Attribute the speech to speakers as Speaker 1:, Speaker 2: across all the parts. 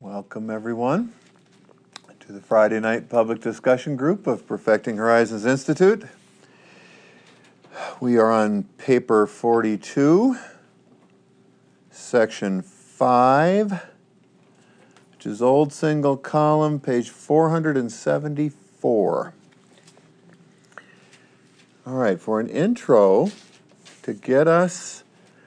Speaker 1: Welcome, everyone, to the Friday night public discussion group of Perfecting Horizons Institute. We are on paper 42, section 5, which is old single column, page 474. All right, for an intro to get us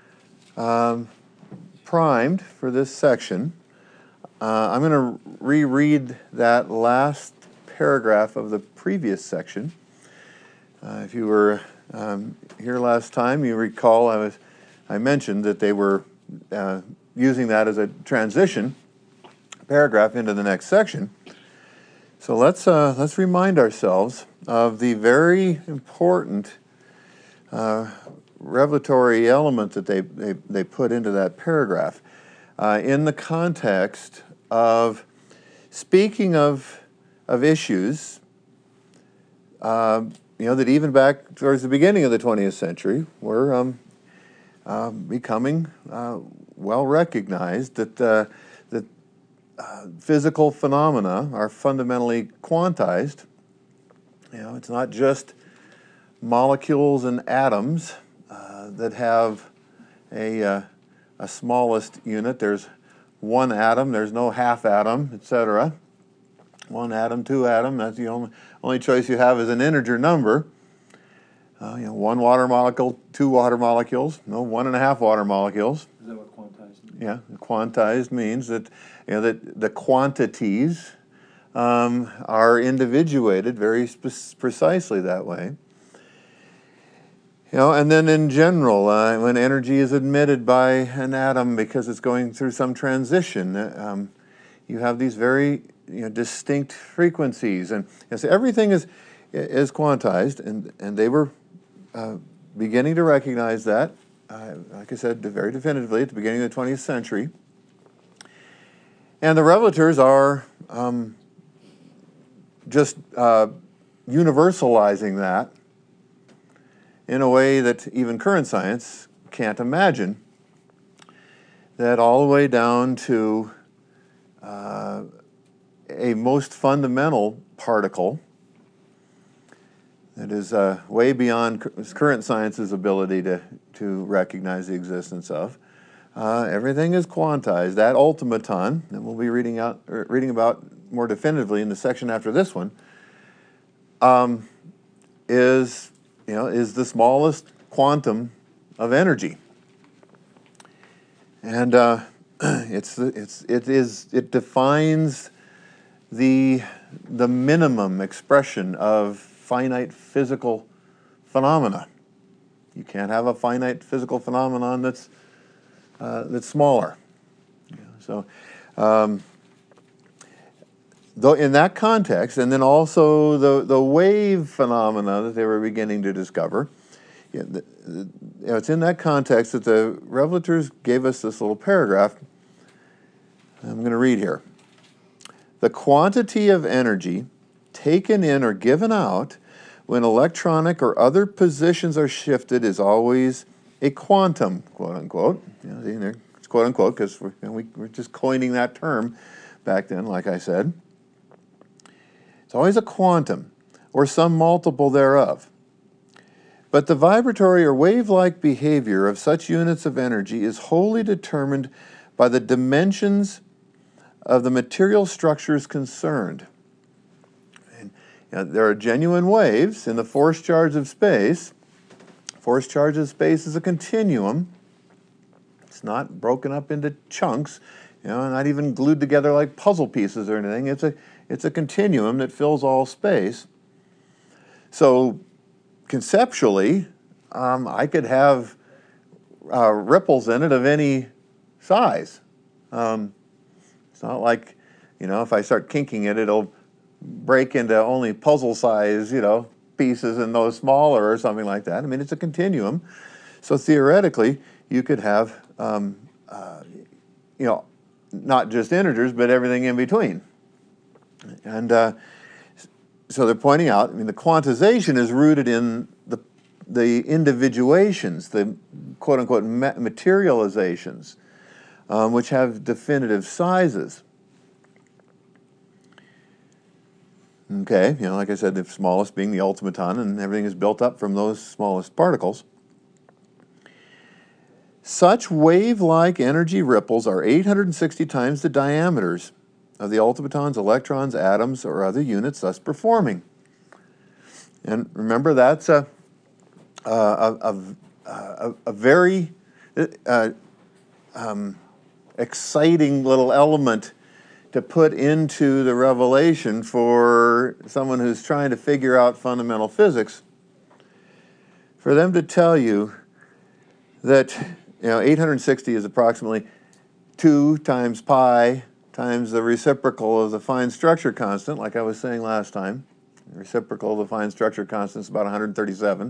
Speaker 1: primed for this section, I'm going to reread that last paragraph of the previous section. If you were here last time, you recall I mentioned that they were using that as a transition paragraph into the next section. So let's remind ourselves of the very important revelatory element that they put into that paragraph in the context of speaking of issues, that even back towards the beginning of the 20th century were becoming well recognized that physical phenomena are fundamentally quantized. It's not just molecules and atoms that have a smallest unit. There's one atom, there's no half atom, etc. One atom, two atom, that's the only choice you have is an integer number. One water molecule, two water molecules, no 1.5 water molecules.
Speaker 2: Is that what quantized means?
Speaker 1: Yeah, quantized means that that the quantities are individuated very precisely that way. And then in general, when energy is emitted by an atom because it's going through some transition, you have these very distinct frequencies, and so everything is quantized, and they were beginning to recognize that, like I said, very definitively at the beginning of the 20th century. And the revelators are just universalizing that in a way that even current science can't imagine, that all the way down to a most fundamental particle that is way beyond current science's ability to recognize the existence of. Everything is quantized. That ultimaton, that we'll be reading about more definitively in the section after this one, is the smallest quantum of energy, and it defines the minimum expression of finite physical phenomena. You can't have a finite physical phenomenon that's smaller. Though in that context, and then also the wave phenomena that they were beginning to discover, it's in that context that the revelators gave us this little paragraph. I'm going to read here. The quantity of energy taken in or given out when electronic or other positions are shifted is always a quantum, quote unquote. It's quote unquote because we're just coining that term back then, like I said. It's always a quantum, or some multiple thereof. But the vibratory or wave-like behavior of such units of energy is wholly determined by the dimensions of the material structures concerned. And, there are genuine waves in the force charge of space. Force charge of space is a continuum. It's not broken up into chunks, not even glued together like puzzle pieces or anything. It's a continuum that fills all space. So conceptually, I could have ripples in it of any size. It's not like, if I start kinking it, it'll break into only puzzle size, pieces and those smaller or something like that. I mean, it's a continuum. So theoretically, you could have, not just integers, but everything in between. And so they're pointing out, the quantization is rooted in the individuations, the quote-unquote materializations, which have definitive sizes. Okay, like I said, the smallest being the ultimaton, and everything is built up from those smallest particles. Such wave-like energy ripples are 860 times the diameters of the ultimatons, electrons, atoms, or other units thus performing. And remember, that's a very exciting little element to put into the revelation for someone who's trying to figure out fundamental physics. For them to tell you that 860 is approximately 2 times pi times the reciprocal of the fine structure constant, like I was saying last time. The reciprocal of the fine structure constant is about 137.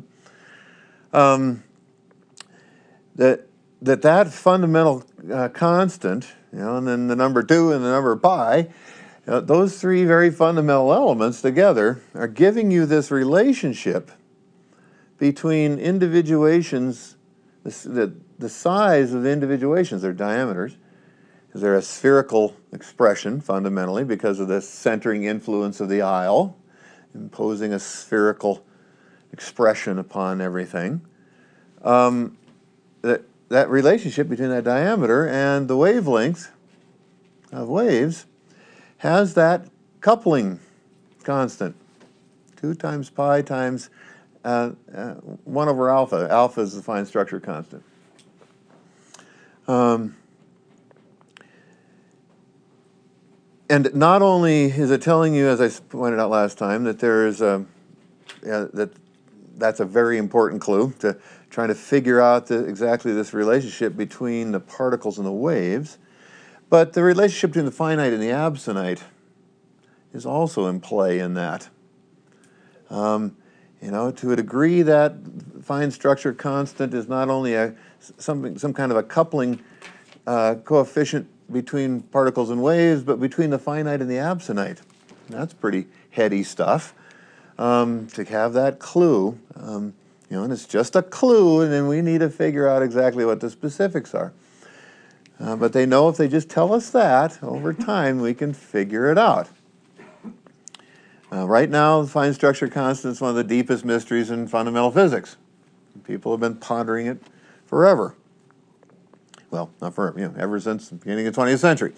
Speaker 1: That fundamental constant, and then the number 2 and the number pi, those three very fundamental elements together are giving you this relationship between individuations, the size of the individuations, their diameters, because they're a spherical expression fundamentally because of the centering influence of the aisle, imposing a spherical expression upon everything. That relationship between that diameter and the wavelength of waves has that coupling constant, 2 times pi times 1 over alpha. Alpha is the fine structure constant. And not only is it telling you, as I pointed out last time, that there is that's a very important clue to trying to figure out exactly this relationship between the particles and the waves, but the relationship between the finite and the absonite is also in play in that. To a degree, that fine structure constant is not only some kind of a coupling coefficient between particles and waves, but between the finite and the absonite. That's pretty heady stuff. To have that clue, and it's just a clue, and then we need to figure out exactly what the specifics are. But they know if they just tell us that, over time we can figure it out. Right now, the fine structure constant is one of the deepest mysteries in fundamental physics. People have been pondering it forever. Well, not forever, ever since the beginning of the 20th century.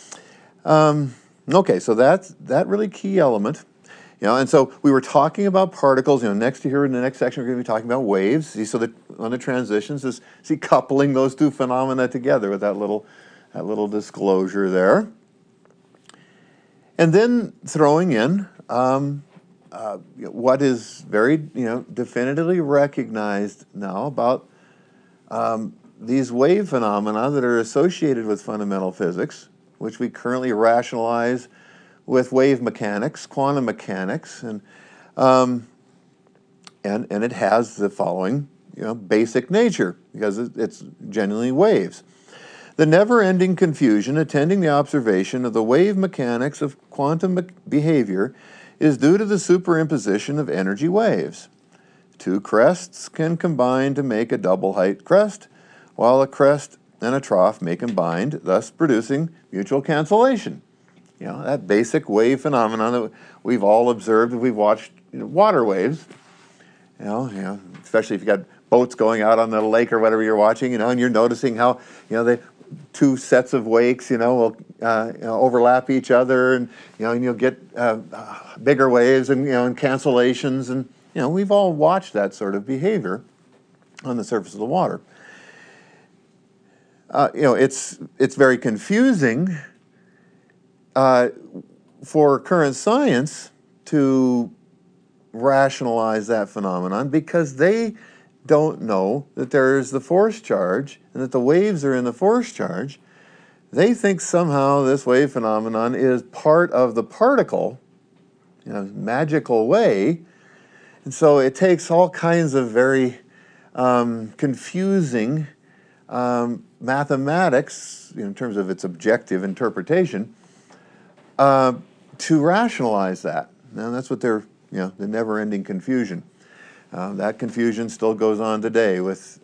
Speaker 1: Okay, so that's that really key element. And so we were talking about particles. Next here in the next section, we're going to be talking about waves. See, on the transitions, coupling those two phenomena together with that little disclosure there. And then throwing in what is very, definitively recognized now about these wave phenomena that are associated with fundamental physics, which we currently rationalize with wave mechanics, quantum mechanics, and it has the following, basic nature because it's genuinely waves. The never-ending confusion attending the observation of the wave mechanics of quantum behavior is due to the superimposition of energy waves. Two crests can combine to make a double-height crest, while a crest and a trough may combine, thus producing mutual cancellation. That basic wave phenomenon that we've all observed if we've watched water waves. Especially if you've got boats going out on the lake or whatever you're watching, and you're noticing how, the two sets of wakes, will overlap each other, and you'll get bigger waves and and cancellations, and we've all watched that sort of behavior on the surface of the water. It's very confusing for current science to rationalize that phenomenon because they don't know that there is the force charge and that the waves are in the force charge. They think somehow this wave phenomenon is part of the particle in a magical way. And so it takes all kinds of very confusing mathematics in terms of its objective interpretation to rationalize that. Now that's what they're, the never-ending confusion. That confusion still goes on today with,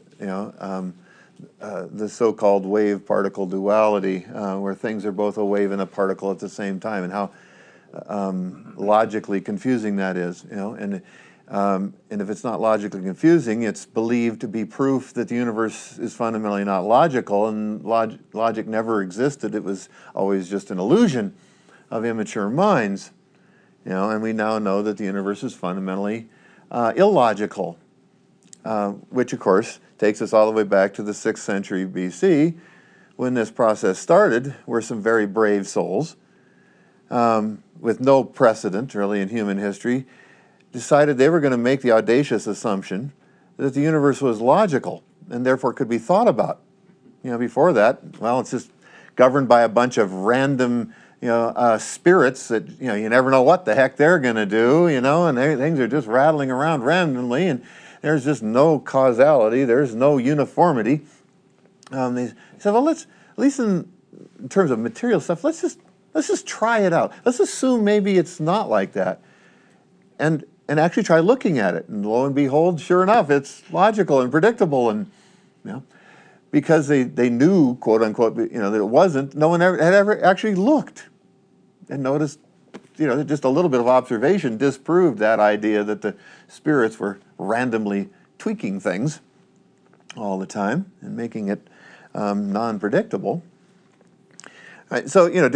Speaker 1: the so-called wave-particle duality, where things are both a wave and a particle at the same time, and how logically confusing that is, you know, and if it's not logically confusing, it's believed to be proof that the universe is fundamentally not logical, and logic never existed. It was always just an illusion of immature minds, you know, and we now know that the universe is fundamentally illogical, which of course takes us all the way back to the 6th century BC, when this process started, where some very brave souls, with no precedent really in human history, decided they were going to make the audacious assumption that the universe was logical and therefore could be thought about. You know, before that, well, it's just governed by a bunch of random, you know, spirits that, you know, you never know what the heck they're going to do, you know, and things are just rattling around randomly, and there's just no causality, there's no uniformity. They said, well, let's, at least in terms of material stuff, let's just try it out. Let's assume maybe it's not like that, and actually try looking at it. And lo and behold, sure enough, it's logical and predictable, and you know, because they knew, quote unquote, you know, that it wasn't. No one had ever actually looked and noticed. You know, just a little bit of observation disproved that idea that the spirits were randomly tweaking things all the time and making it non-predictable. Right, so, you know,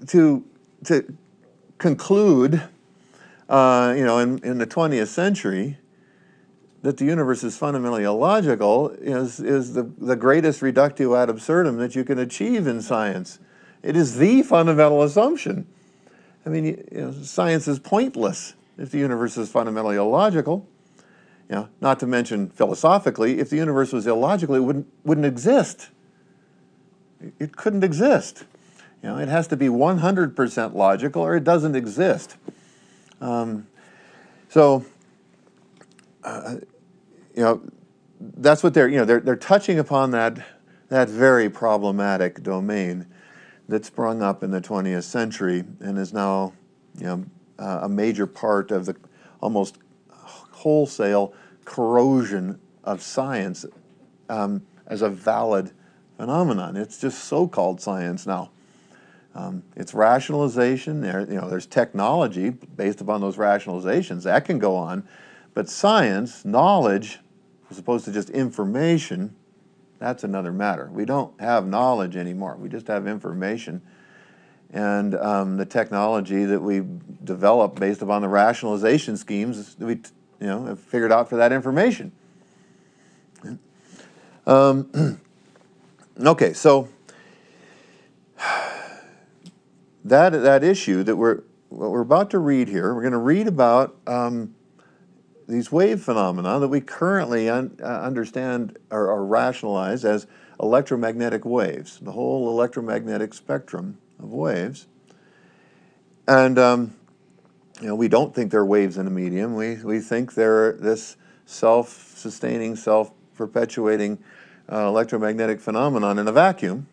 Speaker 1: to conclude, you know, in the 20th century, that the universe is fundamentally illogical is the greatest reductio ad absurdum that you can achieve in science. It is the fundamental assumption. I mean, you know, science is pointless if the universe is fundamentally illogical. You know, not to mention philosophically, if the universe was illogical, it wouldn't exist. It couldn't exist. You know, it has to be 100% logical, or it doesn't exist. So, you know, that's what they're touching upon that very problematic domain that sprung up in the 20th century and is now, you know, a major part of the almost wholesale corrosion of science as a valid phenomenon. It's just so-called science now. It's rationalization. There's technology based upon those rationalizations that can go on, but science, knowledge, as opposed to just information, that's another matter. We don't have knowledge anymore. We just have information. And the technology that we develop based upon the rationalization schemes that we have figured out for that information. Okay, so that issue that what we're about to read here, we're going to read about these wave phenomena that we currently understand or rationalize as electromagnetic waves, the whole electromagnetic spectrum of waves. And we don't think they're waves in a medium. We think they're this self-sustaining, self-perpetuating electromagnetic phenomenon in a vacuum.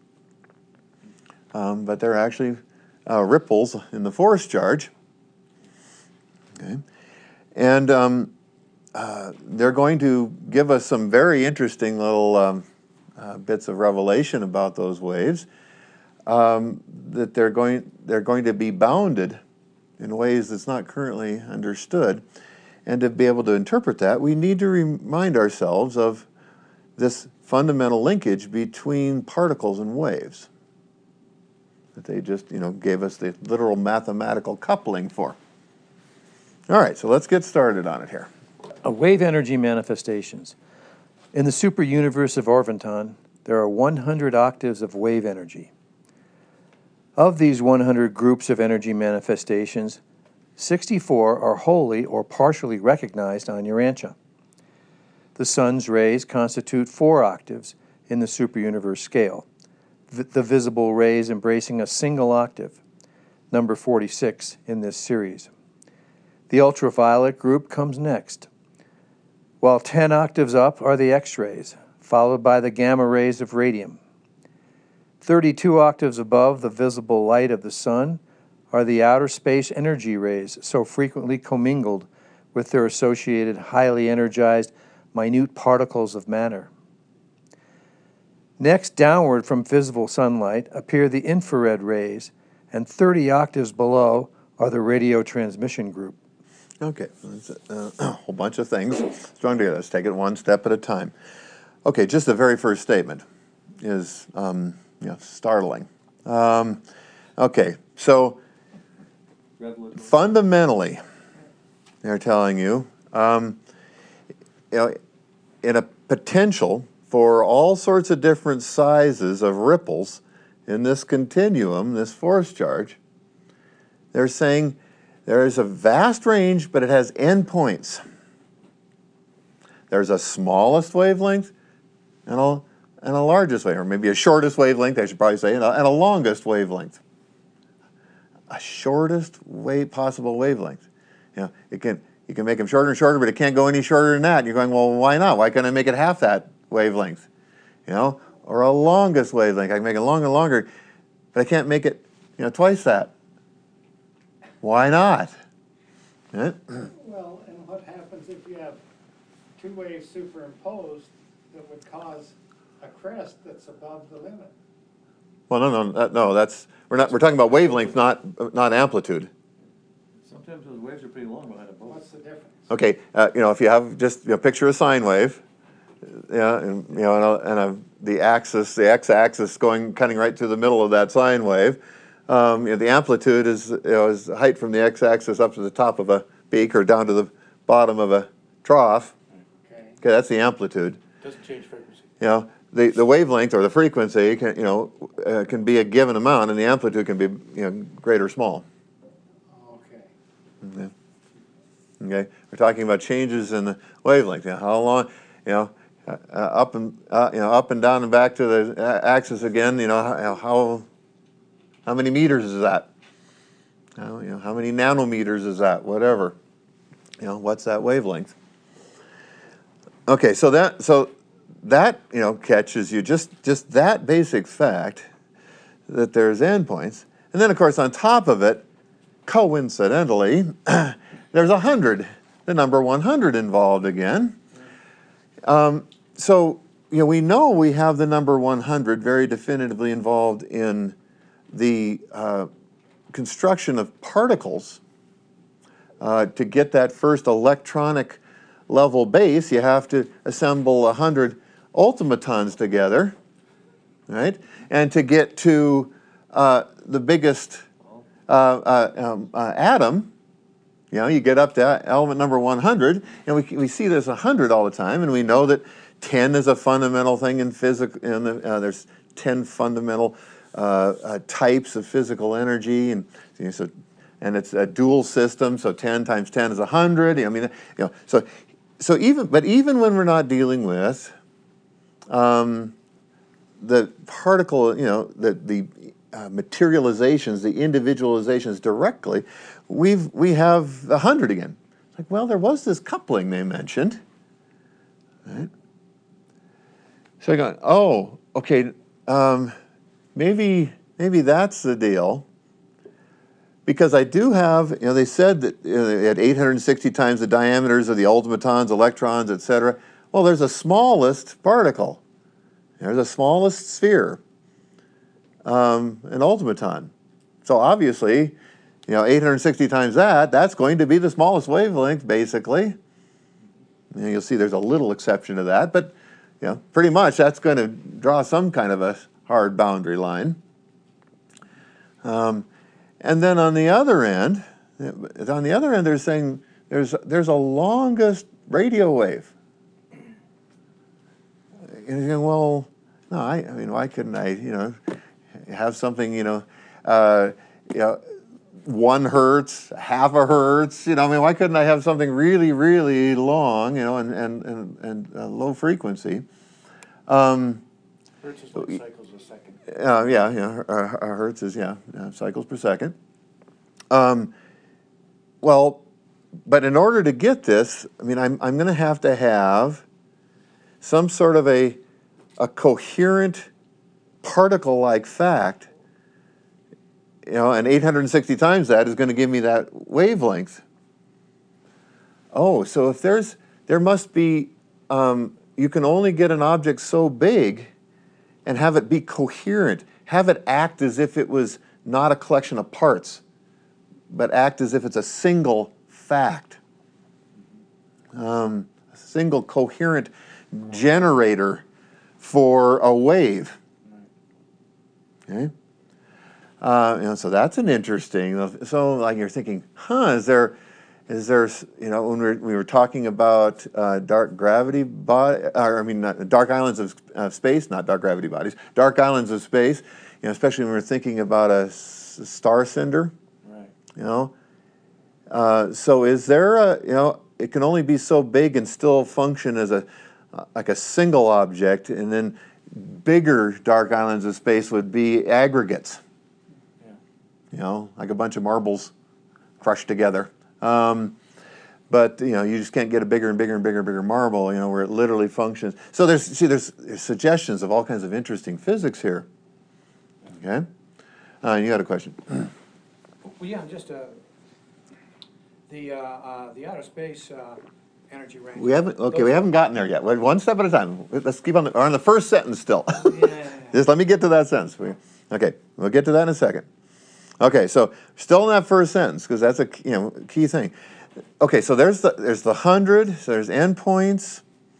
Speaker 1: But they're actually ripples in the force charge. Okay. And they're going to give us some very interesting little bits of revelation about those waves. That they're going to be bounded in ways that's not currently understood. And to be able to interpret that, we need to remind ourselves of this fundamental linkage between particles and waves that they just, gave us the literal mathematical coupling for. All right, so let's get started on it here.
Speaker 2: Wave energy manifestations. In the super universe of Orvonton, there are 100 octaves of wave energy. Of these 100 groups of energy manifestations, 64 are wholly or partially recognized on Urantia. The sun's rays constitute 4 octaves in the superuniverse scale, the visible rays embracing a single octave, number 46 in this series. The ultraviolet group comes next, while 10 octaves up are the X-rays, followed by the gamma rays of radium. 32 octaves above the visible light of the sun are the outer space energy rays, so frequently commingled with their associated highly energized minute particles of matter. Next, downward from visible sunlight appear the infrared rays, and 30 octaves below are the radio transmission group.
Speaker 1: Okay, that's a whole bunch of things strung together. Let's take it one step at a time. Okay, just the very first statement is startling. Okay, so fundamentally, they're telling you, in a potential for all sorts of different sizes of ripples in this continuum, this force charge, they're saying there is a vast range, but it has endpoints. There's a smallest wavelength and a largest wavelength, or maybe a shortest wavelength, I should probably say, and a longest wavelength. A shortest possible wavelength. You can make them shorter and shorter, but it can't go any shorter than that. And you're going, well, why not? Why can't I make it half that wavelength? Or a longest wavelength. I can make it longer and longer, but I can't make it, twice that. Why not?
Speaker 3: Well, and what happens if you have two waves superimposed that would cause a crest that's above the limit?
Speaker 1: Well, no. We're talking about wavelength, not amplitude.
Speaker 2: Sometimes those waves are pretty long behind a boat.
Speaker 3: What's the difference?
Speaker 1: Okay, if you have just picture a sine wave, the x-axis cutting right through the middle of that sine wave. The amplitude is height from the x-axis up to the top of a peak or down to the bottom of a trough. Okay, that's the amplitude.
Speaker 2: Doesn't change frequency.
Speaker 1: The wavelength or the frequency can be a given amount, and the amplitude can be great or small.
Speaker 3: Okay.
Speaker 1: Okay, we're talking about changes in the wavelength. How long, up and down and back to the axis again. How many meters is that? How many nanometers is that? Whatever. What's that wavelength? Okay, so that catches you, just that basic fact that there's endpoints, and then of course on top of it, coincidentally, there's 100, the number 100 involved again. So we know we have the number 100 very definitively involved in the construction of particles. To get that first electronic level base, you have to assemble 100 ultimatons together, right? And to get to the biggest atom, you get up to element number 100, and we see there's 100 all the time, and we know that 10 is a fundamental thing in physics. There's 10 fundamental types of physical energy, and it's a dual system. So 10 times 10 is 100. So even when we're not dealing with the particle, the materializations, the individualizations directly, we have 100 again. It's like, well, there was this coupling they mentioned, right? So you're going, oh, okay, maybe that's the deal, because I do have, they said that they had 860 times the diameters of the ultimatons, electrons, etc. Well, there's a smallest particle. There's a smallest sphere, an ultimaton. So obviously, 860 times that's going to be the smallest wavelength, basically. You'll see there's a little exception to that, but pretty much that's going to draw some kind of a hard boundary line. And then on the other end, they're saying there's a longest radio wave. And you're going, well, no, I mean, why couldn't I, have something, 1 hertz, half a hertz, why couldn't I have something really, really long, and low frequency?
Speaker 3: Hertz is like cycles a second.
Speaker 1: Hertz is, cycles per second. Well, but in order to get this, I mean, I'm going to have some sort of a coherent particle-like fact, and 860 times that is going to give me that wavelength. Oh, so if there must be, you can only get an object so big and have it be coherent, have it act as if it was not a collection of parts, but act as if it's a single fact, a single coherent generator for a wave. Okay, so that's an interesting. So like you're thinking, is there, when we were talking about dark gravity dark islands of space, not dark gravity bodies, dark islands of space. Especially when we're thinking about a star cinder. Right. So is there it can only be so big and still function as like a single object, and then bigger dark islands of space would be aggregates. Yeah. Like a bunch of marbles crushed together. But you just can't get a bigger and bigger and bigger and bigger marble, where it literally functions. So there's suggestions of all kinds of interesting physics here. Okay, you got a question?
Speaker 4: Well, yeah, just the outer space energy range.
Speaker 1: We haven't gotten there yet. One step at a time. Let's keep on the first sentence still.
Speaker 4: Yeah.
Speaker 1: Just let me get to that sentence. Okay, we'll get to that in a second. Okay, so still in that first sentence, because that's a key thing. Okay, so there's the 100. So there's endpoints,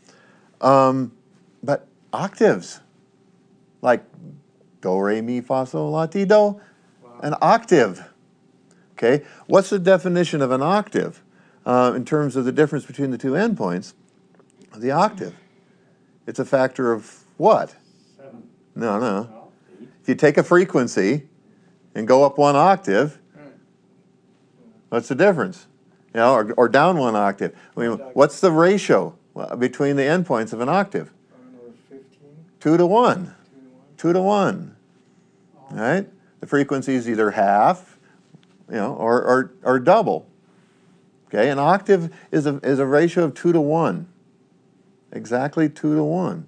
Speaker 1: but octaves, like do, re, mi, fa, sol, la, ti, do, wow. An octave. Okay, what's the definition of an octave in terms of the difference between the two endpoints? The octave. It's a factor of what?
Speaker 3: 7.
Speaker 1: No. If you take a frequency and go up one octave, what's the difference? Or down one octave. What's the ratio between the endpoints of an octave? 2 to 1. 2 to 1. Right? The frequency is either half, or double. Okay, an octave is a ratio of 2 to 1. Exactly 2 to 1.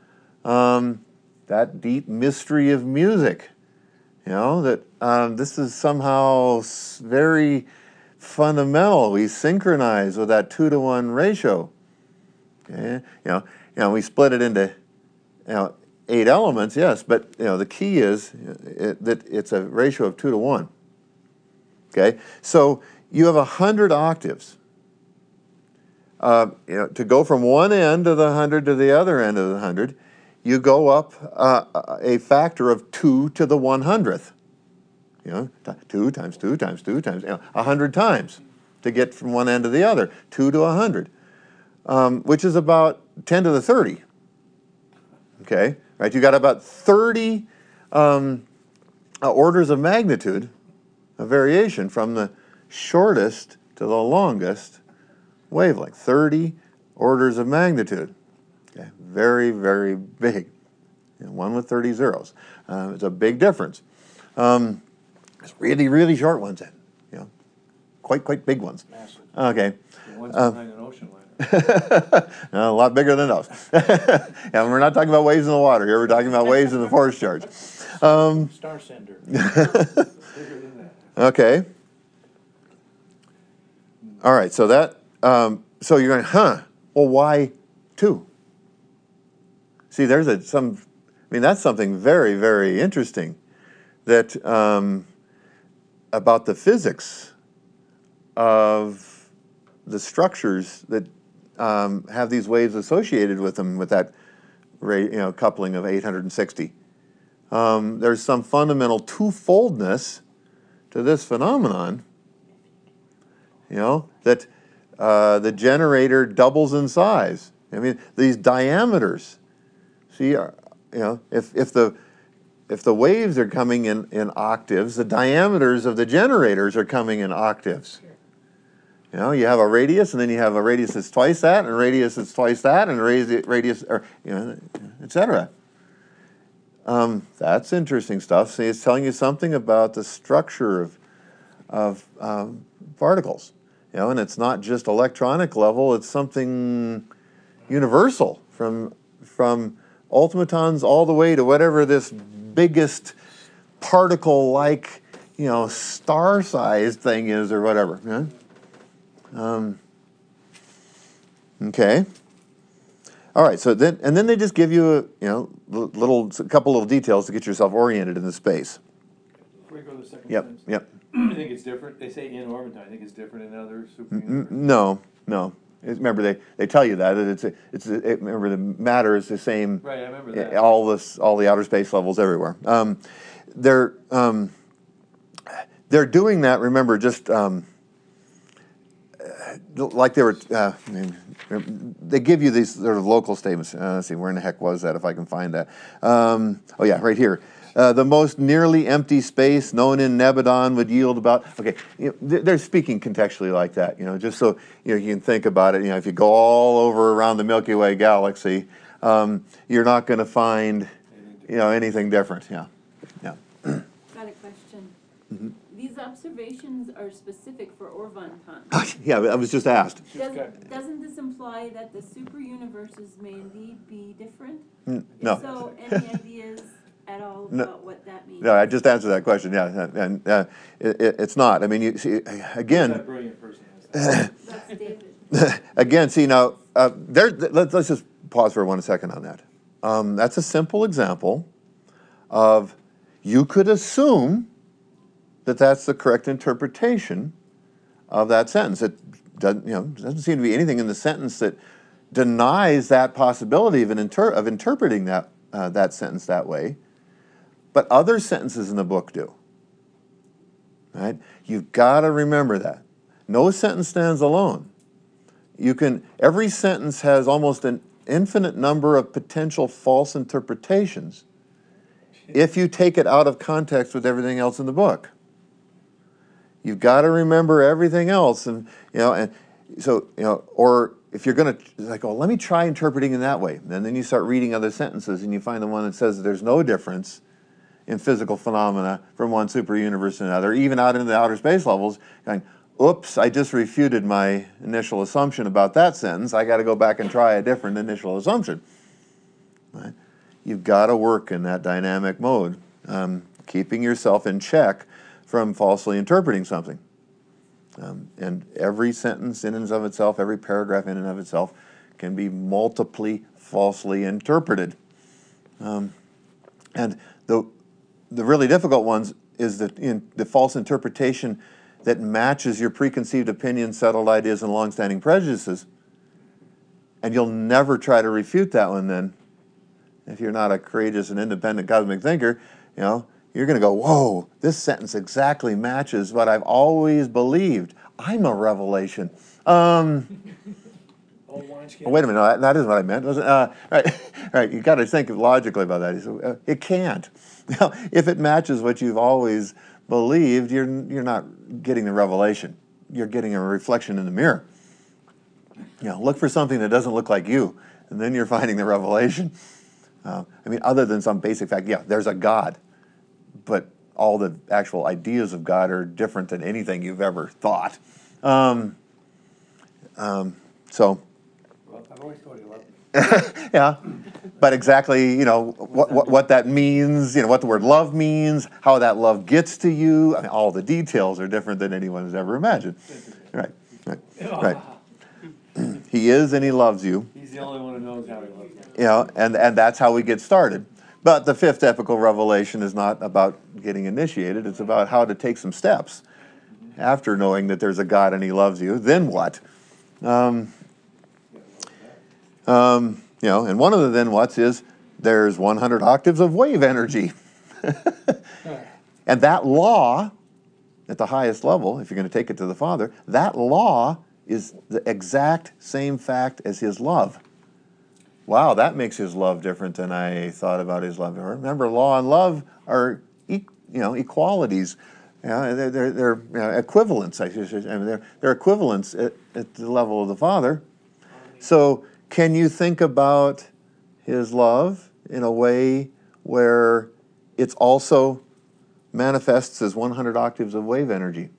Speaker 1: That deep mystery of music, that this is somehow very fundamental. We synchronize with that 2 to 1 ratio. Okay, we split it into 8 elements, yes, but the key is that it's a ratio of 2 to 1. Okay, so you have 100 octaves. To go from one end of the 100 to the other end of the 100, you go up a factor of 2 to the 100th. 2 times 2 times 2 times 100 times to get from one end to the other. 2 to 100, which is about 10 to the 30. Okay, right? You got about 30 orders of magnitude of variation from the shortest to the longest wavelength. 30 orders of magnitude. Okay, very, very big. One with 30 zeros. It's a big difference. There's really, really short ones and quite big ones.
Speaker 4: Massive.
Speaker 1: Okay.
Speaker 2: The ones behind an ocean liner.
Speaker 1: A lot bigger than those. And we're not talking about waves in the water here. We're talking about waves in the force charge.
Speaker 4: Star Cinder. Bigger than that.
Speaker 1: Okay. All right. So that. So you're going, well, why 2? See, there's that's something very, very interesting that about the physics of the structures that have these waves associated with them with that coupling of 860. There's some fundamental twofoldness to this phenomenon, that the generator doubles in size. I mean, these diameters. See, if the waves are coming in octaves, the diameters of the generators are coming in octaves. You have a radius, and then you have a radius that's twice that, and a radius that's twice that, and a radius, etc. That's interesting stuff. See, it's telling you something about the structure of particles. And it's not just electronic level; it's something universal from ultimatons all the way to whatever this biggest particle-like, star-sized thing is, or whatever. Yeah? Okay. All right. So then they just give you a couple little details to get yourself oriented in the space.
Speaker 2: Before we go to the second
Speaker 1: Yep.
Speaker 2: sentence.
Speaker 1: Yep.
Speaker 2: I think it's different. They say in Orvington. I think it's different in other super universes.
Speaker 1: No, no. Remember, they tell you that remember the matter is the same.
Speaker 2: Right, I remember that.
Speaker 1: All the outer space levels everywhere. They're doing that. Remember, just like they were. They give you these sort of local statements. Let's see, where in the heck was that? If I can find that. Oh yeah, right here. The most nearly empty space known in Nebadon would yield about. Okay, they're speaking contextually like that. Just so you can think about it. If you go all over around the Milky Way galaxy, you're not going to find anything different. Yeah.
Speaker 5: Got a question.
Speaker 1: Mm-hmm.
Speaker 5: These observations are specific for Orvonton.
Speaker 1: Yeah, I was just asked.
Speaker 5: Doesn't this imply that the super universes may indeed be different?
Speaker 1: No.
Speaker 5: If so, any ideas at all about what that means?
Speaker 1: No, I just answered that question. Yeah, and it's not. I mean, you see, again.
Speaker 2: That brilliant person has that.
Speaker 5: That's David.
Speaker 1: Again, see now. Let's just pause for 1 second on that. That's a simple example of you could assume that that's the correct interpretation of that sentence. It doesn't seem to be anything in the sentence that denies that possibility of interpreting that sentence that way. But other sentences in the book do. Right? You've got to remember that. No sentence stands alone. Every sentence has almost an infinite number of potential false interpretations if you take it out of context with everything else in the book. You've got to remember everything else, or if you're going to let me try interpreting in that way, and then you start reading other sentences, and you find the one that says that there's no difference in physical phenomena from one super universe to another, even out into the outer space levels. Going, oops! I just refuted my initial assumption about that sentence. I got to go back and try a different initial assumption. Right? You've got to work in that dynamic mode, keeping yourself in check from falsely interpreting something. And every sentence in and of itself, every paragraph in and of itself can be multiply falsely interpreted. And the really difficult ones is the false interpretation that matches your preconceived opinions, settled ideas, and long-standing prejudices. And you'll never try to refute that one then. If you're not a courageous and independent cosmic thinker, you're going to go, whoa, this sentence exactly matches what I've always believed. I'm a revelation.
Speaker 4: Old wineskin.
Speaker 1: Wait a minute, no, that isn't what I meant. Right. You got to think logically about that. It can't. Now, if it matches what you've always believed, you're not getting the revelation. You're getting a reflection in the mirror. Look for something that doesn't look like you, and then you're finding the revelation. Other than some basic fact, there's a God. But all the actual ideas of God are different than anything you've ever thought.
Speaker 2: Well, I've always thought you loved me.
Speaker 1: Yeah, but exactly, what that means, what the word love means, how that love gets to you, all the details are different than anyone has ever imagined. Right. He is and he loves you.
Speaker 2: He's the only one who knows how he loves you.
Speaker 1: And that's how we get started. But the fifth epical revelation is not about getting initiated. It's about how to take some steps after knowing that there's a God and he loves you. Then what? And one of the then whats is there's 100 octaves of wave energy. And that law, at the highest level, if you're going to take it to the Father, that law is the exact same fact as his love. Wow, that makes his love different than I thought about his love. Remember, law and love are equalities. They're equivalents. They're equivalents at the level of the Father. So, can you think about his love in a way where it's also manifests as 100 octaves of wave energy?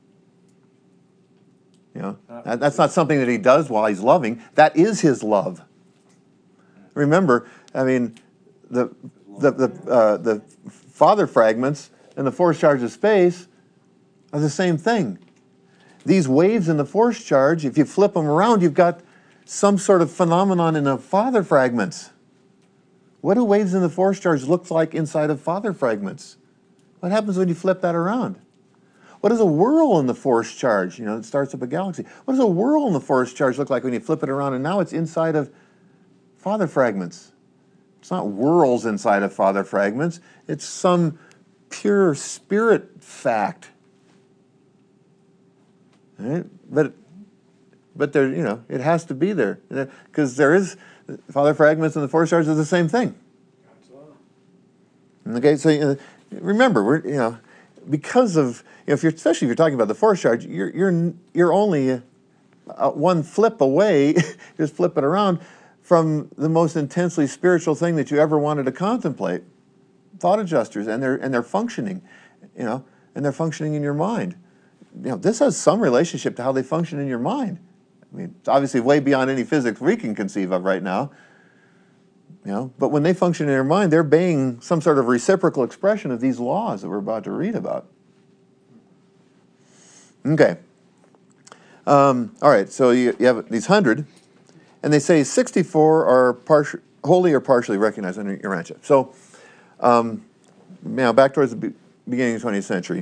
Speaker 1: That's not something that he does while he's loving. That is his love. Remember, the Father fragments and the force charge of space are the same thing. These waves in the force charge, if you flip them around, you've got some sort of phenomenon in the Father fragments. What do waves in the force charge look like inside of Father fragments? What happens when you flip that around? What does a whirl in the force charge? It starts up a galaxy. What does a whirl in the force charge look like when you flip it around? And now it's inside of father fragments. It's not whirls inside of father fragments. It's some pure spirit fact. Right? But there, it has to be there because there is father fragments and the force charge are the same thing. Okay, so remember, we're because of especially if you're talking about the force charge, you're only one flip away, just flip it around from the most intensely spiritual thing that you ever wanted to contemplate. Thought adjusters, and they're functioning, and they're functioning in your mind. This has some relationship to how they function in your mind. I mean, it's obviously way beyond any physics we can conceive of right now. But when they function in your mind, they're obeying some sort of reciprocal expression of these laws that we're about to read about. Okay. All right, so you have these 100, and they say 64 are wholly or partially recognized under Urantia. So, now back towards the beginning of the 20th century,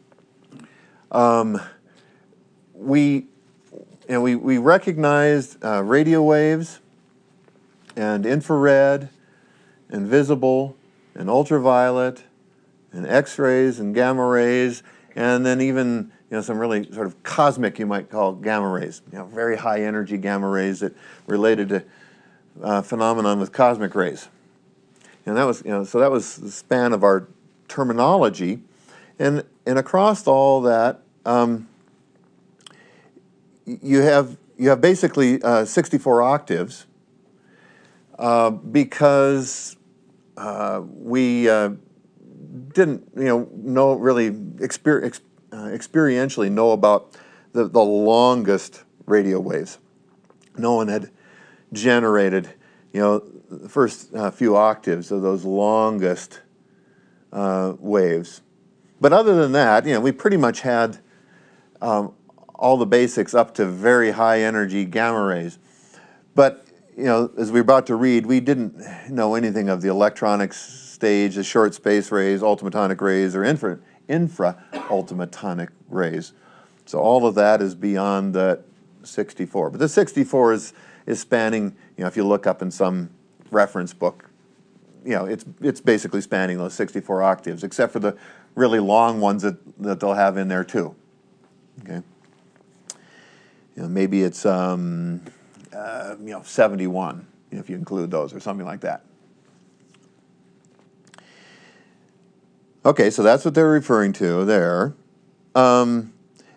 Speaker 1: we recognized radio waves and infrared and visible and ultraviolet and X-rays and gamma rays, and then even some really sort of cosmic, you might call, gamma rays, very high energy gamma rays that related to phenomenon with cosmic rays. And that was, so that was the span of our terminology, and across all that, you have basically 64 octaves, because we didn't know really experientially know about the longest radio waves. No one had generated the first few octaves of those longest waves. But other than that, we pretty much had all the basics up to very high energy gamma rays. But as we're about to read, we didn't know anything of the electronic stage, the short space rays, ultramatonic rays, or infra-ultramatonic rays. So all of that is beyond that 64. But the 64 is spanning, if you look up in some reference book, it's basically spanning those 64 octaves, except for the really long ones that they'll have in there too. Okay. Maybe it's 71, if you include those, or something like that. Okay, so that's what they're referring to there, then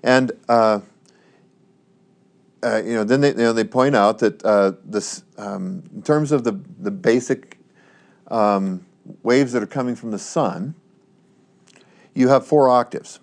Speaker 1: they point out that this, in terms of the basic waves that are coming from the sun, you have 4 octaves.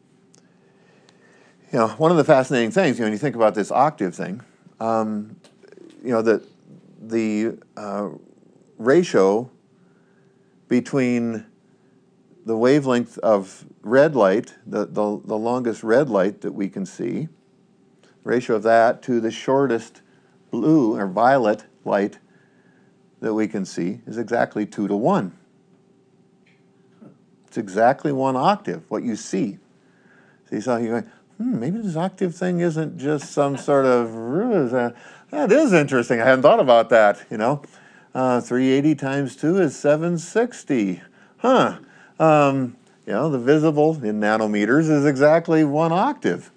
Speaker 1: One of the fascinating things, when you think about this octave thing, that the ratio between the wavelength of red light, the longest red light that we can see, ratio of that to the shortest blue or violet light that we can see is exactly 2 to 1. It's exactly 1 octave, what you see. So you're going, maybe this octave thing isn't just some sort of ruse. That is interesting. I hadn't thought about that, 380 times 2 is 760. The visible in nanometers is exactly 1 octave.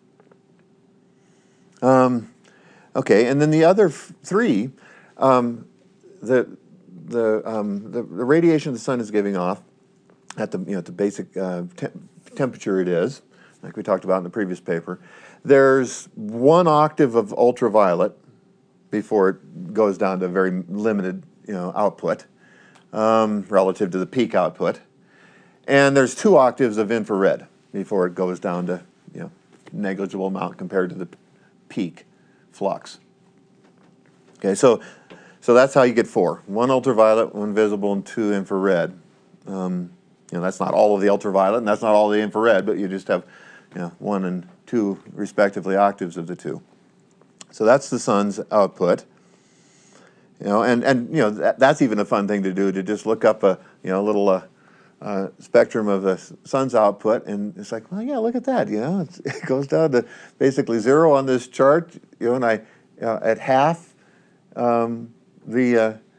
Speaker 1: Okay, and then the other 3, the radiation the sun is giving off at the the basic temperature it is, like we talked about in the previous paper. There's 1 octave of ultraviolet before it goes down to very limited output relative to the peak output, and there's 2 octaves of infrared before it goes down to negligible amount compared to the peak flux. Okay, so that's how you get 4: 1 ultraviolet, 1 visible, and 2 infrared. That's not all of the ultraviolet, and that's not all the infrared, but you just have 1 and 2 respectively octaves of the 2. So that's the sun's output. That's even a fun thing to do, to just look up a little spectrum of the sun's output, and it's like, well, yeah, look at that. It goes down to basically 0 on this chart. And I at half the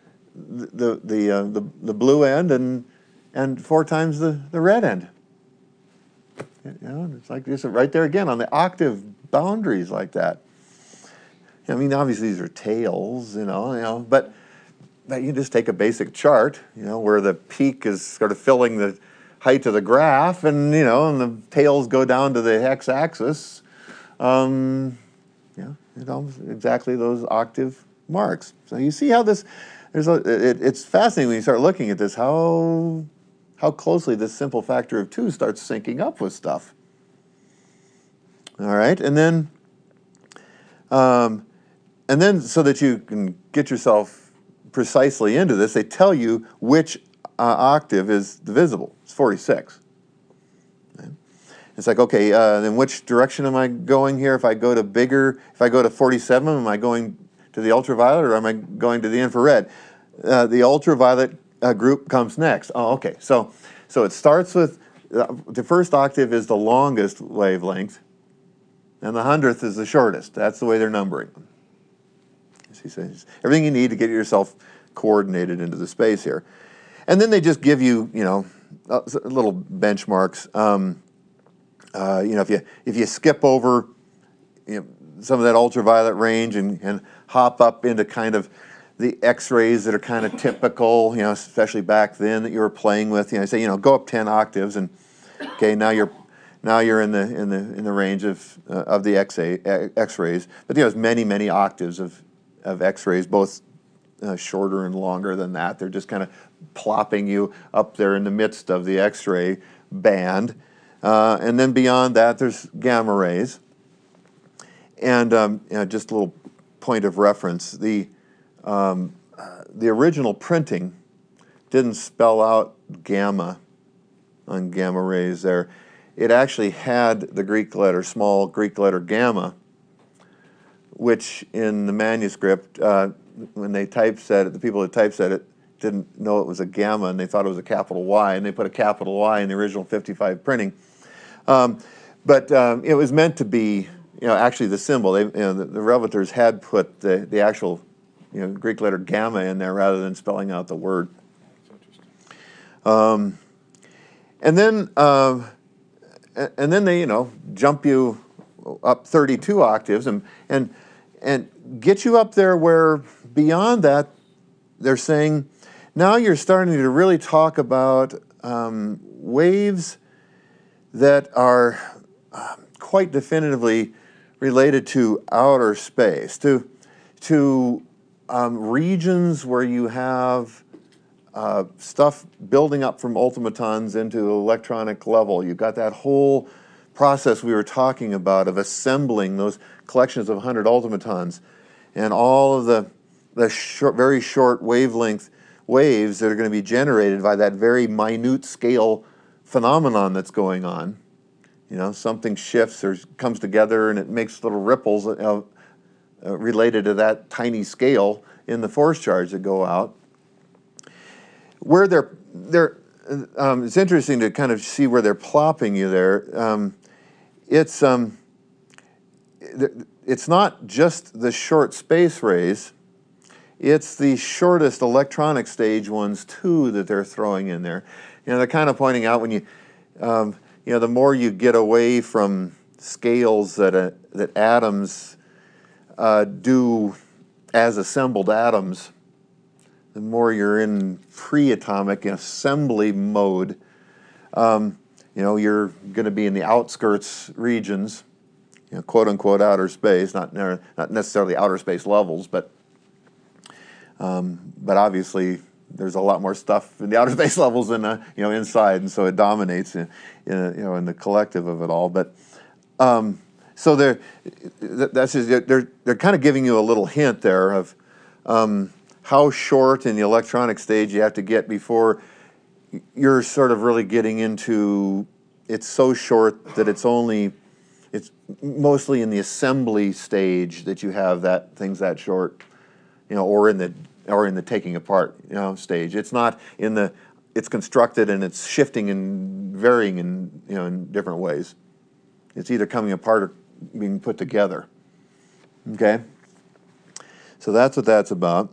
Speaker 1: blue end and 4 times the red end. It's like this right there again on the octave boundaries like that. I mean, obviously these are tails, but you just take a basic chart, where the peak is sort of filling the height of the graph, and the tails go down to the x-axis. Exactly those octave marks. So you see how this, it's fascinating when you start looking at this, how closely this simple factor of 2 starts syncing up with stuff. All right, and then so that you can get yourself precisely into this, they tell you which octave is divisible. It's 46. Okay. It's like, okay, then which direction am I going here? If I go to 47, am I going to the ultraviolet or am I going to the infrared? The ultraviolet group comes next. Oh, okay. So it starts with, the first octave is the longest wavelength, and the 100th is the shortest. That's the way they're numbering them. He says everything you need to get yourself coordinated into the space here, and then they just give you, little benchmarks. If you skip over, some of that ultraviolet range and hop up into kind of the X-rays that are kind of typical, especially back then that you were playing with. Say, go up 10 octaves, and okay, now you're in the range of the X-rays. But there's many octaves of X-rays, both shorter and longer than that. They're just kind of plopping you up there in the midst of the X-ray band. And then beyond that, there's gamma rays. And just a little point of reference, the original printing didn't spell out gamma on gamma rays there. It actually had the small Greek letter gamma, which in the manuscript, when they typeset it, the people that typeset it didn't know it was a gamma, and they thought it was a capital Y, and they put a capital Y in the original 55 printing. But it was meant to be, actually the symbol. The Reveltors had put the actual, Greek letter gamma in there rather than spelling out the word. And then they, jump you up 32 octaves and get you up there where beyond that, they're saying, now you're starting to really talk about waves that are quite definitively related to outer space, to regions where you have stuff building up from ultimatons into electronic level. You've got that whole process we were talking about of assembling those collections of 100 ultimatons and all of the very short wavelength waves that are going to be generated by that very minute scale phenomenon that's going on. Something shifts or comes together and it makes little ripples related to that tiny scale in the force charge that go out. Where it's interesting to kind of see where they're plopping you there. It's not just the short space rays, it's the shortest electronic stage ones too that they're throwing in there. They're kind of pointing out when the more you get away from scales that atoms do as assembled atoms, the more you're in pre-atomic assembly mode. You're going to be in the outskirts regions, quote unquote outer space, not necessarily outer space levels, but obviously there's a lot more stuff in the outer space levels than inside, and so it dominates in the collective of it all. But so they're kind of giving you a little hint there of how short in the electronic stage you have to get before you're sort of really getting into, it's so short that it's mostly in the assembly stage that you have things that short, or in the taking apart stage. It's not in the it's constructed and it's shifting and varying in, you know, in different ways. It's either coming apart or being put together. Okay? So that's what that's about.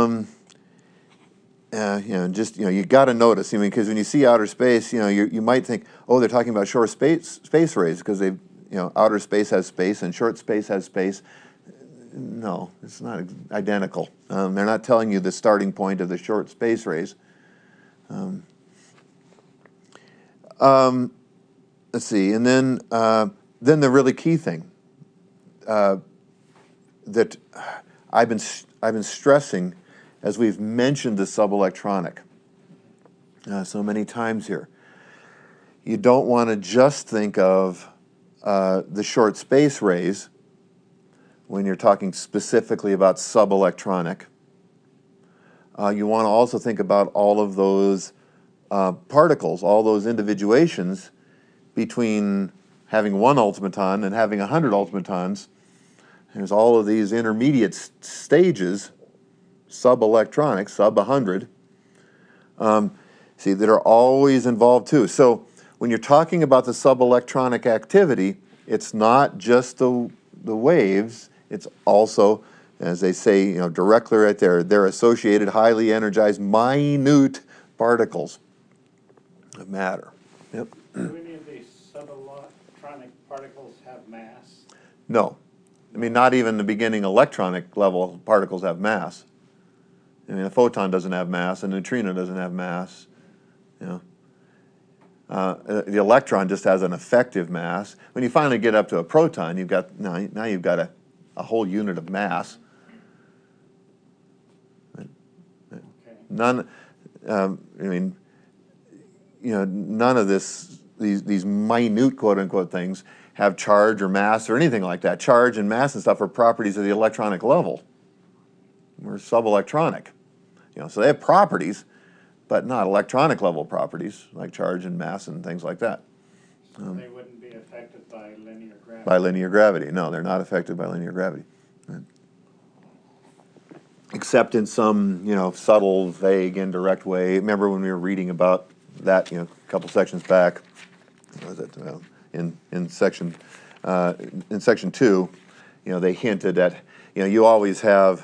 Speaker 1: You know, just, you know, you got to notice. I mean, because when you see outer space, you know, you might think, oh, they're talking about short space rays because they, you know, outer space has space and short space has space. No, it's not identical. They're not telling you the starting point of the short space rays. Let's see, and then the really key thing that I've been stressing as we've mentioned the subelectronic so many times here. You don't want to just think of the short space rays when you're talking specifically about subelectronic. You want to also think about all of those particles, all those individuations between having one ultimaton and having 100 ultimatons. There's all of these intermediate stages, subelectronic, sub 100, see, that are always involved too. So when you're talking about the subelectronic activity, it's not just the waves, it's also, as they say, you know, directly right there, they're associated, highly energized, minute particles of matter. Yep.
Speaker 3: Do any of these subelectronic particles have mass?
Speaker 1: No. I mean, not even the beginning electronic level particles have mass. I mean, a photon doesn't have mass, a neutrino doesn't have mass. You know, the electron just has an effective mass. When you finally get up to a proton, you've got now you've got a whole unit of mass.
Speaker 3: Okay.
Speaker 1: None. I mean, you know, none of these minute quote unquote things have charge or mass or anything like that. Charge and mass and stuff are properties of the electronic level. We're subelectronic. You know, so they have properties, but not electronic level properties like charge and mass and things like that.
Speaker 3: So they wouldn't be affected by linear gravity?
Speaker 1: By linear gravity. No, they're not affected by linear gravity. Right. Except in some, you know, subtle, vague, indirect way. Remember when we were reading about that, you know, a couple sections back? What was it? In section 2, you know, they hinted at, you know, you always have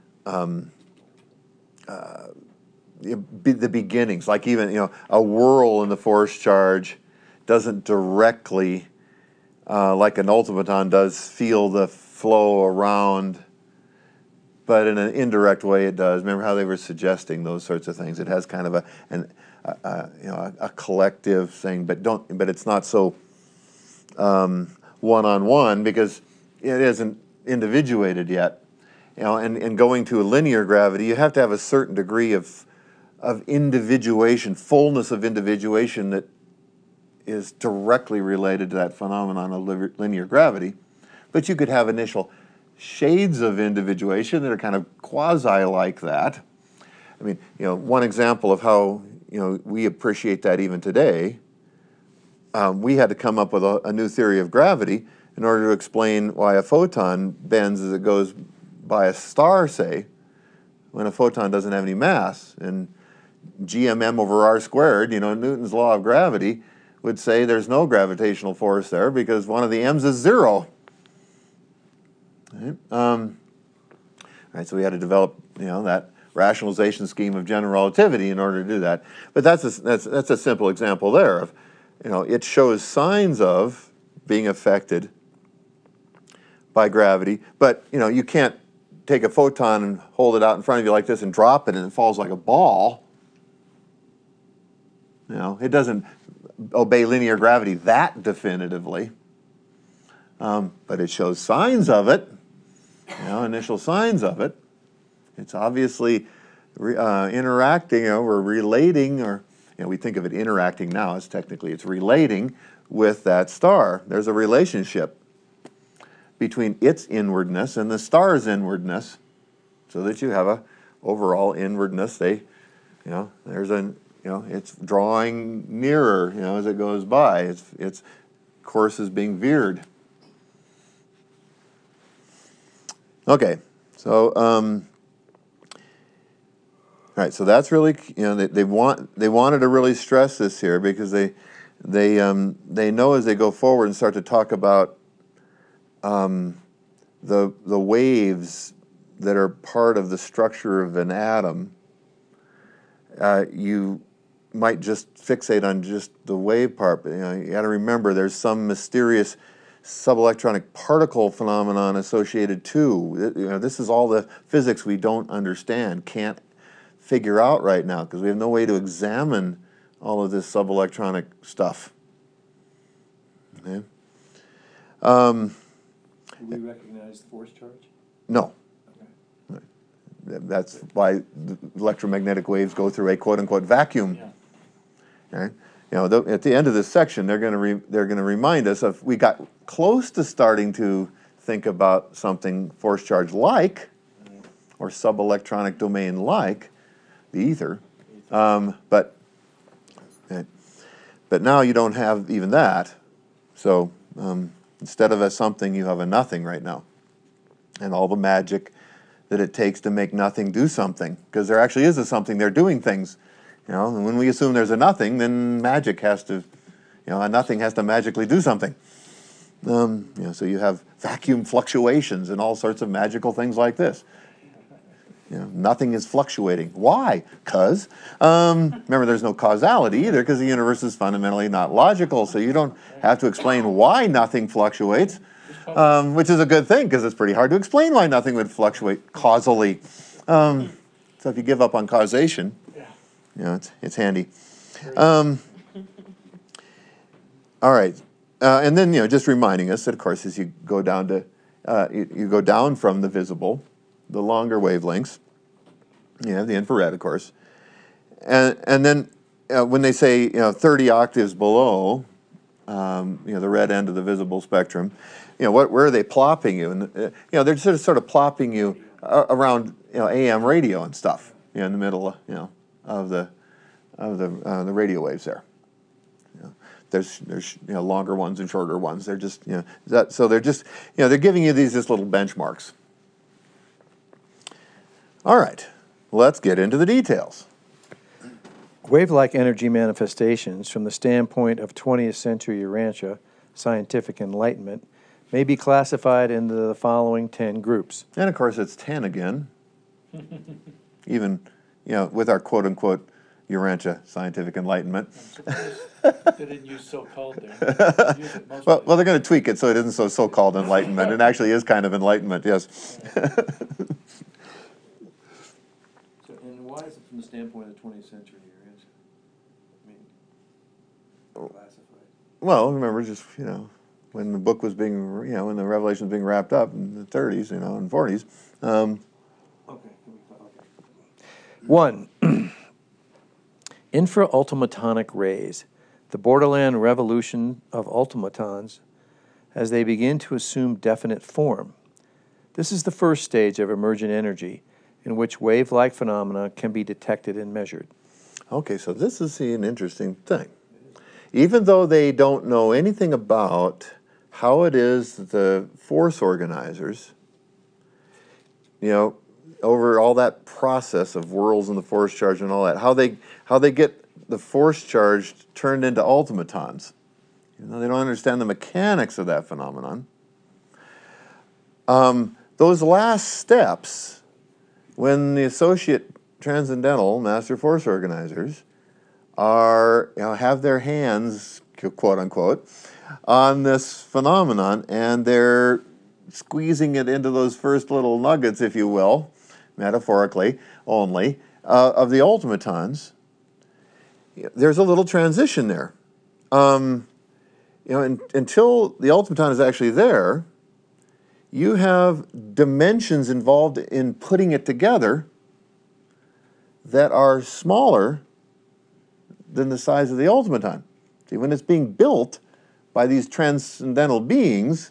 Speaker 1: the beginnings, like even, you know, a whirl in the force charge doesn't directly, like an ultimaton does, feel the flow around, but in an indirect way it does. Remember how they were suggesting those sorts of things? It has kind of a collective thing, but it's not so one-on-one because it isn't individuated yet. You know, and going to a linear gravity, you have to have a certain degree of individuation, fullness of individuation that is directly related to that phenomenon of linear gravity. But you could have initial shades of individuation that are kind of quasi like that. I mean, you know, one example of how, you know, we appreciate that even today, we had to come up with a new theory of gravity in order to explain why a photon bends as it goes by a star, say, when a photon doesn't have any mass. And GMM over R squared, you know, Newton's law of gravity, would say there's no gravitational force there because one of the m's is 0. Right? Right, so we had to develop, you know, that rationalization scheme of general relativity in order to do that. But that's a simple example there of, you know, it shows signs of being affected by gravity, but, you know, you can't take a photon and hold it out in front of you like this and drop it and it falls like a ball. You know, it doesn't obey linear gravity that definitively, but it shows signs of it, you know, initial signs of it. It's obviously interacting, you know, or relating, or, you know, we think of it interacting now as technically it's relating with that star. There's a relationship between its inwardness and the star's inwardness, so that you have a overall inwardness. They, you know, there's an, you know, it's drawing nearer, you know, as it goes by. Its course is being veered. Okay, so Right, so that's really, they wanted to really stress this here because they know as they go forward and start to talk about the waves that are part of the structure of an atom, you might just fixate on just the wave part, but you got to remember there's some mysterious subelectronic particle phenomenon associated too. This is all the physics we don't understand, can't figure out right now because we have no way to examine all of this subelectronic stuff. Okay.
Speaker 2: Do we recognize the force charge?
Speaker 1: No. That's why the electromagnetic waves go through a quote-unquote vacuum.
Speaker 4: Yeah.
Speaker 1: Okay? At the end of this section, they're going to remind us of we got close to starting to think about something force charge like, or subelectronic domain like, the ether, but now you don't have even that. So instead of a something, you have a nothing right now, and all the magic that it takes to make nothing do something, because there actually is a something. They're doing things, and when we assume there's a nothing, then magic has to, a nothing has to magically do something. So you have vacuum fluctuations and all sorts of magical things like this. Nothing is fluctuating. Why? Because, remember, there's no causality either, because the universe is fundamentally not logical, so you don't have to explain why nothing fluctuates, which is a good thing, because it's pretty hard to explain why nothing would fluctuate causally. So if you give up on causation, it's handy. All right. And then, just reminding us that, of course, as you go down to, you go down from the visible, the longer wavelengths, you have the infrared, of course, and then when they say 30 octaves below, the red end of the visible spectrum, where are they plopping you? And they're sort of plopping you around AM radio and stuff, in the middle of the radio waves there. There's longer ones and shorter ones. They're just so they're just they're giving you these just little benchmarks. All right, let's get into the details.
Speaker 2: Wave-like energy manifestations from the standpoint of 20th century Urantia scientific enlightenment may be classified into the following 10 groups.
Speaker 1: And of course, it's 10 again. Even with our quote-unquote Urantia scientific enlightenment.
Speaker 4: They didn't use so-called there. Use it most
Speaker 1: Well, they're going to tweak it so it isn't so-called enlightenment. It actually is kind of enlightenment, yes.
Speaker 2: And why is it from the standpoint of the 20th century Urantia? Classified.
Speaker 1: Well, remember, just when the book was being, when the Revelation was being wrapped up in the 30s, and 40s.
Speaker 2: Okay. 1. Infra-ultimatonic rays, the borderland revolution of ultimatons as they begin to assume definite form. This is the first stage of emergent energy in which wave-like phenomena can be detected and measured.
Speaker 1: Okay, so this is an interesting thing. Even though they don't know anything about how it is that the force organizers, over all that process of whirls and the force charge and all that, how they get the force charge turned into ultimatons. They don't understand the mechanics of that phenomenon. Those last steps, when the associate transcendental master force organizers are have their hands, quote unquote, on this phenomenon, and they're squeezing it into those first little nuggets, if you will, metaphorically only, of the ultimatons, there's a little transition there. Until the ultimaton is actually there, you have dimensions involved in putting it together that are smaller than the size of the ultimaton. See, when it's being built by these transcendental beings,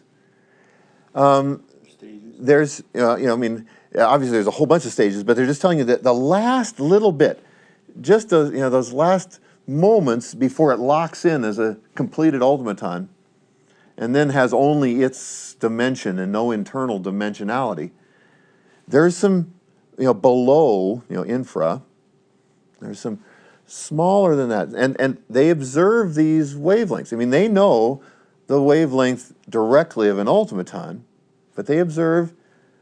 Speaker 1: there's, obviously there's a whole bunch of stages, but they're just telling you that the last little bit, just those last moments before it locks in as a completed ultimaton, and then has only its dimension and no internal dimensionality. There's some, below, infra, There's some smaller than that. And they observe these wavelengths. I mean, they know the wavelength directly of an ultimaton, but they observe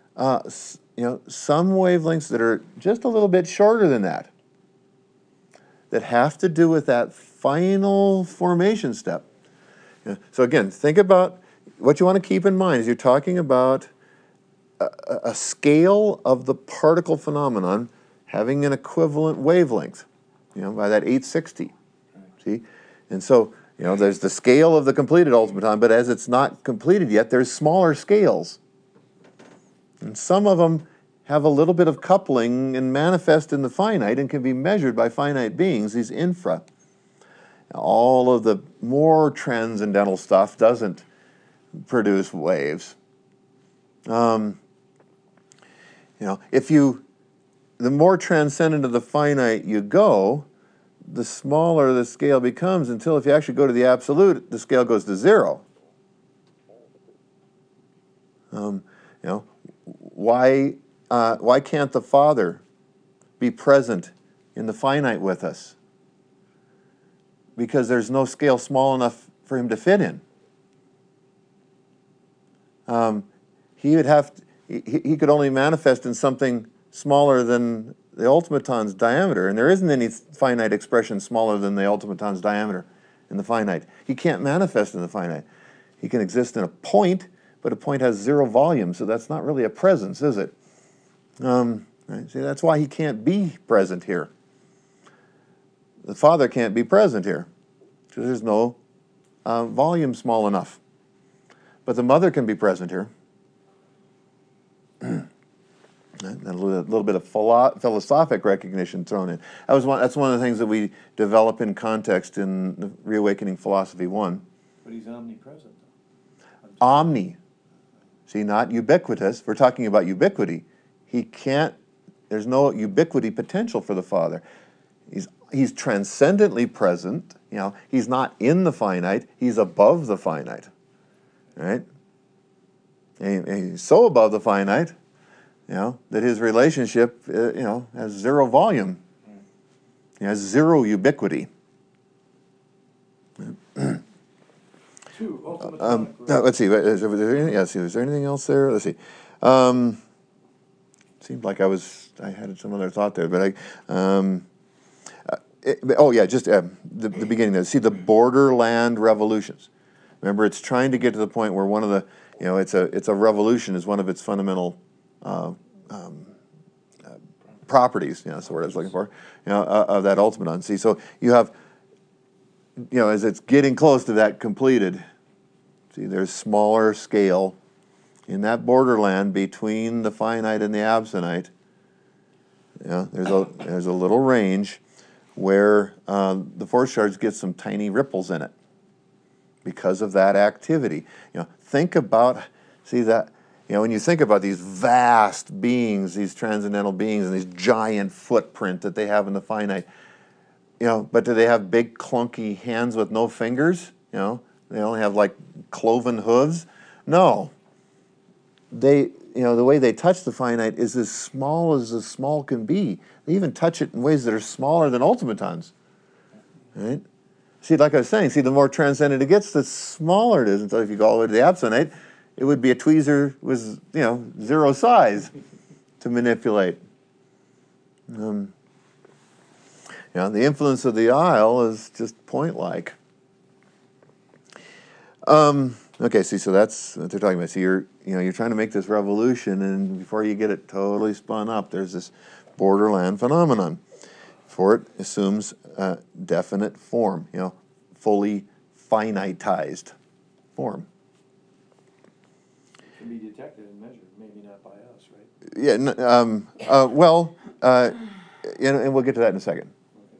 Speaker 1: some wavelengths that are just a little bit shorter than that have to do with that final formation step. So again, think about what you want to keep in mind is you're talking about a scale of the particle phenomenon having an equivalent wavelength, by that 860. See? And so, there's the scale of the completed ultimaton, but as it's not completed yet, there's smaller scales. And some of them have a little bit of coupling and manifest in the finite and can be measured by finite beings, these infra. All of the more transcendental stuff doesn't produce waves. The more transcendent of the finite you go, the smaller the scale becomes until if you actually go to the absolute, the scale goes to 0. Why can't the Father be present in the finite with us? Because there's no scale small enough for him to fit in. He could only manifest in something smaller than the ultimaton's diameter, and there isn't any finite expression smaller than the ultimaton's diameter in the finite. He can't manifest in the finite. He can exist in a point, but a point has 0 volume, so that's not really a presence, is it? Right? See, that's why he can't be present here. The Father can't be present here, because there's no volume small enough. But the Mother can be present here. And a little bit of philosophic recognition thrown in. That's one of the things that we develop in context in the Reawakening Philosophy 1.
Speaker 4: But he's omnipresent.
Speaker 1: Omni. See, not ubiquitous. We're talking about ubiquity. There's no ubiquity potential for the Father. He's transcendently present. He's not in the finite. He's above the finite. Right? And he's so above the finite, that his relationship, has 0 volume. He has 0 ubiquity. Let's see. Is there anything else there? Let's see. Seemed like I had some other thought there, but the beginning there. See, the borderland revolutions. Remember, it's trying to get to the point where one of the, it's a revolution is one of its fundamental properties. That's the word I was looking for. Of that ultimaton. See, so you have, as it's getting close to that completed. See, there's smaller scale in that borderland between the finite and the absonite. There's a little range where the force charge gets some tiny ripples in it because of that activity. Think about, when you think about these vast beings, these transcendental beings, and these giant footprint that they have in the finite, but do they have big clunky hands with no fingers? They only have like cloven hooves? No. The way they touch the finite is as small can be. They even touch it in ways that are smaller than ultimatons. Right? See, like I was saying, the more transcendent it gets, the smaller it is. And so if you go all the way to the absonite, it would be a tweezer with, 0 size to manipulate. The influence of the isle is just point-like. Okay, so that's what they're talking about. So you're trying to make this revolution, and before you get it totally spun up, there's this borderland phenomenon. For it assumes a definite form, fully finitized form.
Speaker 4: Can be detected and measured, maybe not by us, right?
Speaker 1: Yeah. And we'll get to that in a second.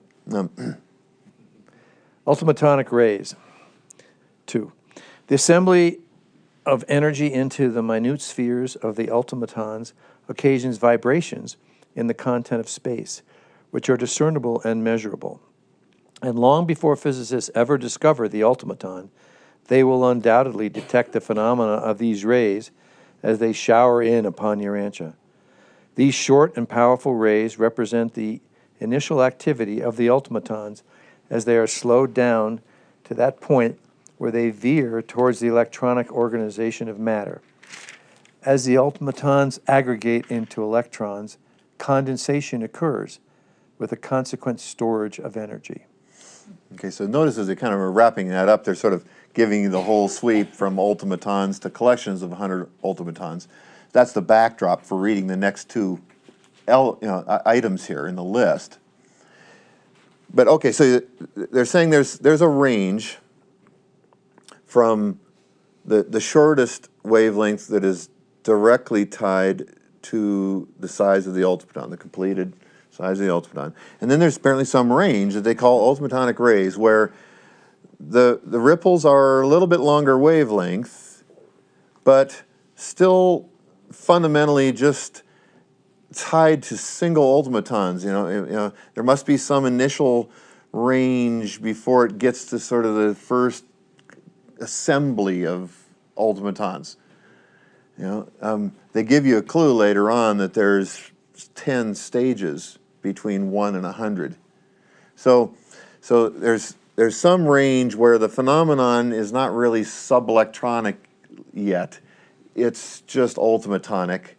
Speaker 2: Ultimatonic rays. 2. The assembly of energy into the minute spheres of the ultimatons occasions vibrations in the content of space, which are discernible and measurable. And long before physicists ever discover the ultimaton, they will undoubtedly detect the phenomena of these rays as they shower in upon Urantia. These short and powerful rays represent the initial activity of the ultimatons as they are slowed down to that point where they veer towards the electronic organization of matter. As the ultimatons aggregate into electrons, condensation occurs with a consequent storage of energy.
Speaker 1: Okay, so notice as they kind of are wrapping that up, they're sort of giving you the whole sweep from ultimatons to collections of 100 ultimatons. That's the backdrop for reading the next two items here in the list. But okay, so they're saying there's a range from the shortest wavelength that is directly tied to the size of the ultimaton, the completed size of the ultimaton. And then there's apparently some range that they call ultimatonic rays where the ripples are a little bit longer wavelength, but still fundamentally just tied to single ultimatons. You know, there must be some initial range before it gets to sort of the first assembly of ultimatons. You know, they give you a clue later on that there's 10 stages between 1 and 100. So there's some range where the phenomenon is not really subelectronic yet. It's just ultimatonic.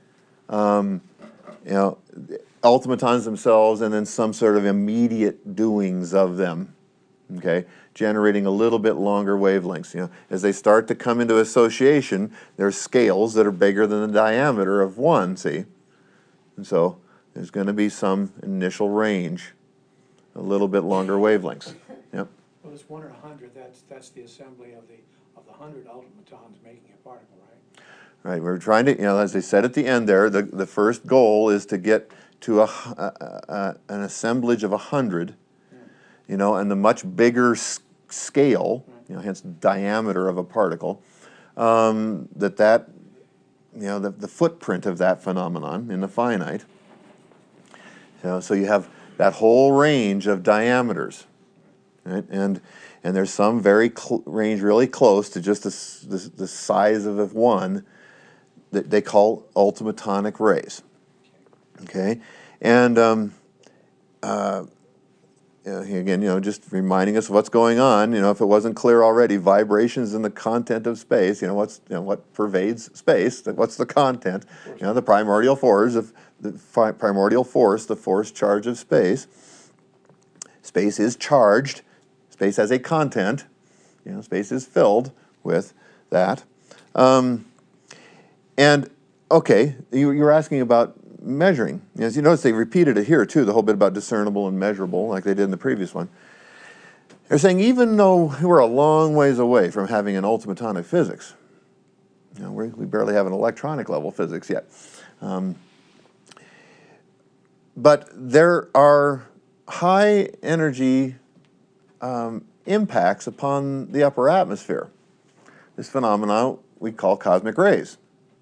Speaker 1: You know, ultimatons themselves and then some sort of immediate doings of them, okay, generating a little bit longer wavelengths. You know, as they start to come into association, there's scales that are bigger than the diameter of one, see? And so there's going to be some initial range, a little bit longer wavelengths. Yep.
Speaker 4: Well, this 1 or 100, that's the assembly of the 100 ultimatons making a particle, right?
Speaker 1: Right, we're trying to, you know, as they said at the end there, the first goal is to get to an assemblage of 100, you know, and the much bigger scale, you know, hence diameter of a particle, that you know, the footprint of that phenomenon in the finite. So you have that whole range of diameters, right? And there's some very range really close to just the size of one that they call ultimatonic rays. Okay, and again, you know, just reminding us of what's going on. You know, if it wasn't clear already, vibrations in the content of space. You know, what pervades space? What's the content? You know, the primordial force the force charge of space. Space is charged. Space has a content. You know, space is filled with that. And okay, you were asking about measuring. As you notice, they repeated it here too, the whole bit about discernible and measurable, like they did in the previous one. They're saying even though we're a long ways away from having an ultimatonic physics, you know, we barely have an electronic level physics yet, but there are high energy impacts upon the upper atmosphere. This phenomenon we call cosmic rays.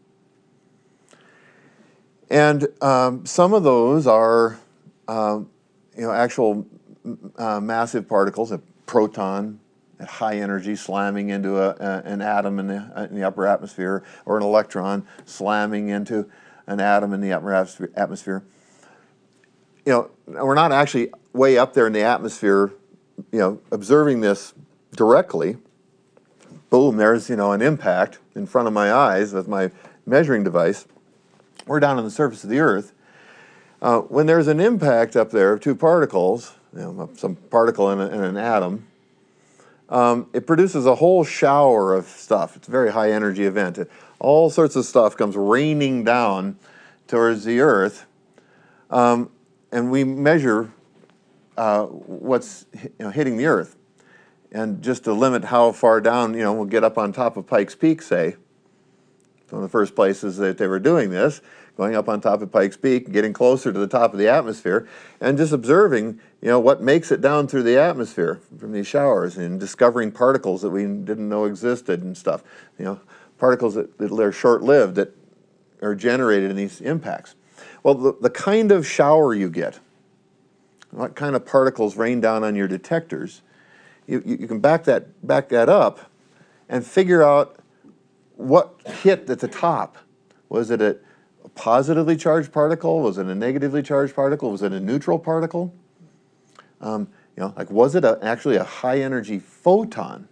Speaker 1: And some of those are, you know, actual massive particles, a proton at high energy slamming into an atom in the upper atmosphere, or an electron slamming into an atom in the upper atmosphere. You know, we're not actually way up there in the atmosphere, you know, observing this directly. Boom, there's, you know, an impact in front of my eyes with my measuring device. We're down on the surface of the Earth. When there's an impact up there of two particles, you know, some particle and an atom, it produces a whole shower of stuff. It's a very high energy event. All sorts of stuff comes raining down towards the Earth, and we measure what's, you know, hitting the Earth. And just to limit how far down, you know, we'll get up on top of Pikes Peak, say. One of the first places that they were doing this, going up on top of Pikes Peak, getting closer to the top of the atmosphere, and just observing, you know, what makes it down through the atmosphere from these showers, and discovering particles that we didn't know existed and stuff. You know, particles that are short-lived that are generated in these impacts. Well, the kind of shower you get, what kind of particles rain down on your detectors, you can back that up and figure out what hit at the top. Was it at a positively charged particle? Was it a negatively charged particle? Was it a neutral particle? Like was it actually a high energy photon?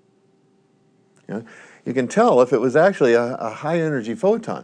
Speaker 1: You can tell if it was actually a high energy photon.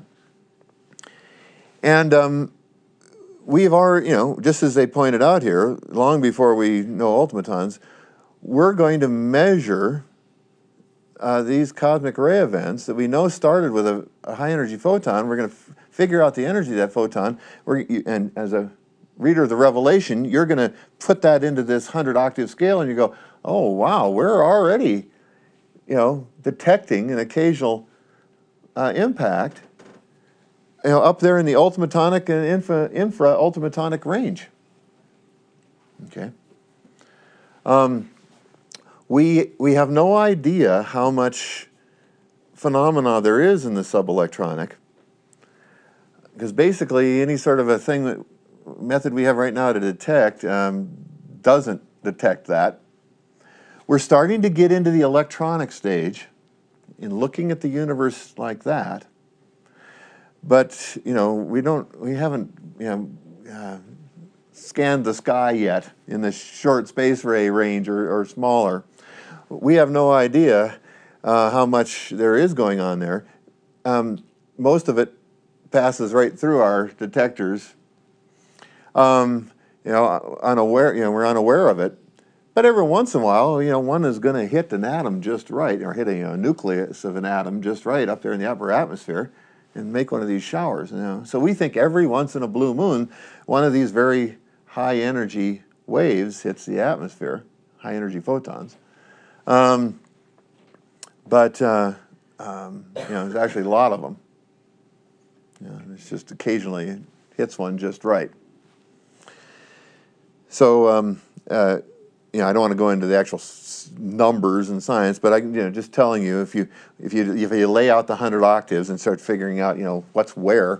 Speaker 1: And we've already, just as they pointed out here, long before we know ultimatons, we're going to measure these cosmic ray events that we know started with a high energy photon. We're going to figure out the energy of that photon. And as a reader of the Revelation, you're going to put that into this 100-octave scale, and you go, oh, wow, we're already, detecting an occasional impact, up there in the ultimatonic and infra-ultimatonic range. Okay. We have no idea how much phenomena there is in the subelectronic, because basically any sort of a method we have right now to detect doesn't detect that. We're starting to get into the electronic stage in looking at the universe like that, but we haven't scanned the sky yet in the short space ray range or smaller. We have no idea how much there is going on there. Most of it passes right through our detectors. Unaware, we're unaware of it. But every once in a while, one is going to hit an atom just right, or hit a nucleus of an atom just right up there in the upper atmosphere and make one of these showers. So we think every once in a blue moon, one of these very high energy waves hits the atmosphere, high energy photons. But there's actually a lot of them. It's just occasionally it hits one just right. So I don't want to go into the actual numbers and science, but I can just telling you if you lay out the 100 octaves and start figuring out what's where,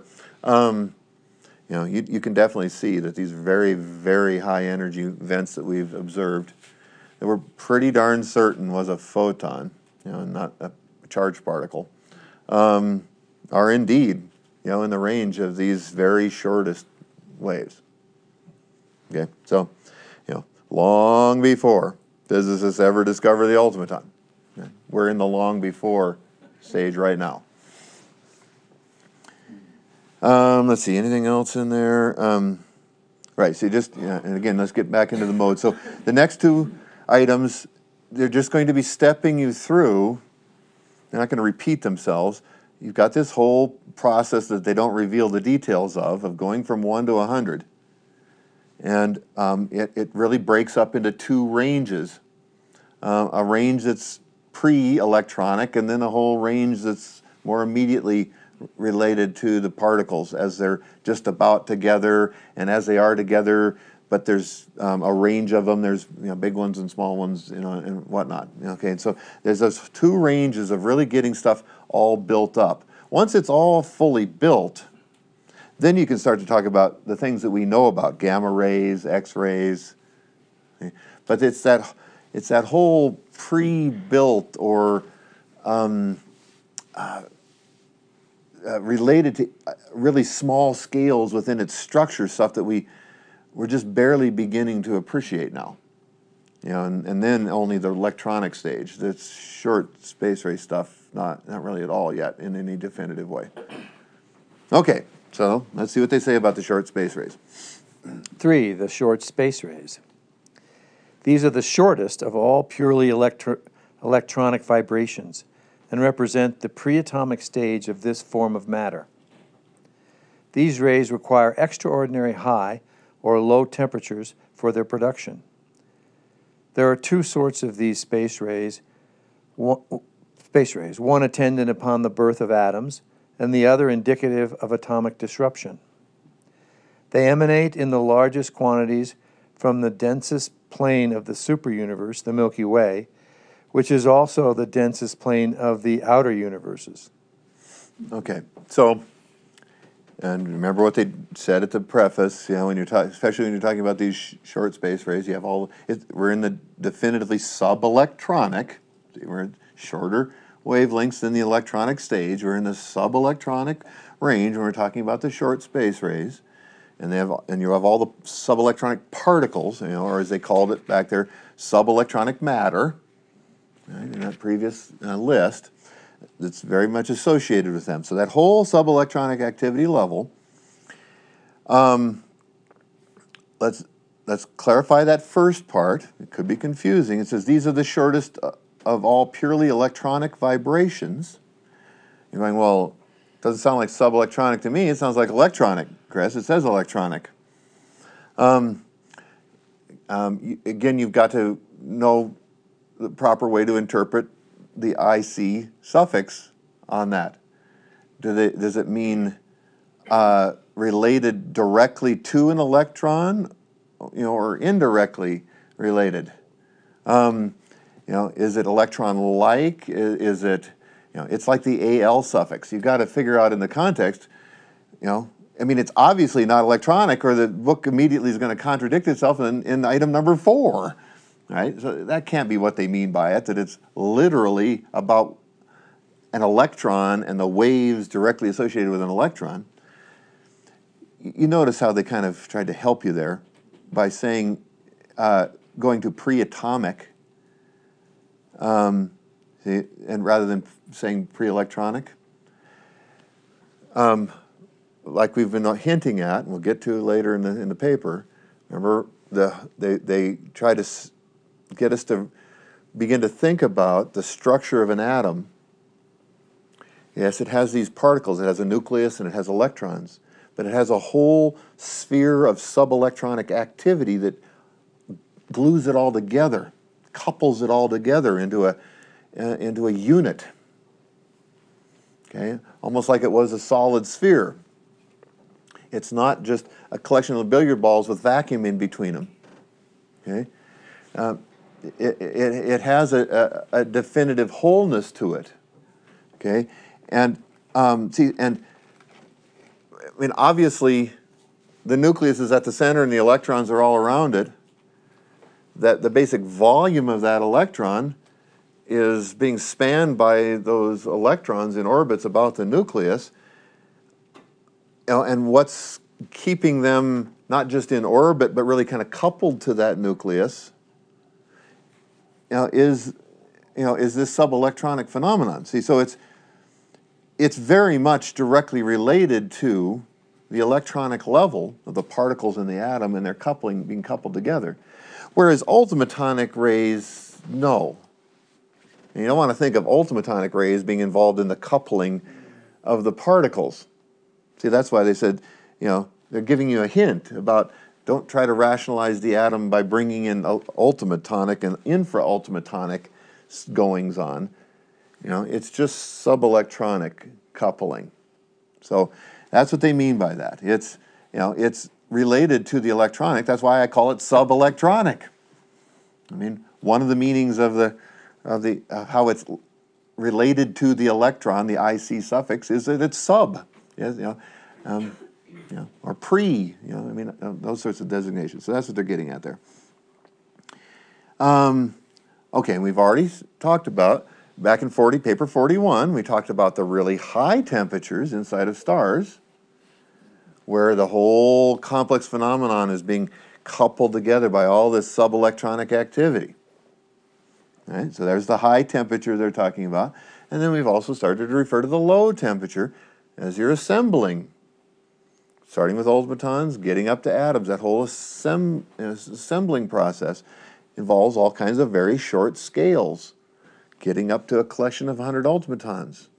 Speaker 1: you can definitely see that these very, very high energy events that we've observed that we're pretty darn certain was a photon, not a charged particle, are indeed in the range of these very shortest waves. Okay, so long before physicists ever discover the ultimaton, we're in the long before stage right now. Let's see, anything else in there? Right, so and again, let's get back into the mode. So the next two items, they're just going to be stepping you through. They're not going to repeat themselves. You've got this whole process that they don't reveal the details of going from 1 to 100. And it really breaks up into two ranges. A range that's pre-electronic, and then a whole range that's more immediately related to the particles as they're just about together, and as they are together, but there's a range of them. There's big ones and small ones, and whatnot. Okay, and so there's those two ranges of really getting stuff all built up. Once it's all fully built, then you can start to talk about the things that we know about, gamma rays, X-rays. Okay? But it's that whole pre-built or related to really small scales within its structure stuff that we're just barely beginning to appreciate now. And then only the electronic stage, that's short space ray stuff, not really at all yet in any definitive way. Okay, so let's see what they say about the short space rays.
Speaker 2: 3, the short space rays. These are the shortest of all purely electronic vibrations and represent the pre-atomic stage of this form of matter. These rays require extraordinary high or low temperatures for their production. There are two sorts of these space rays, one attendant upon the birth of atoms, and the other indicative of atomic disruption. They emanate in the largest quantities from the densest plane of the superuniverse, the Milky Way, which is also the densest plane of the outer universes. Okay,
Speaker 1: so, and remember what they said at the preface, when especially when you're talking about these short space rays, you have we're in the definitively subelectronic, we're shorter wavelengths in the electronic stage. We're in the subelectronic range when we're talking about the short space rays. And you have all the subelectronic particles, or as they called it back there, subelectronic matter, right, in that previous list, that's very much associated with them. So that whole subelectronic activity level, let's clarify that first part. It could be confusing. It says these are the shortest of all purely electronic vibrations. You're going, well, it doesn't sound like subelectronic to me. It sounds like electronic, Chris. It says electronic. Again, you've got to know the proper way to interpret the IC suffix on that. Does it mean related directly to an electron, or indirectly related? Is it electron-like? Is it, it's like the AL suffix. You've got to figure out in the context, it's obviously not electronic, or the book immediately is going to contradict itself in item number 4, right? So that can't be what they mean by it, that it's literally about an electron and the waves directly associated with an electron. You notice how they kind of tried to help you there by saying, going to pre-atomic, and rather than saying pre-electronic. Like we've been hinting at, and we'll get to later in the paper. Remember, they try to get us to begin to think about the structure of an atom. Yes, it has these particles. It has a nucleus and it has electrons, but it has a whole sphere of subelectronic activity that glues it all together, couples it all together into a unit. Okay, almost like it was a solid sphere. It's not just a collection of billiard balls with vacuum in between them. Okay, it has a definitive wholeness to it. Okay, and obviously, the nucleus is at the center and the electrons are all around it. That the basic volume of that electron is being spanned by those electrons in orbits about the nucleus. And what's keeping them not just in orbit, but really kind of coupled to that nucleus, is this subelectronic phenomenon. See, so it's very much directly related to the electronic level of the particles in the atom and their being coupled together. Whereas ultramatonic rays, no. And you don't want to think of ultramatonic rays being involved in the coupling of the particles. See, that's why they said, they're giving you a hint about don't try to rationalize the atom by bringing in ultramatonic and infra-ultramatonic goings on. It's just subelectronic coupling. So that's what they mean by that. It's related to the electronic. That's why I call it subelectronic. One of the meanings of how it's related to the electron, the IC suffix, is that it's sub. Yes, or pre. Those sorts of designations. So that's what they're getting at there. Okay, and we've already talked about back in paper 41. We talked about the really high temperatures inside of stars, where the whole complex phenomenon is being coupled together by all this subelectronic activity. Right? So there's the high temperature they're talking about. And then we've also started to refer to the low temperature as you're assembling. Starting with ultramatons, getting up to atoms. That whole assembling process involves all kinds of very short scales, getting up to a collection of 100 ultramatons.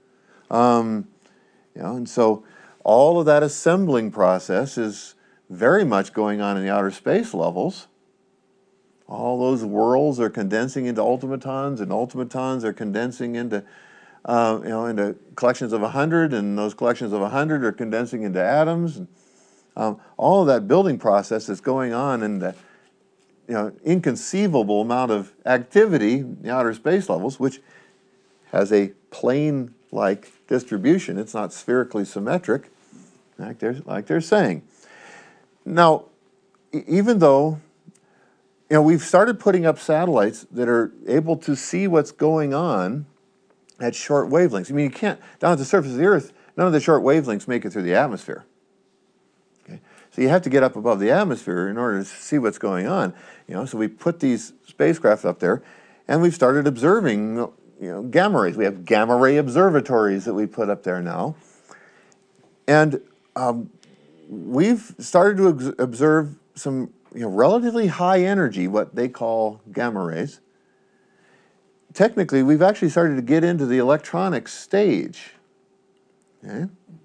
Speaker 1: And so all of that assembling process is very much going on in the outer space levels. All those whorls are condensing into ultramatons, and ultramatons are condensing into collections of 100, and those collections of 100 are condensing into atoms. And, all of that building process is going on in the inconceivable amount of activity in the outer space levels, which has a plane-like distribution. It's not spherically symmetric, like they're saying. Now, even though we've started putting up satellites that are able to see what's going on at short wavelengths. I mean, you can't, down at the surface of the Earth, none of the short wavelengths make it through the atmosphere. Okay? So you have to get up above the atmosphere in order to see what's going on. So we put these spacecraft up there, and we've started observing gamma rays. We have gamma ray observatories that we put up there now. And we've started to observe some relatively high energy, what they call gamma rays. Technically, we've actually started to get into the electronic stage. Okay?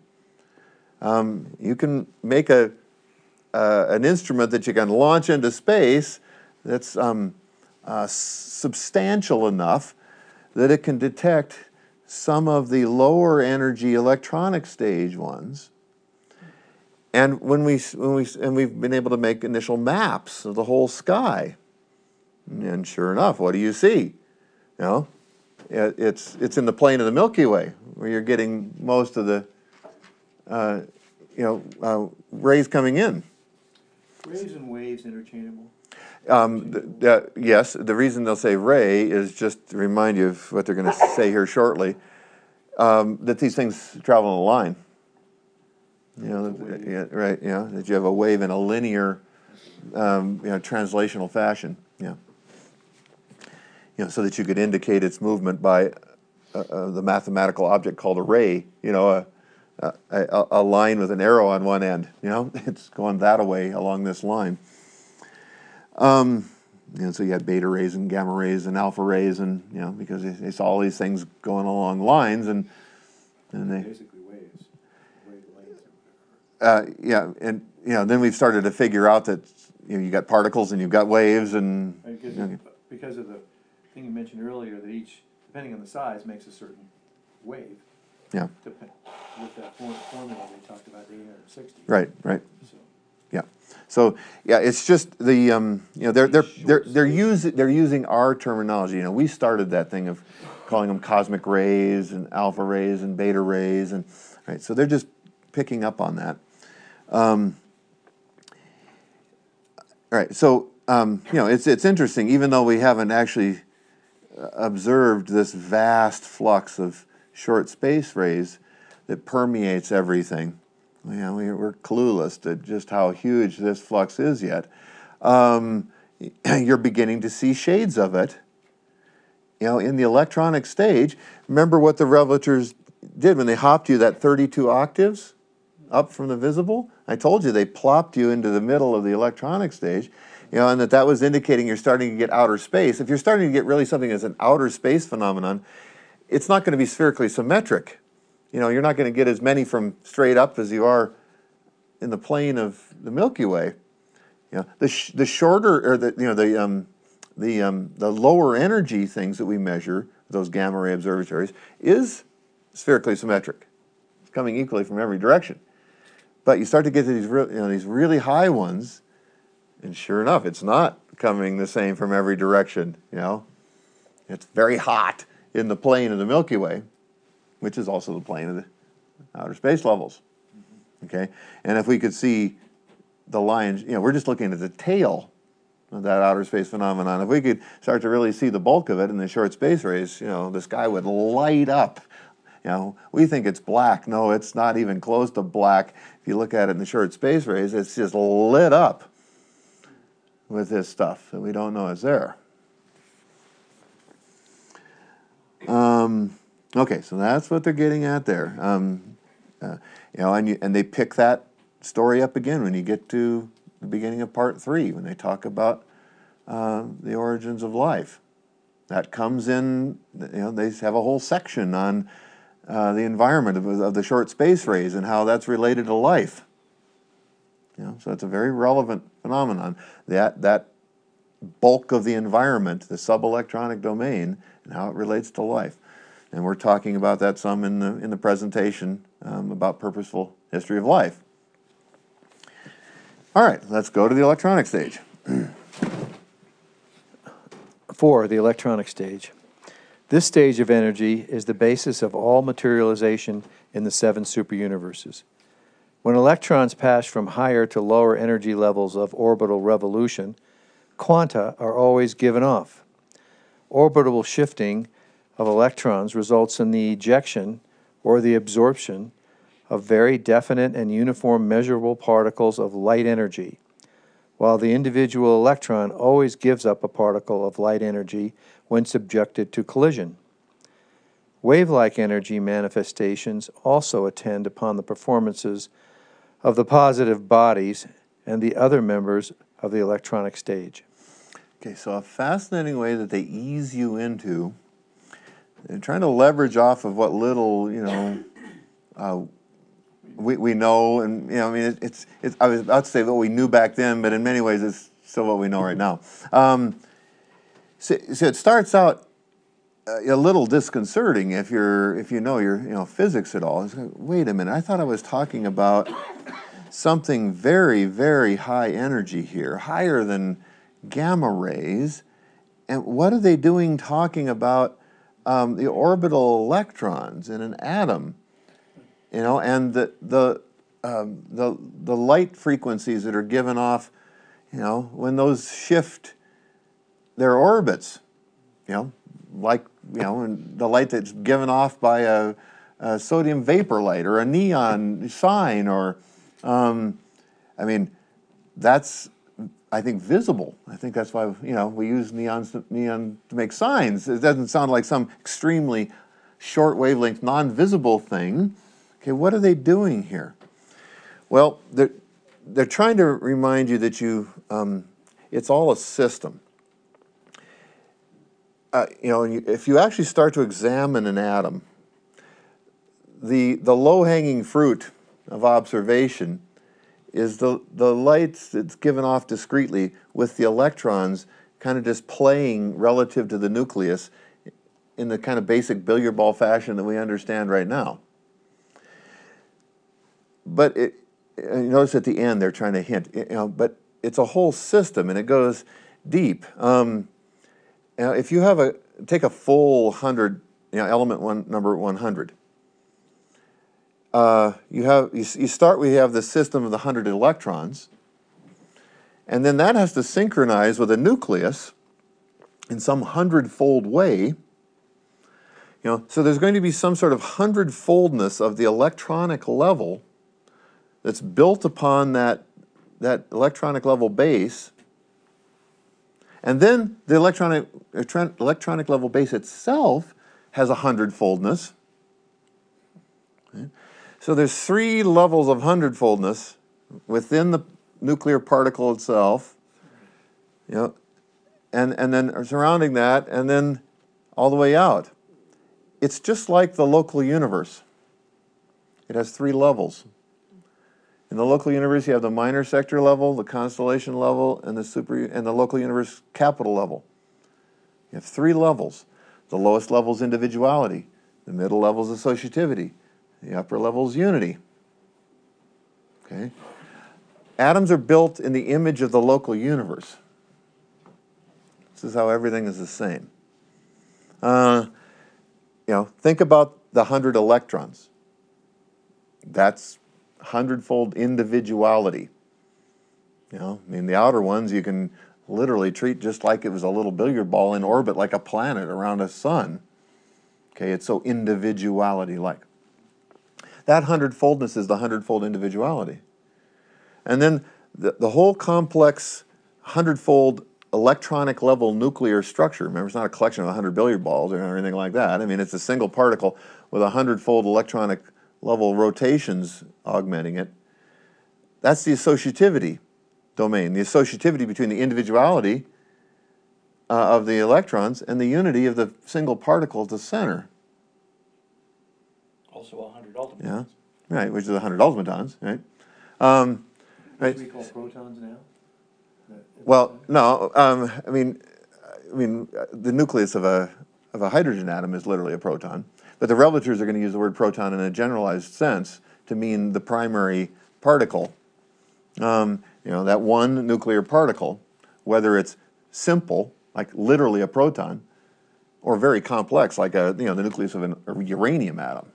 Speaker 1: You can make an instrument that you can launch into space that's substantial enough that it can detect some of the lower energy electronic stage ones. And we've been able to make initial maps of the whole sky. And sure enough, what do you see? It's in the plane of the Milky Way where you're getting most of the rays coming in.
Speaker 2: Rays and waves interchangeable?
Speaker 1: Yes, the reason they'll say ray is just to remind you of what they're going to say here shortly, that these things travel in a line. That you have a wave in a linear, translational fashion. So that you could indicate its movement by the mathematical object called a ray. A line with an arrow on one end. It's going that way along this line. So you had beta rays and gamma rays and alpha rays, and because they saw all these things going along lines, and they
Speaker 2: basically waves,
Speaker 1: then we've started to figure out that you got particles and you've got waves, and
Speaker 2: because of the thing you mentioned earlier, that each, depending on the size, makes a certain wave.
Speaker 1: Yeah.
Speaker 2: With that formula they talked about, the 860.
Speaker 1: Right.
Speaker 2: So.
Speaker 1: Yeah. So it's just the they're using our terminology. We started that thing of calling them cosmic rays and alpha rays and beta rays, and right. So they're just picking up on that. Right. So it's interesting, even though we haven't actually observed this vast flux of short space rays that permeates everything. We're clueless to just how huge this flux is yet. You're beginning to see shades of it. In the electronic stage. Remember what the revelators did when they hopped you that 32 octaves up from the visible? I told you they plopped you into the middle of the electronic stage, and that was indicating you're starting to get outer space. If you're starting to get really something as an outer space phenomenon, it's not going to be spherically symmetric. You're not going to get as many from straight up as you are in the plane of the Milky Way. The shorter, or the lower energy things that we measure, those gamma ray observatories, is spherically symmetric. It's coming equally from every direction. But you start to get to these really high ones, and sure enough, it's not coming the same from every direction. It's very hot in the plane of the Milky Way, which is also the plane of the outer space levels. Okay, and if we could see the lines, we're just looking at the tail of that outer space phenomenon. If we could start to really see the bulk of it in the short space rays, the sky would light up. We think it's black. No, it's not even close to black. If you look at it in the short space rays, it's just lit up with this stuff that we don't know is there. Okay, so that's what they're getting at there. And they pick that story up again when you get to the beginning of part 3, when they talk about the origins of life. That comes in, they have a whole section on the environment of the short space rays and how that's related to life. So it's a very relevant phenomenon. That bulk of the environment, the subelectronic domain, and how it relates to life. And we're talking about that some in the presentation about purposeful history of life. All right, let's go to the electronic stage.
Speaker 2: 4, the electronic stage. This stage of energy is the basis of all materialization in the 7 superuniverses. When electrons pass from higher to lower energy levels of orbital revolution, quanta are always given off. Orbital shifting of electrons results in the ejection or the absorption of very definite and uniform measurable particles of light energy, while the individual electron always gives up a particle of light energy when subjected to collision. Wave-like energy manifestations also attend upon the performances of the positive bodies and the other members of the electronic stage.
Speaker 1: Okay, so a fascinating way that they ease you into, they're trying to leverage off of what little, we know, and, I mean, it's, I was about to say what we knew back then, but in many ways it's still what we know right now. So it starts out a little disconcerting if you know your physics at all. It's like, wait a minute, I thought I was talking about something very, very high energy here, higher than gamma rays. And what are they doing talking about the orbital electrons in an atom? And the light frequencies that are given off, when those shift their orbits, like, and the light that's given off by a sodium vapor light or a neon sign, or, I mean, that's, I think, visible. I think that's why, we use neon to make signs. It doesn't sound like some extremely short wavelength, non-visible thing. Okay, what are they doing here? Well, they're trying to remind you that it's all a system. If you actually start to examine an atom, the low-hanging fruit of observation is the light that's given off discretely with the electrons kind of just playing relative to the nucleus in the kind of basic billiard ball fashion that we understand right now. But you notice at the end they're trying to hint, but it's a whole system and it goes deep. If you take a full 100, element number 100. We have the system of the 100 electrons, and then that has to synchronize with a nucleus in some 100-fold way. So there's going to be some sort of 100-foldness of the electronic level that's built upon that electronic level base. And then the electronic level base itself has a 100-foldness. Okay? So there's 3 levels of 100-foldness within the nuclear particle itself, and then surrounding that, and then all the way out. It's just like the local universe. It has 3 levels. In the local universe, you have the minor sector level, the constellation level, and the local universe capital level. You have 3 levels. The lowest level is individuality. The middle level is associativity. The upper level is unity. Okay? Atoms are built in the image of the local universe. This is how everything is the same. Think about the 100 electrons. That's 100-fold individuality. The outer ones you can literally treat just like it was a little billiard ball in orbit, like a planet around a sun. Okay, it's so individuality-like. That 100-foldness is the 100-fold individuality. And then the whole complex 100-fold electronic level nuclear structure, remember, it's not a collection of 100 billiard balls or anything like that. I mean, it's a single particle with 100-fold electronic level rotations augmenting it. That's the associativity domain, the associativity between the individuality of the electrons and the unity of the single particle at the center.
Speaker 4: Also 100 ultimatons.
Speaker 1: Yeah, right, which is 100 ultimatons, right? Right.
Speaker 2: We call protons now?
Speaker 1: Well, no, I mean, the nucleus of a hydrogen atom is literally a proton. But the revelators are going to use the word proton in a generalized sense to mean the primary particle. That one nuclear particle, whether it's simple, like literally a proton, or very complex, like the nucleus of a uranium atom.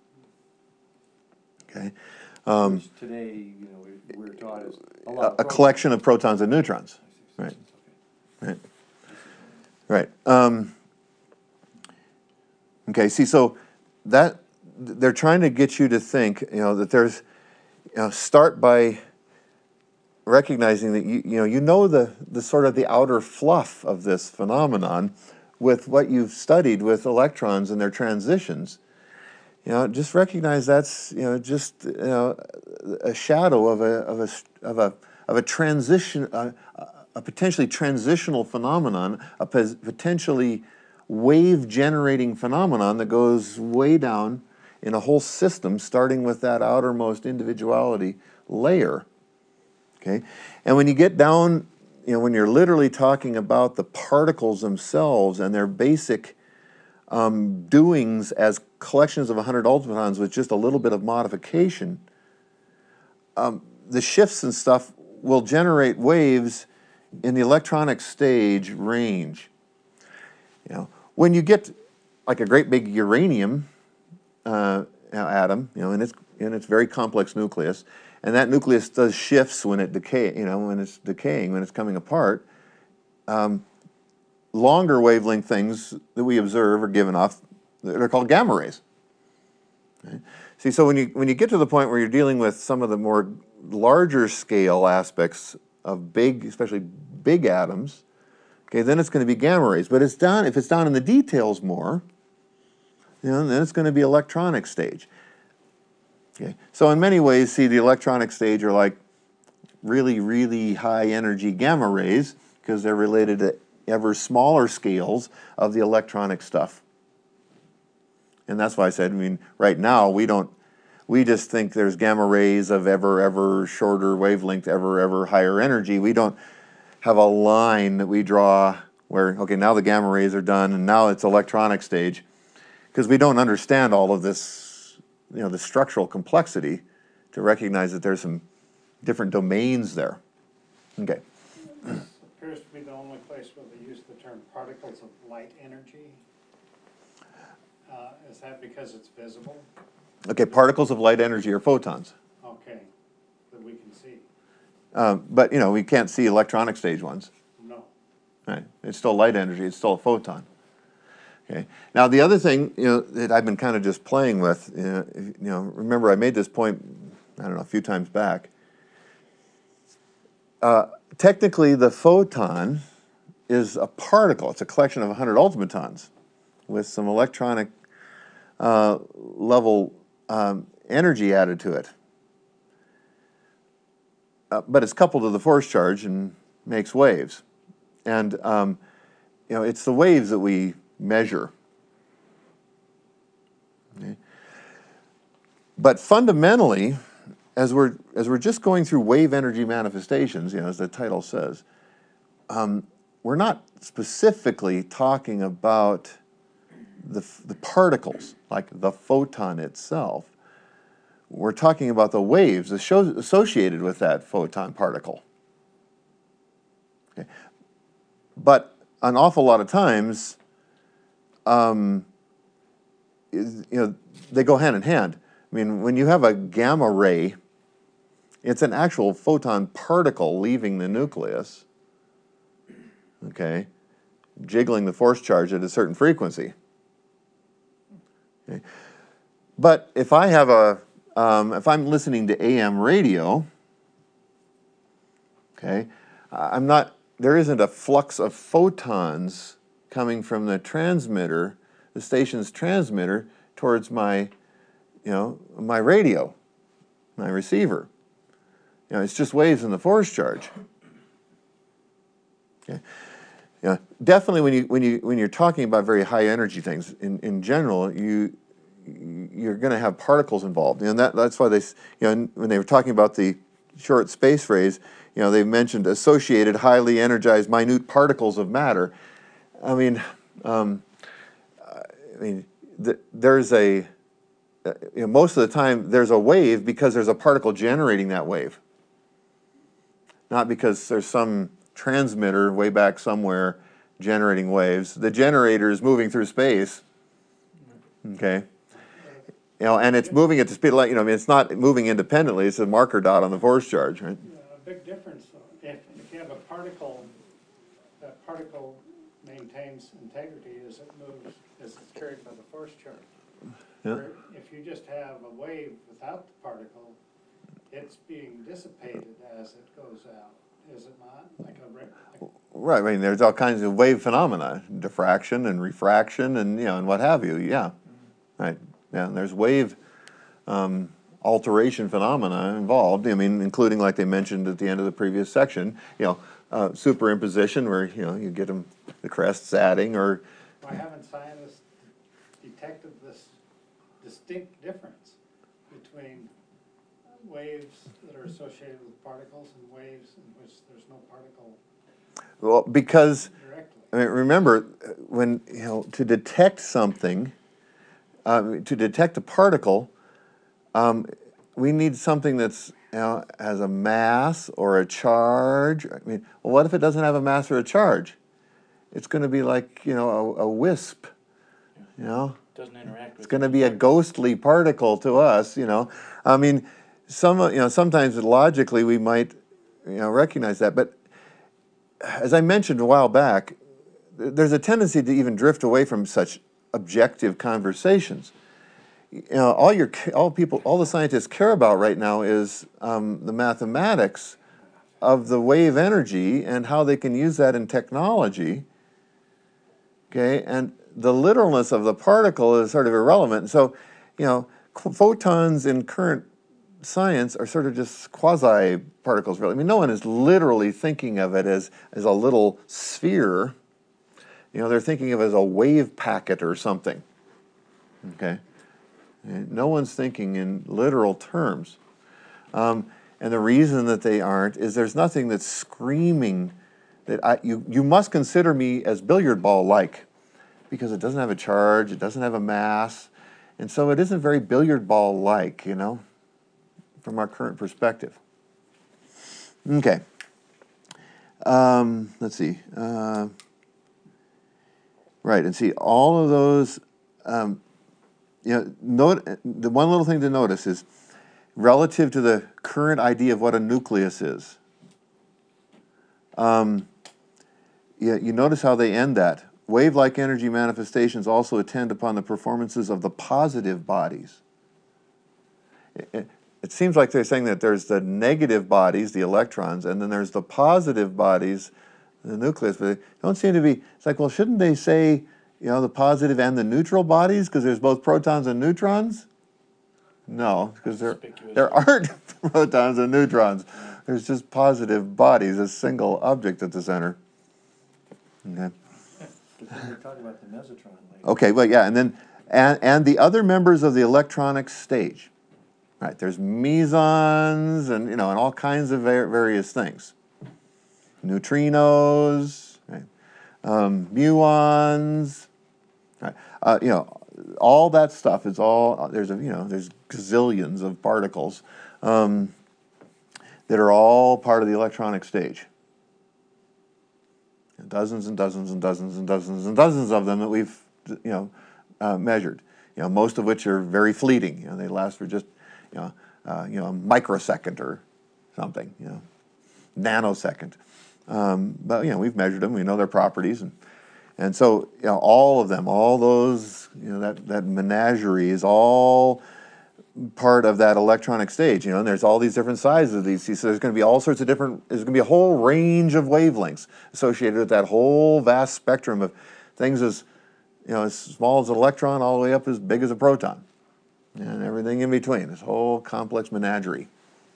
Speaker 1: Okay.
Speaker 2: Which today, we're taught as
Speaker 1: A collection of protons and neutrons. Right. Right. Right. Okay, see, so that they're trying to get you to think, that there's, start by recognizing that you know the sort of the outer fluff of this phenomenon with what you've studied with electrons and their transitions. Just recognize that's just a shadow of a transition, a potentially transitional phenomenon, a potentially wave generating phenomenon that goes way down in a whole system, starting with that outermost individuality layer. Okay, and when you get down, when you're literally talking about the particles themselves and their basic doings as collections of 100 ultimatons with just a little bit of modification, the shifts and stuff will generate waves in the electronic stage range. When you get like a great big uranium atom, in its very complex nucleus, and that nucleus does shifts when it when it's decaying, when it's coming apart. Longer wavelength things that we observe are given off. They're called gamma rays. Okay? See, so when you get to the point where you're dealing with some of the more larger scale aspects of especially big atoms, okay, then it's going to be gamma rays. But if it's down in the details more, then it's going to be electronic stage. Okay, so in many ways, see, the electronic stage are like really, really high energy gamma rays because they're related to ever smaller scales of the electronic stuff. And that's why I said, right now we just think there's gamma rays of ever shorter wavelength, ever higher energy. We don't have a line that we draw where, okay, now the gamma rays are done and now it's electronic stage, because we don't understand all of this, the structural complexity to recognize that there's some different domains there. Okay.
Speaker 3: This appears to be the only place where they use the term particles of light energy. Is that because it's visible?
Speaker 1: Okay, particles of light energy are photons.
Speaker 3: Okay, that we can see.
Speaker 1: But, we can't see electronic stage ones.
Speaker 3: No.
Speaker 1: Right. It's still light energy. It's still a photon. Okay. Now, the other thing, that I've been kind of just playing with, remember I made this point, I don't know, a few times back. Technically, the photon is a particle. It's a collection of 100 ultimatons with some electronic level energy added to it. But it's coupled to the force charge and makes waves. And, it's the waves that we measure. Okay. But fundamentally, as we're just going through wave energy manifestations, as the title says, we're not specifically talking about the particles, like the photon itself. We're talking about the waves associated with that photon particle. Okay. But an awful lot of times, they go hand in hand. When you have a gamma ray, it's an actual photon particle leaving the nucleus, okay, jiggling the force charge at a certain frequency. Okay. But if I have if I'm listening to AM radio, okay, there isn't a flux of photons coming from the transmitter, the station's transmitter, towards my radio, my receiver. It's just waves in the force charge. Okay. Definitely when you're talking about very high energy things, in general, you're going to have particles involved, and that's why when they were talking about the short space rays, they mentioned associated highly energized minute particles of matter. There's most of the time there's a wave because there's a particle generating that wave, not because there's some transmitter way back somewhere generating waves. The generator is moving through space, okay, and it's moving at the speed of light. It's not moving independently. It's a marker dot on the force charge, right?
Speaker 3: A big difference, if you have a particle, that particle maintains integrity as it moves is it's carried by the force charge.
Speaker 1: Yeah.
Speaker 3: Where if you just have a wave without the particle, it's being dissipated as it goes out, is it not? Like
Speaker 1: Right, I mean, there's all kinds of wave phenomena, diffraction and refraction and, and what have you, yeah. Right, yeah, and there's wave alteration phenomena involved, I mean, including, like they mentioned at the end of the previous section, superimposition where, you get them, the crests adding, or...
Speaker 3: Why haven't scientists detected this distinct difference between waves that are associated with particles and waves in which there's no particle
Speaker 1: Well, because,
Speaker 3: directly?
Speaker 1: I mean, remember, when, to detect something, to detect a particle, we need something that's, has a mass or a charge. I mean, well, what if it doesn't have a mass or a charge? It's going to be like, a wisp,
Speaker 6: Doesn't interact with.
Speaker 1: It's going to be a ghostly particle to us, I mean, sometimes logically we might, recognize that, but as I mentioned a while back, there's a tendency to even drift away from such objective conversations. All the scientists care about right now is the mathematics of the wave energy and how they can use that in technology. Okay, and the literalness of the particle is sort of irrelevant. So, photons in current science are sort of just quasi-particles, really. I mean, no one is literally thinking of it as a little sphere. They're thinking of it as a wave packet or something. Okay? And no one's thinking in literal terms. And the reason that they aren't is there's nothing that's screaming that you must consider me as billiard ball-like, because it doesn't have a charge, it doesn't have a mass, and so it isn't very billiard ball-like, from our current perspective. Okay. Let's see. Right, and see, all of those, note, the one little thing to notice is relative to the current idea of what a nucleus is. You notice how they end that. Wave-like energy manifestations also attend upon the performances of the positive bodies. It seems like they're saying that there's the negative bodies, the electrons, and then there's the positive bodies, the nucleus. But they don't seem to be, it's like, well, shouldn't they say, the positive and the neutral bodies, because there's both protons and neutrons? No, because there aren't protons and neutrons. There's just positive bodies, a single object at the center. Okay.
Speaker 2: We're talking about the mesotron later.
Speaker 1: Okay, well, yeah, and then and the other members of the electronic stage. Right, there's mesons and and all kinds of various things. Neutrinos, right? Muons, right? All that stuff is all there's gazillions of particles that are all part of the electronic stage. Dozens and dozens and dozens and dozens and dozens of them that we've measured. Most of which are very fleeting. They last for just a microsecond or something. Nanosecond. But we've measured them. We know their properties, and so all of them, all those that menagerie is all part of that electronic stage, and there's all these different sizes of these. So there's going to be all sorts of different, there's going to be a whole range of wavelengths associated with that whole vast spectrum of things as small as an electron all the way up as big as a proton, and everything in between, this whole complex menagerie.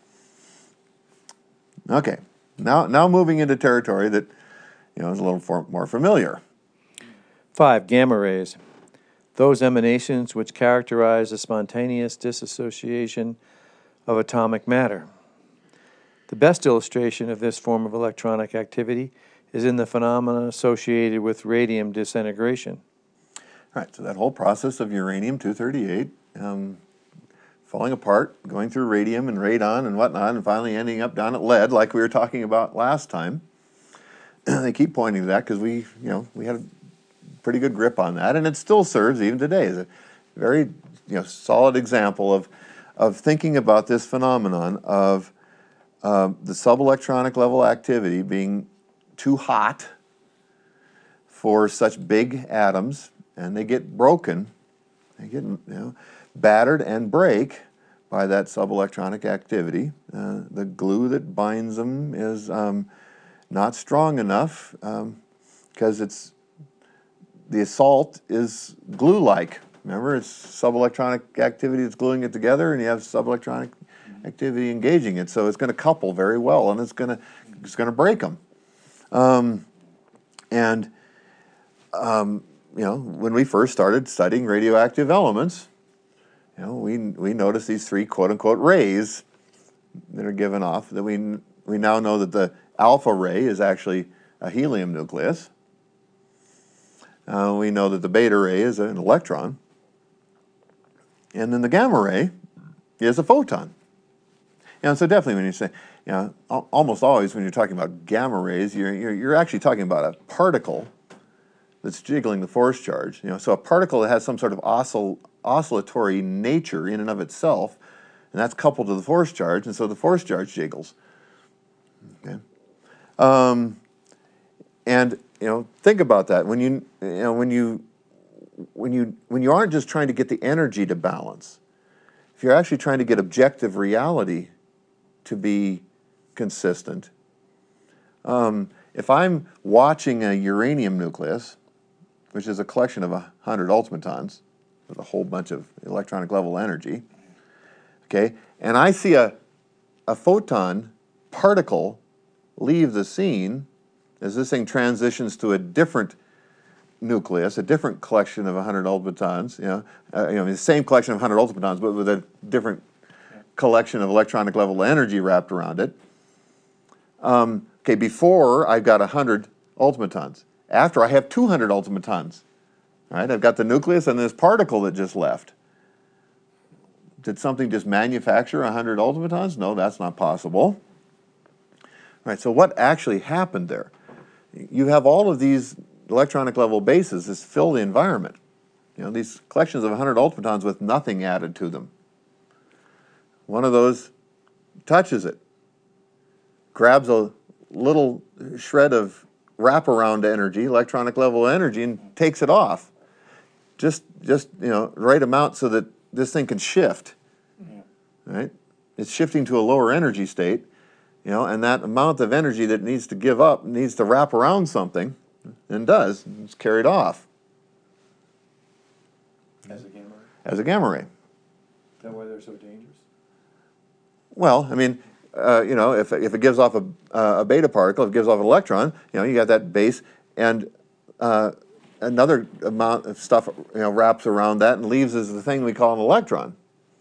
Speaker 1: Okay, now moving into territory that is a little more familiar.
Speaker 2: 5, gamma rays. Those emanations which characterize the spontaneous dissociation of atomic matter. The best illustration of this form of electronic activity is in the phenomena associated with radium disintegration.
Speaker 1: Right, so that whole process of uranium-238 falling apart, going through radium and radon and whatnot, and finally ending up down at lead, like we were talking about last time. They keep pointing to that because we had a pretty good grip on that, and it still serves even today as a very solid example of thinking about this phenomenon of the subelectronic level activity being too hot for such big atoms, and they get broken, they get battered and break by that subelectronic activity. The glue that binds them is not strong enough because the assault is glue-like. Remember, it's subelectronic activity that's gluing it together, and you have subelectronic activity engaging it, so it's going to couple very well, and it's going to break them. When we first started studying radioactive elements, we noticed these three quote-unquote rays that are given off. That we now know that the alpha ray is actually a helium nucleus. We know that the beta ray is an electron, and then the gamma ray is a photon. So definitely when you say, almost always when you're talking about gamma rays, you're actually talking about a particle that's jiggling the force charge. So a particle that has some sort of oscillatory nature in and of itself, and that's coupled to the force charge, and so the force charge jiggles. Okay. Think about that when you aren't just trying to get the energy to balance. If you're actually trying to get objective reality to be consistent, if I'm watching a uranium nucleus, which is a collection of 100 ultimatons with a whole bunch of electronic level energy, okay, and I see a photon particle leave the scene as this thing transitions to a different nucleus, a different collection of 100 ultimatons, the same collection of 100 ultimatons, but with a different collection of electronic level energy wrapped around it. Before I've got 100 ultimatons. After I have 200 ultimatons. Right? I've got the nucleus and this particle that just left. Did something just manufacture 100 ultimatons? No, that's not possible. Right, so what actually happened there? You have all of these electronic level bases that fill the environment. These collections of 100 ultimatons with nothing added to them. One of those touches it, grabs a little shred of wraparound energy, electronic level energy, and takes it off. Just right amount so that this thing can shift. Right? It's shifting to a lower energy state, and that amount of energy that it needs to give up needs to wrap around something, and does. It's carried off.
Speaker 2: As a gamma ray?
Speaker 1: As a gamma ray.
Speaker 2: Is that why they're so dangerous?
Speaker 1: Well, I mean, if it gives off a beta particle, if it gives off an electron, you got that base, and another amount of stuff, wraps around that and leaves as the thing we call an electron.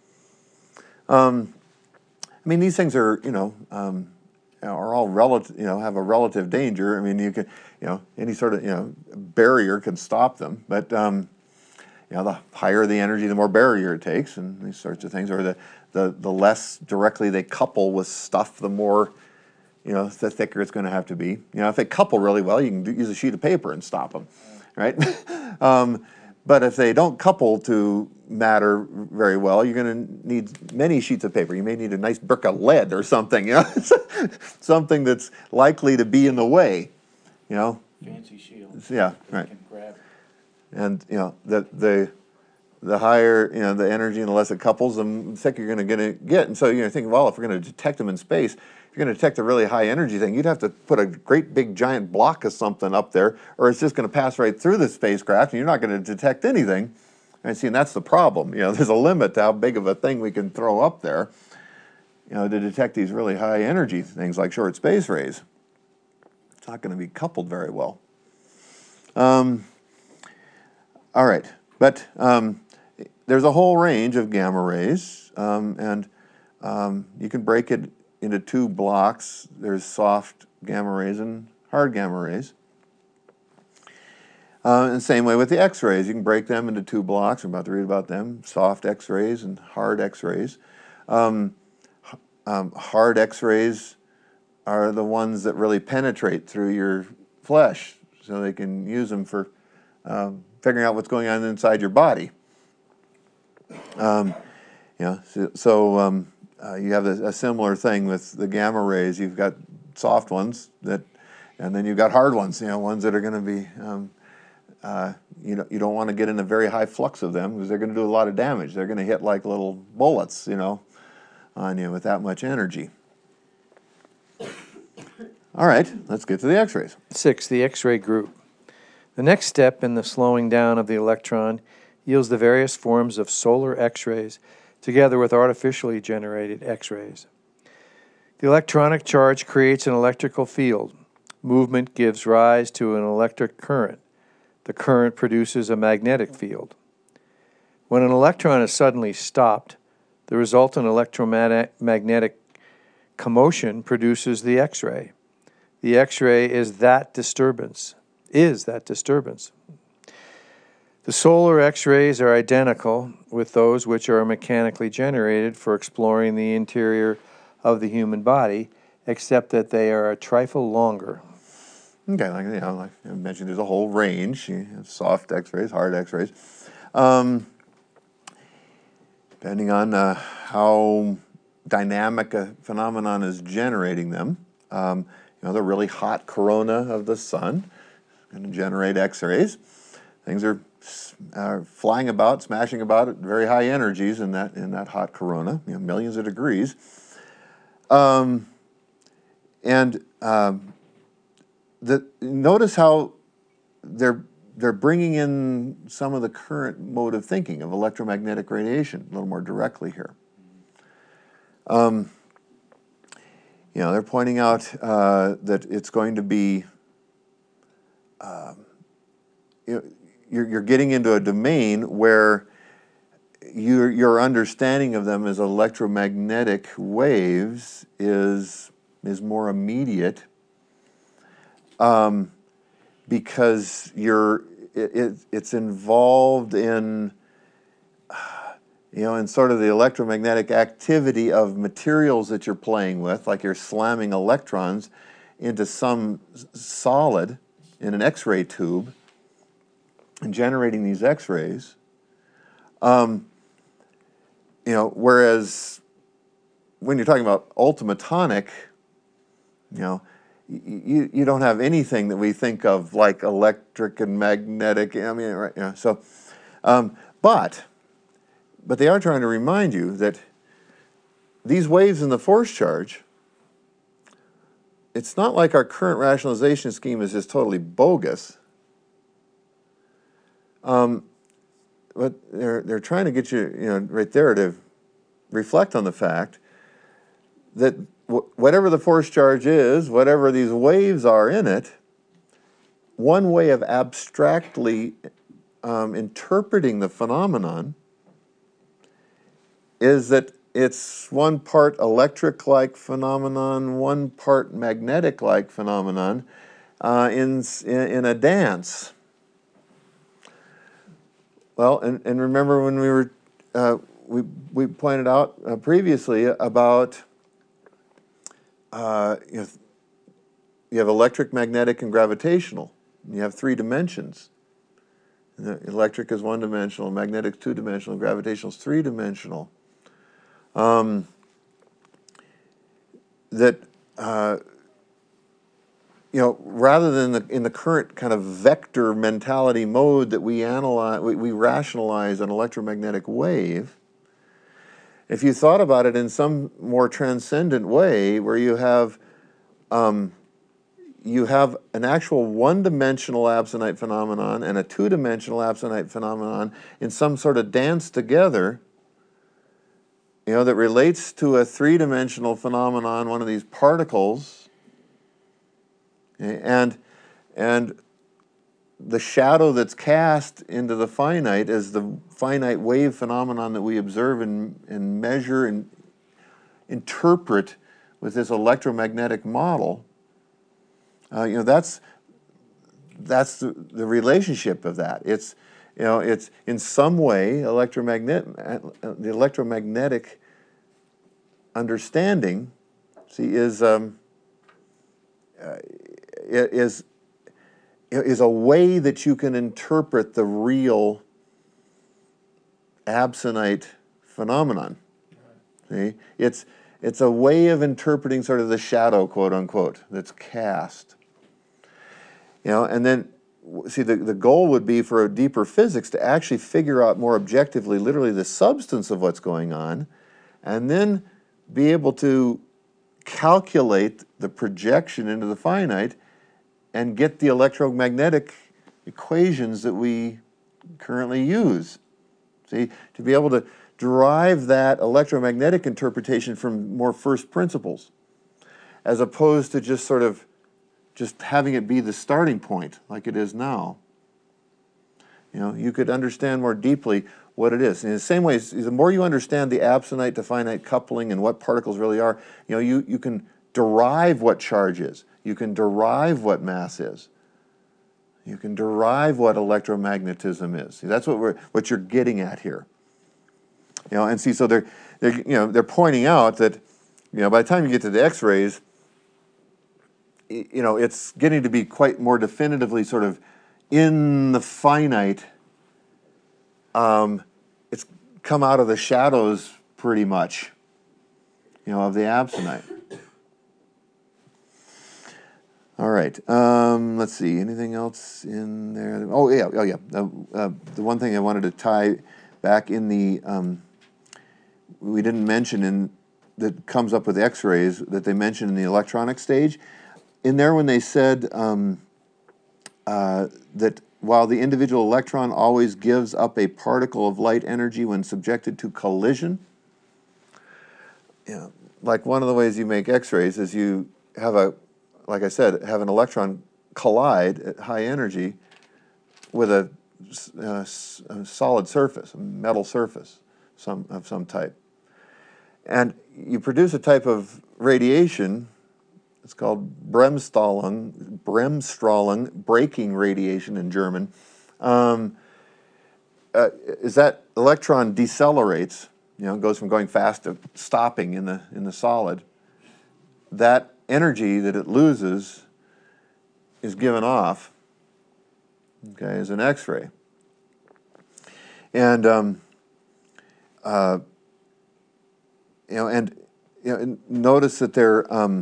Speaker 1: I mean, these things are, are all relative, have a relative danger. I mean, you can, any sort of, barrier can stop them, but, the higher the energy, the more barrier it takes, and these sorts of things, or the less directly they couple with stuff, the more, the thicker it's going to have to be. If they couple really well, you can use a sheet of paper and stop them, right? But if they don't couple to matter very well, you're going to need many sheets of paper. You may need a nice brick of lead or something, something that's likely to be in the way,
Speaker 6: Fancy shields.
Speaker 1: Yeah, right.
Speaker 6: Can grab it.
Speaker 1: And the higher the energy and the less it couples, the thicker you're going to get. And so you're thinking, well, if we're going to detect them in space, if you're going to detect a really high energy thing, you'd have to put a great big giant block of something up there, or it's just going to pass right through the spacecraft, and you're not going to detect anything. And that's the problem. There's a limit to how big of a thing we can throw up there, to detect these really high energy things like short space rays. It's not going to be coupled very well. All right, but there's a whole range of gamma rays, and you can break it into two blocks. There's soft gamma rays and hard gamma rays. And same way with the X-rays. You can break them into two blocks. I'm about to read about them, soft X-rays and hard X-rays. Hard X-rays are the ones that really penetrate through your flesh, so they can use them for figuring out what's going on inside your body. You have a similar thing with the gamma rays. You've got soft ones and then you've got hard ones. Ones that are going to be you don't want to get in a very high flux of them because they're going to do a lot of damage. They're going to hit like little bullets, on you with that much energy. All right, let's get to the X-rays.
Speaker 2: 6, the X-ray group. The next step in the slowing down of the electron yields the various forms of solar X-rays together with artificially generated X-rays. The electronic charge creates an electrical field. Movement gives rise to an electric current. The current produces a magnetic field. When an electron is suddenly stopped, the resultant electromagnetic commotion produces the X-ray. The X-ray is that disturbance. The solar X-rays are identical with those which are mechanically generated for exploring the interior of the human body, except that they are a trifle longer.
Speaker 1: Okay, like I mentioned, there's a whole range. You have soft X-rays, hard X-rays. Depending on how dynamic a phenomenon is generating them. The really hot corona of the sun is going to generate X-rays. Things are flying about, smashing about at very high energies in that hot corona, millions of degrees. Notice how they're bringing in some of the current mode of thinking of electromagnetic radiation a little more directly here. They're pointing out that it's going to be, you're getting into a domain where your understanding of them as electromagnetic waves is more immediate, because it's involved in in sort of the electromagnetic activity of materials that you're playing with, like you're slamming electrons into some solid in an X-ray tube and generating these X-rays. Whereas when you're talking about ultimatonic, you don't have anything that we think of like electric and magnetic. Right? So, but they are trying to remind you that these waves in the force charge, it's not like our current rationalization scheme is just totally bogus. But they're trying to get you, right there to reflect on the fact that whatever the force charge is, whatever these waves are in it, one way of abstractly interpreting the phenomenon is that it's one part electric-like phenomenon, one part magnetic-like phenomenon in a dance. Well, and remember when we were we pointed out previously about you have electric, magnetic, and gravitational. You have 3 dimensions. Electric is 1-dimensional, magnetic is 2-dimensional, gravitational is 3-dimensional. Rather than in the current kind of vector mentality mode that we analyze, we rationalize an electromagnetic wave, if you thought about it in some more transcendent way, where you have an actual 1-dimensional absonite phenomenon and a 2-dimensional absonite phenomenon in some sort of dance together, that relates to a 3-dimensional phenomenon, one of these particles, and the shadow that's cast into the finite is the finite wave phenomenon that we observe and measure and interpret with this electromagnetic model. That's the relationship of that. It's in some way the electromagnetic understanding, is a way that you can interpret the real absonite phenomenon. See, it's a way of interpreting sort of the shadow, quote unquote, that's cast. And then see, the goal would be for a deeper physics to actually figure out more objectively, literally, the substance of what's going on, and then be able to calculate the projection into the finite and get the electromagnetic equations that we currently use. See, to be able to derive that electromagnetic interpretation from more first principles, as opposed to just sort of just having it be the starting point like it is now. You know, you could understand more deeply what it is. In the same way, the more you understand the absonite to finite coupling and what particles really are, you know, you can derive what charge is. You can derive what mass is. You can derive what electromagnetism is. See, that's what you're getting at here. You know, and see, so they're pointing out that, you know, by the time you get to the X-rays, you know, it's getting to be quite more definitively sort of in the finite. It's come out of the shadows pretty much, you know, of the absonite. All right. Let's see. Anything else in there? Oh yeah. The one thing I wanted to tie back in the we didn't mention that comes up with X-rays that they mentioned in the electronic stage. In there, when they said that while the individual electron always gives up a particle of light energy when subjected to collision, you know, like one of the ways you make X-rays is you have like I said, have an electron collide at high energy with a solid surface, a metal surface of some type. And you produce a type of radiation. It's called Bremsstrahlung, braking radiation in German. Is that electron decelerates, you know, goes from going fast to stopping in the solid. That energy that it loses is given off, okay, as an X-ray. And notice that they're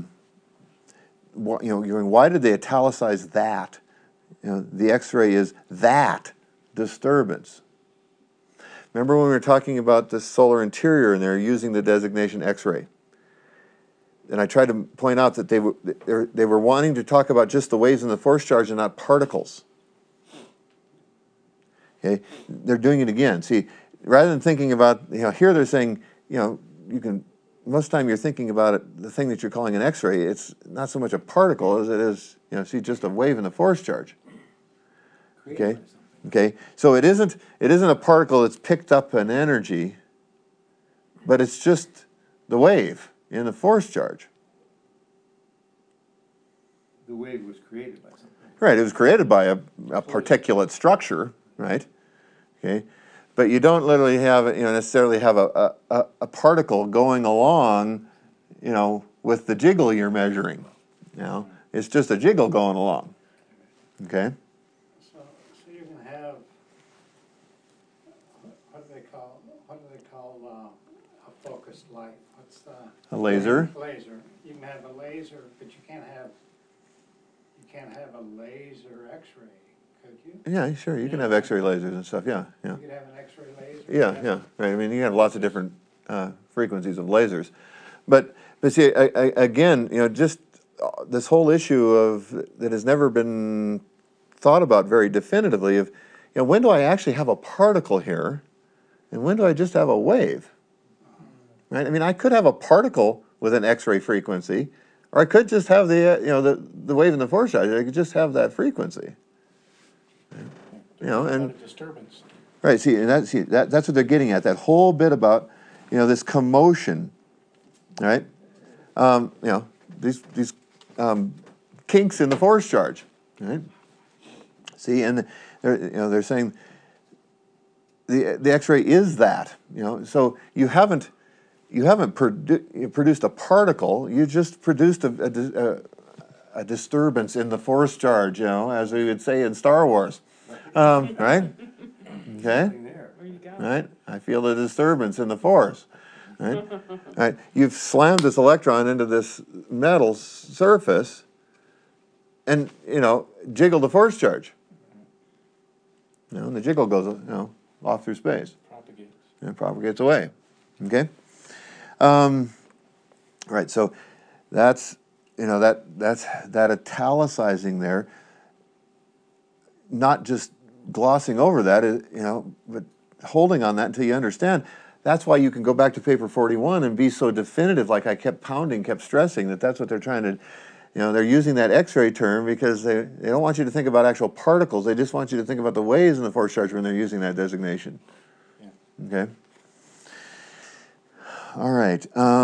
Speaker 1: why did they italicize that? You know, the X-ray is that disturbance. Remember when we were talking about the solar interior and they're using the designation X-ray? And I tried to point out that they were wanting to talk about just the waves in the force charge and not particles. Okay, they're doing it again. See, rather than thinking about, you know, here they're saying, you know, you can, most of the time you're thinking about it, the thing that you're calling an X-ray, it's not so much a particle as it is, you know, see, just a wave in the force charge. Okay, okay, so it isn't a particle that's picked up an energy, but it's just the wave in the force charge.
Speaker 6: The wave was created by something.
Speaker 1: Right, it was created by a particulate structure, right? Okay, but you don't literally have, you know, necessarily have a particle going along, you know, with the jiggle you're measuring. You know, it's just a jiggle going along. Okay.
Speaker 3: So you can have, what do they call a focused light? What's the?
Speaker 1: A laser.
Speaker 3: Laser. You can have a laser, but you can't have a laser X-ray, could you?
Speaker 1: Yeah, sure. You can have X-ray lasers and stuff. Yeah, yeah.
Speaker 3: You could have an X-ray laser.
Speaker 1: Yeah, yeah. Right. I mean, you have lots of different frequencies of lasers, but see, again, you know, just this whole issue of that has never been thought about very definitively. Of, you know, when do I actually have a particle here, and when do I just have a wave? Right. I mean, I could have a particle with an X-ray frequency, or I could just have the wave in the force charge. I could just have that frequency. You know, and
Speaker 4: a disturbance.
Speaker 1: right. See, and that's what they're getting at. That whole bit about, you know, this commotion, right? You know, these kinks in the force charge, right? See, and they're saying the X-ray is that, you know. So you haven't produced a particle. You just produced a disturbance in the force charge, you know, as we would say in Star Wars, right? Okay, right. I feel a disturbance in the force, right? Right. You've slammed this electron into this metal surface, and you know, jiggled the force charge. and the jiggle goes, off through space.
Speaker 4: Propagates.
Speaker 1: And it propagates away. Okay? Right, so that's, that's that italicizing there, not just glossing over that, but holding on that until you understand. That's why you can go back to paper 41 and be so definitive, like I kept pounding, kept stressing, that's what they're trying to, they're using that X-ray term because they don't want you to think about actual particles. They just want you to think about the waves in the force structure when they're using that designation.
Speaker 4: Yeah.
Speaker 1: Okay? All right.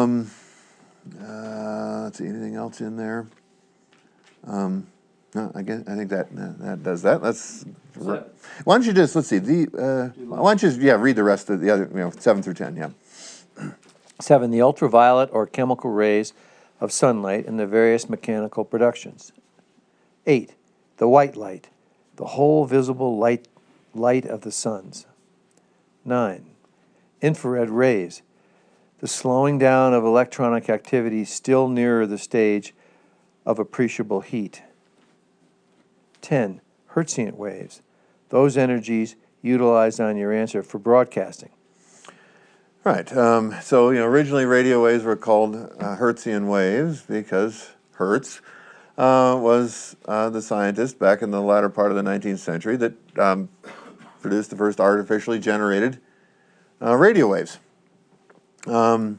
Speaker 1: Let's see, anything else in there? No, I think that does that. Why don't you just, let's see, why don't you read the rest of the other, 7 through 10, yeah.
Speaker 2: 7. The ultraviolet or chemical rays of sunlight and the various mechanical productions. 8. The white light, the whole visible light of the suns. 9. Infrared rays, the slowing down of electronic activity still nearer the stage of appreciable heat. 10. Hertzian waves, those energies utilized on your answer for broadcasting.
Speaker 1: Right. So, originally radio waves were called Hertzian waves because Hertz was the scientist back in the latter part of the 19th century that produced the first artificially generated radio waves. Like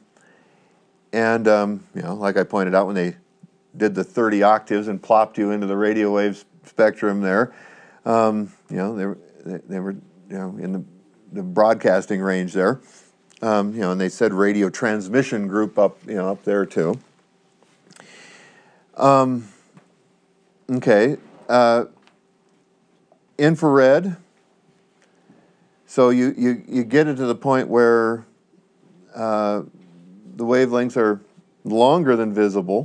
Speaker 1: I pointed out, when they did the 30 octaves and plopped you into the radio wave spectrum there, they were in the broadcasting range there, and they said radio transmission group up there too. Okay, infrared. So you get it to the point where the wavelengths are longer than visible.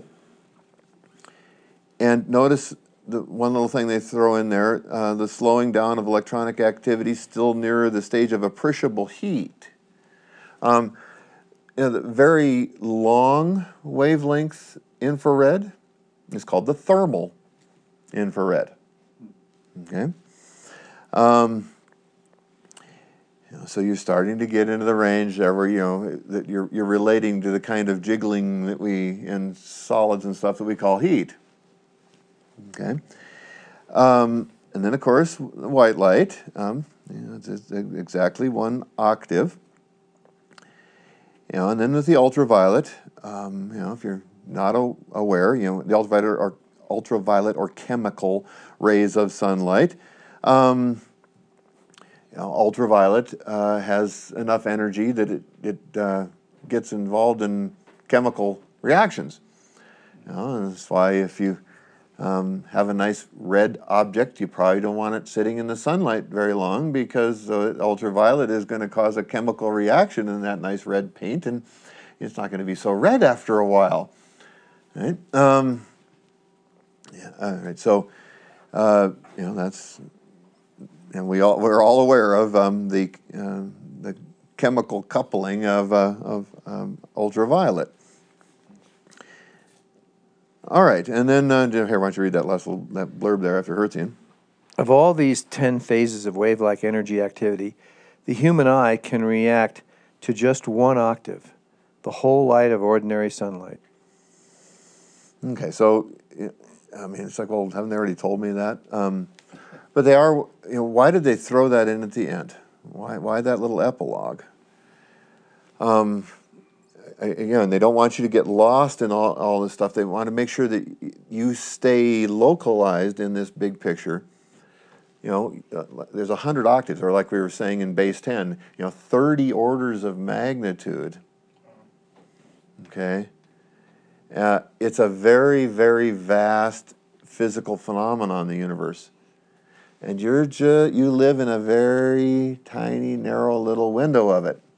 Speaker 1: And notice the one little thing they throw in there, the slowing down of electronic activity still nearer the stage of appreciable heat. The very long wavelength infrared is called the thermal infrared. Okay? So you're starting to get into the range there where, that you're relating to the kind of jiggling that in solids and stuff that we call heat. Okay? And then, of course, the white light, it's exactly 1 octave. And then with the ultraviolet, if you're not aware, the ultraviolet or chemical rays of sunlight, ultraviolet has enough energy that it gets involved in chemical reactions. And that's why if you have a nice red object, you probably don't want it sitting in the sunlight very long because ultraviolet is going to cause a chemical reaction in that nice red paint, and it's not going to be so red after a while. Right? All right. So, that's, and we're all aware of the chemical coupling of ultraviolet. All right, and then here, why don't you read that that blurb there after Hertzian?
Speaker 2: Of all these 10 phases of wave-like energy activity, the human eye can react to just 1 octave, the whole light of ordinary sunlight.
Speaker 1: Okay, so, it's like, well, haven't they already told me that? But they are, why did they throw that in at the end? Why that little epilogue? Again, they don't want you to get lost in all this stuff. They want to make sure that you stay localized in this big picture. There's 100 octaves, or like we were saying in base 10, 30 orders of magnitude. Okay? It's a very, very vast physical phenomenon in the universe. And you live in a very tiny, narrow little window of it.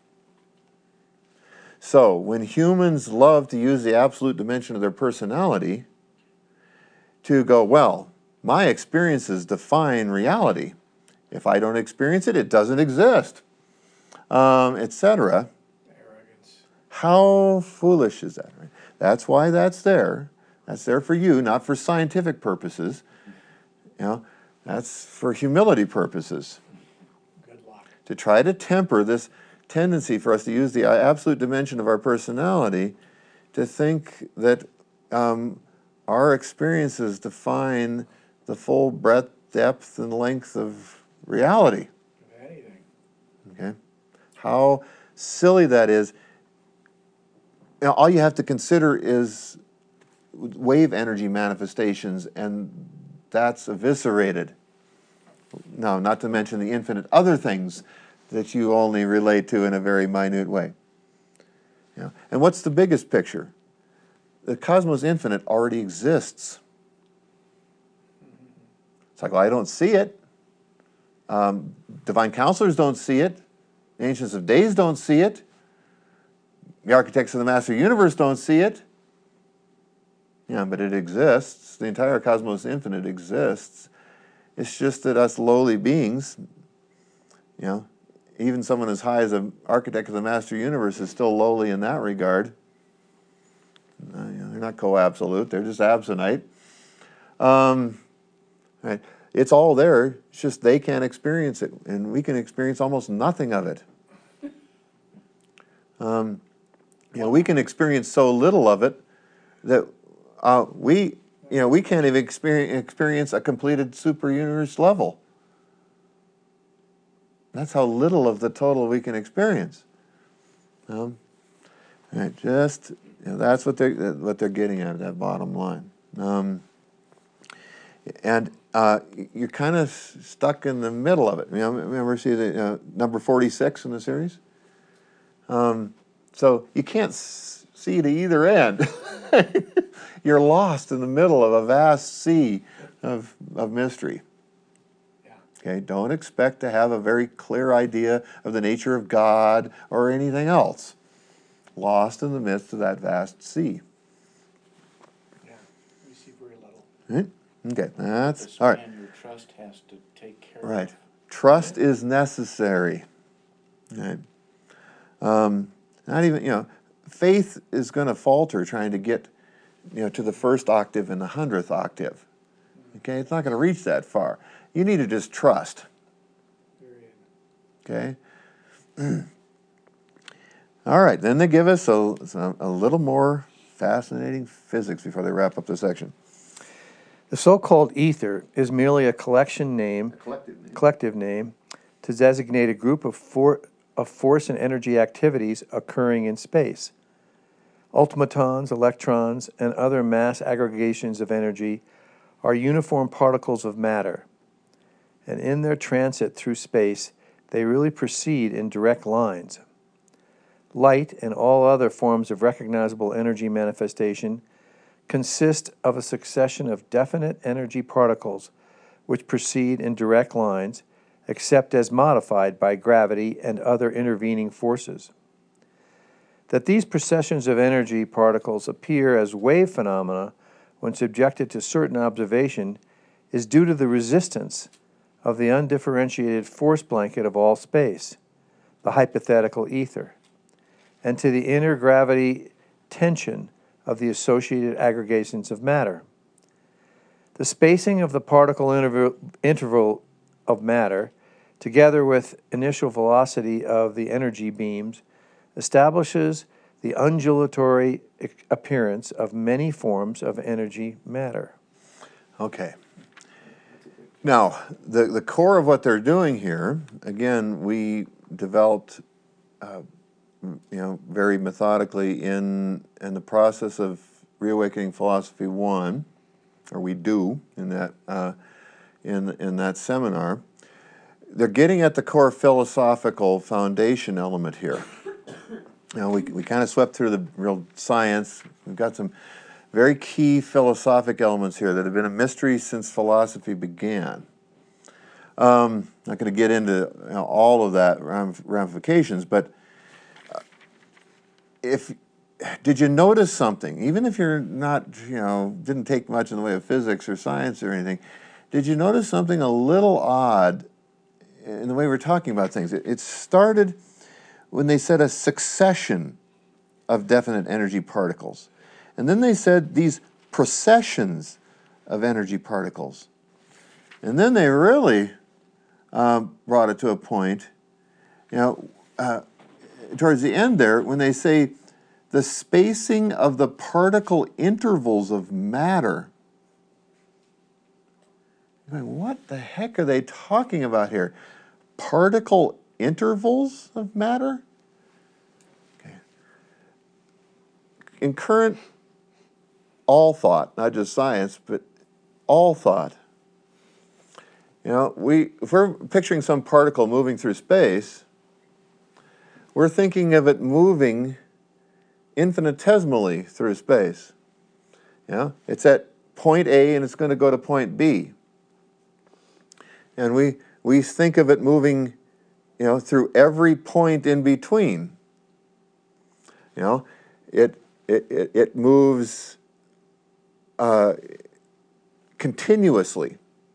Speaker 1: So, when humans love to use the absolute dimension of their personality to go, well, my experiences define reality. If I don't experience it, it doesn't exist, etc.
Speaker 4: Arrogance.
Speaker 1: How foolish is that? Right? That's why that's there. That's there for you, not for scientific purposes. That's for humility purposes. to try to temper this tendency for us to use the absolute dimension of our personality to think that our experiences define the full breadth, depth, and length of reality.
Speaker 4: Of anything.
Speaker 1: Okay? How silly that is. You know, all you have to consider is wave energy manifestations, and that's eviscerated. Now, not to mention the infinite other things that you only relate to in a very minute way. You know? And what's the biggest picture? The cosmos infinite already exists. It's like, well, I don't see it. Divine counselors don't see it. The Ancients of Days don't see it. The architects of the Master Universe don't see it. Yeah, but it exists. The entire cosmos infinite exists. It's just that us lowly beings, you know, even someone as high as an architect of the Master Universe is still lowly in that regard. You know, they're not co-absolute, they're just absolute. Right? It's all there, it's just they can't experience it, and we can experience almost nothing of it. You know, we can experience so little of it that we can't even experience a completed super universe level. That's how little of the total we can experience. Right, just that's what they're getting at that bottom line. And you're kind of stuck in the middle of it. You know, remember, see the number 46 in the series. So you can't see to either end. You're lost in the middle of a vast sea of mystery.
Speaker 4: Yeah.
Speaker 1: Okay, don't expect to have a very clear idea of the nature of God or anything else. Lost in the midst of that vast sea.
Speaker 4: Yeah, we see very little.
Speaker 1: Right? Okay, that's
Speaker 7: This
Speaker 1: all right.
Speaker 7: man your trust has to take care
Speaker 1: Right.
Speaker 7: of.
Speaker 1: Trust is necessary. Right. Not even, faith is going to falter trying to get, to the first octave and the 100th octave. Okay, it's not going to reach that far. You need to just trust.
Speaker 4: Period.
Speaker 1: Okay. All right, then they give us a little more fascinating physics before they wrap up the section.
Speaker 2: The so-called ether is merely a collective name to designate a group of force and energy activities occurring in space. Ultimatons, electrons, and other mass aggregations of energy are uniform particles of matter, and in their transit through space, they really proceed in direct lines. Light and all other forms of recognizable energy manifestation consist of a succession of definite energy particles which proceed in direct lines, except as modified by gravity and other intervening forces. That these processions of energy particles appear as wave phenomena when subjected to certain observation is due to the resistance of the undifferentiated force blanket of all space, the hypothetical ether, and to the inner gravity tension of the associated aggregations of matter. The spacing of the particle interval of matter, together with initial velocity of the energy beams, establishes the undulatory appearance of many forms of energy matter.
Speaker 1: Okay. Now, the core of what they're doing here, again, we developed, very methodically in the process of Reawakening Philosophy 1, or we do in that in that seminar. They're getting at the core philosophical foundation element here. We kind of swept through the real science. We've got some very key philosophic elements here that have been a mystery since philosophy began. Not going to get into all of that ramifications, but did you notice something? Even if you're not, didn't take much in the way of physics or science or anything, did you notice something a little odd in the way we're talking about things? It started when they said a succession of definite energy particles. And then they said these processions of energy particles. And then they really brought it to a point Towards the end there, when they say the spacing of the particle intervals of matter, you're going, what the heck are they talking about here? Particle intervals of matter? Okay. In current all thought, not just science, but all thought, if we're picturing some particle moving through space, we're thinking of it moving infinitesimally through space. It's at point A and it's going to go to point B. And we think of it moving, through every point in between. It moves continuously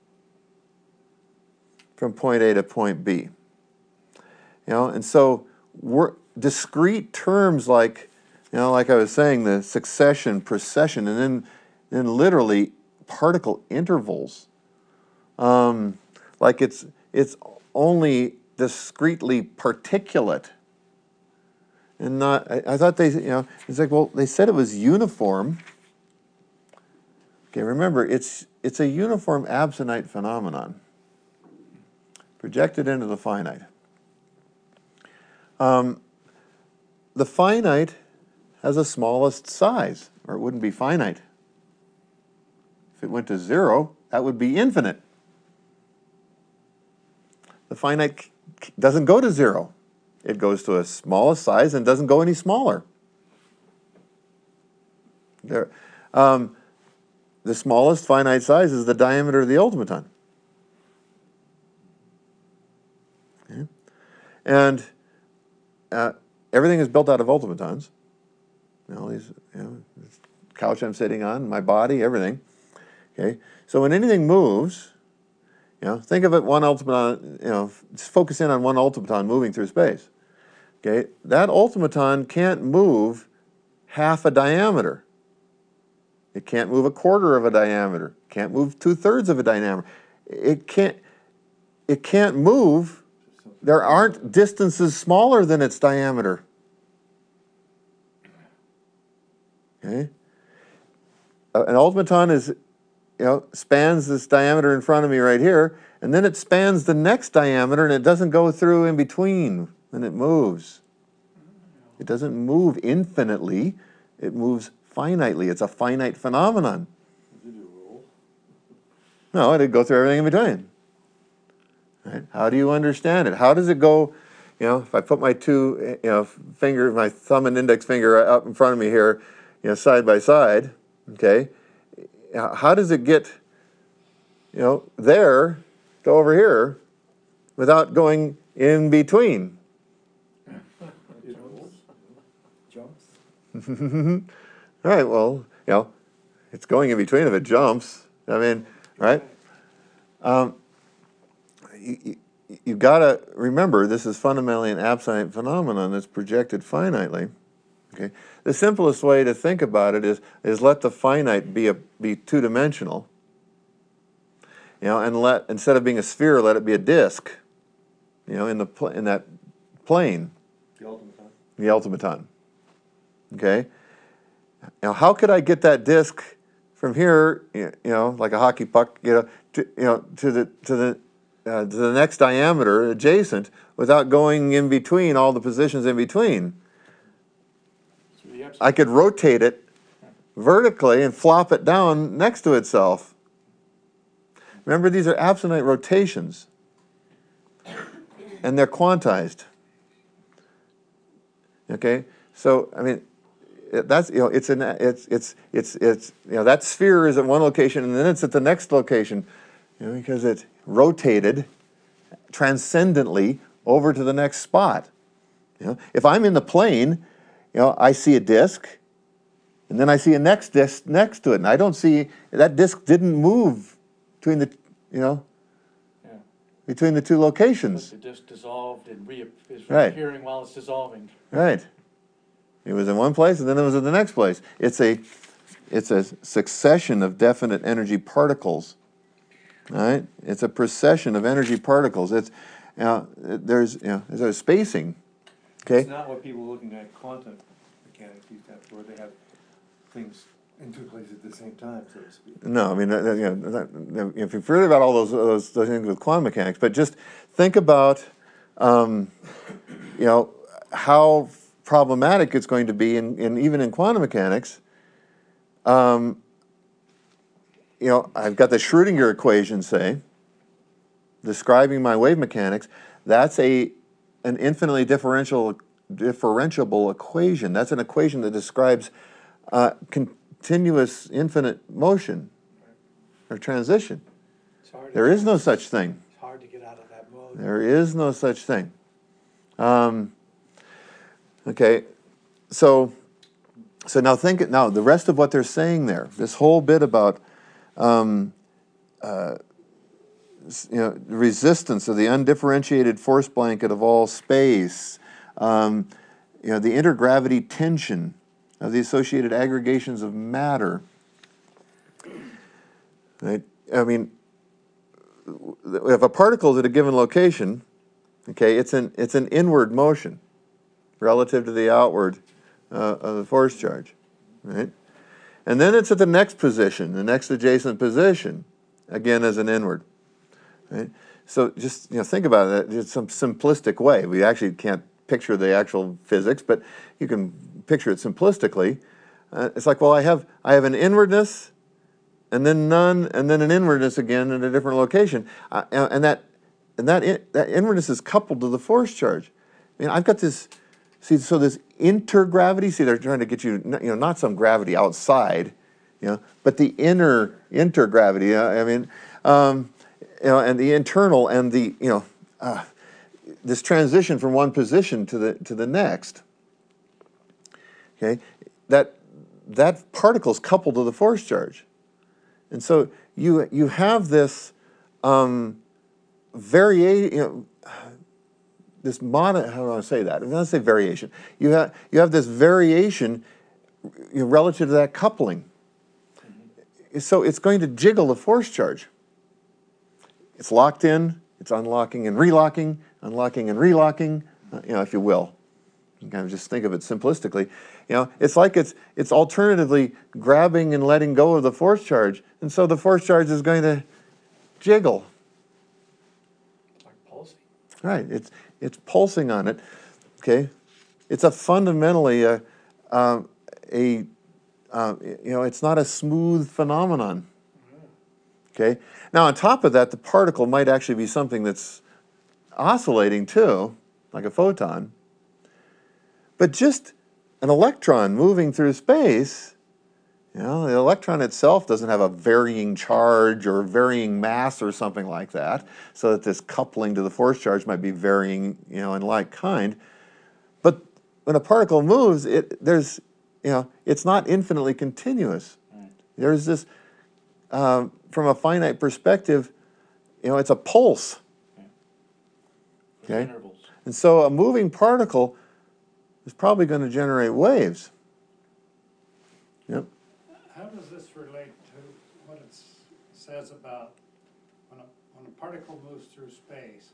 Speaker 1: from point A to point B. And so discrete terms like, like I was saying, the succession, precession, and then literally particle intervals. Like it's only discretely particulate. And not, I thought they, it's like, well, they said it was uniform. Okay, remember, it's a uniform absonite phenomenon, projected into the finite. The finite has a smallest size, or it wouldn't be finite. If it went to 0, that would be infinite. The finite doesn't go to 0. It goes to a smallest size and doesn't go any smaller. The smallest finite size is the diameter of the ultimaton. Okay. And everything is built out of ultimatons. This couch I'm sitting on, my body, everything. Okay. So when anything moves, think of it one ultimaton, just focus in on one ultimaton moving through space. Okay, that ultimaton can't move half a diameter. It can't move a quarter of a diameter. It can't move 2/3 of a diameter. It can't move. There aren't distances smaller than its diameter. Okay? An ultimaton is, spans this diameter in front of me right here, and then it spans the next diameter, and it doesn't go through in between when it moves. It doesn't move infinitely. It moves finitely. It's a finite phenomenon.
Speaker 6: Did you roll?
Speaker 1: No, it'd go through everything in between. Right? How do you understand it? How does it go? If I put my two, fingers, my thumb and index finger up in front of me here, side by side, okay? How does it get, there to over here without going in between?
Speaker 6: It rolls. Jumps.
Speaker 1: All right, well, it's going in between if it jumps. I mean, right? You've got to remember, this is fundamentally an absonite phenomenon that's projected finitely. Okay, the simplest way to think about it is let the finite be two-dimensional. And instead of being a sphere, let it be a disk. In that plane.
Speaker 6: The ultimaton.
Speaker 1: The ultimaton. Okay. Now, how could I get that disk from here, like a hockey puck, to the next diameter adjacent without going in between all the positions in between? I could rotate it vertically and flop it down next to itself. Remember, these are absonite rotations, and they're quantized. Okay, so I mean, that's that sphere is at one location and then it's at the next location, because it's rotated transcendently over to the next spot. If I'm in the plane, I see a disk, and then I see a next disk next to it, and I don't see that disk didn't move between the between the two locations.
Speaker 7: But the disk dissolved and is
Speaker 1: Right.
Speaker 7: reappearing while it's dissolving.
Speaker 1: Right. It was in one place, and then it was in the next place. It's a succession of definite energy particles. All right? It's a procession of energy particles. there's a spacing. Okay.
Speaker 2: It's not what people looking at quantum mechanics, these types, where they have things in two places at the same time, so to speak.
Speaker 1: No, I mean, if you've heard about all those things with quantum mechanics, but just think about, how problematic it's going to be in even in quantum mechanics. I've got the Schrödinger equation, say, describing my wave mechanics. That's an infinitely differentiable equation. That's an equation that describes continuous infinite motion or transition.
Speaker 4: It's hard to-
Speaker 1: There is no such thing.
Speaker 4: It's hard to get out of that mode.
Speaker 1: There is no such thing. Okay, so now now the rest of what they're saying there, this whole bit about resistance of the undifferentiated force blanket of all space, the intergravity tension of the associated aggregations of matter. Right? I mean, if a particle is at a given location, okay, it's an inward motion relative to the outward of the force charge, right? And then it's at the next position, the next adjacent position, again as an inward, right? So just think about it in some simplistic way. We actually can't picture the actual physics, but you can picture it simplistically. It's like, well, I have an inwardness, and then none, and then an inwardness again in a different location, and that inwardness is coupled to the force charge. I mean, I've got this. See, so this intergravity. See, they're trying to get you, not some gravity outside, but the inner intergravity. I mean, and the internal and the this transition from one position to the next. Okay, that particle's coupled to the force charge, and so you have this variation. This how do I say that? I'm going to say variation. You have this variation relative to that coupling. So it's going to jiggle the force charge. It's locked in. It's unlocking and relocking, if you will. You kind of just think of it simplistically. It's like it's alternatively grabbing and letting go of the force charge, and so the force charge is going to jiggle.
Speaker 4: Like pulsing.
Speaker 1: Right. It's pulsing on it. Okay. It's a fundamentally it's not a smooth phenomenon. Okay. Now on top of that, the particle might actually be something that's oscillating too, like a photon. But just an electron moving through space, the electron itself doesn't have a varying charge or varying mass or something like that, so that this coupling to the force charge might be varying, in like kind. But when a particle moves, it's not infinitely continuous. There's this, from a finite perspective, it's a pulse. Okay?
Speaker 7: Intervals.
Speaker 1: And so a moving particle is probably going to generate waves. Yep.
Speaker 3: How does this relate to what it says about when a particle moves through space,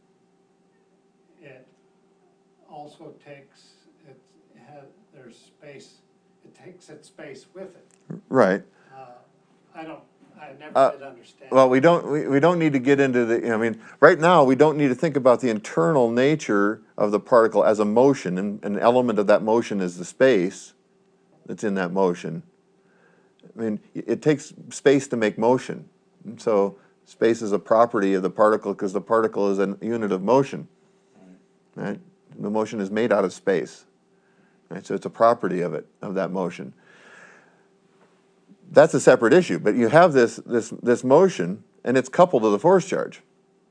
Speaker 3: it also takes there's space, it takes its space with it.
Speaker 1: Right.
Speaker 3: I never did understand.
Speaker 1: Well, we don't need to get into right now we don't need to think about the internal nature of the particle as a motion, and an element of that motion is the space that's in that motion. I mean, it takes space to make motion, and so space is a property of the particle because the particle is a unit of motion. Right? The motion is made out of space. Right? So it's a property of that motion. That's a separate issue, but you have this motion, and it's coupled to the force charge.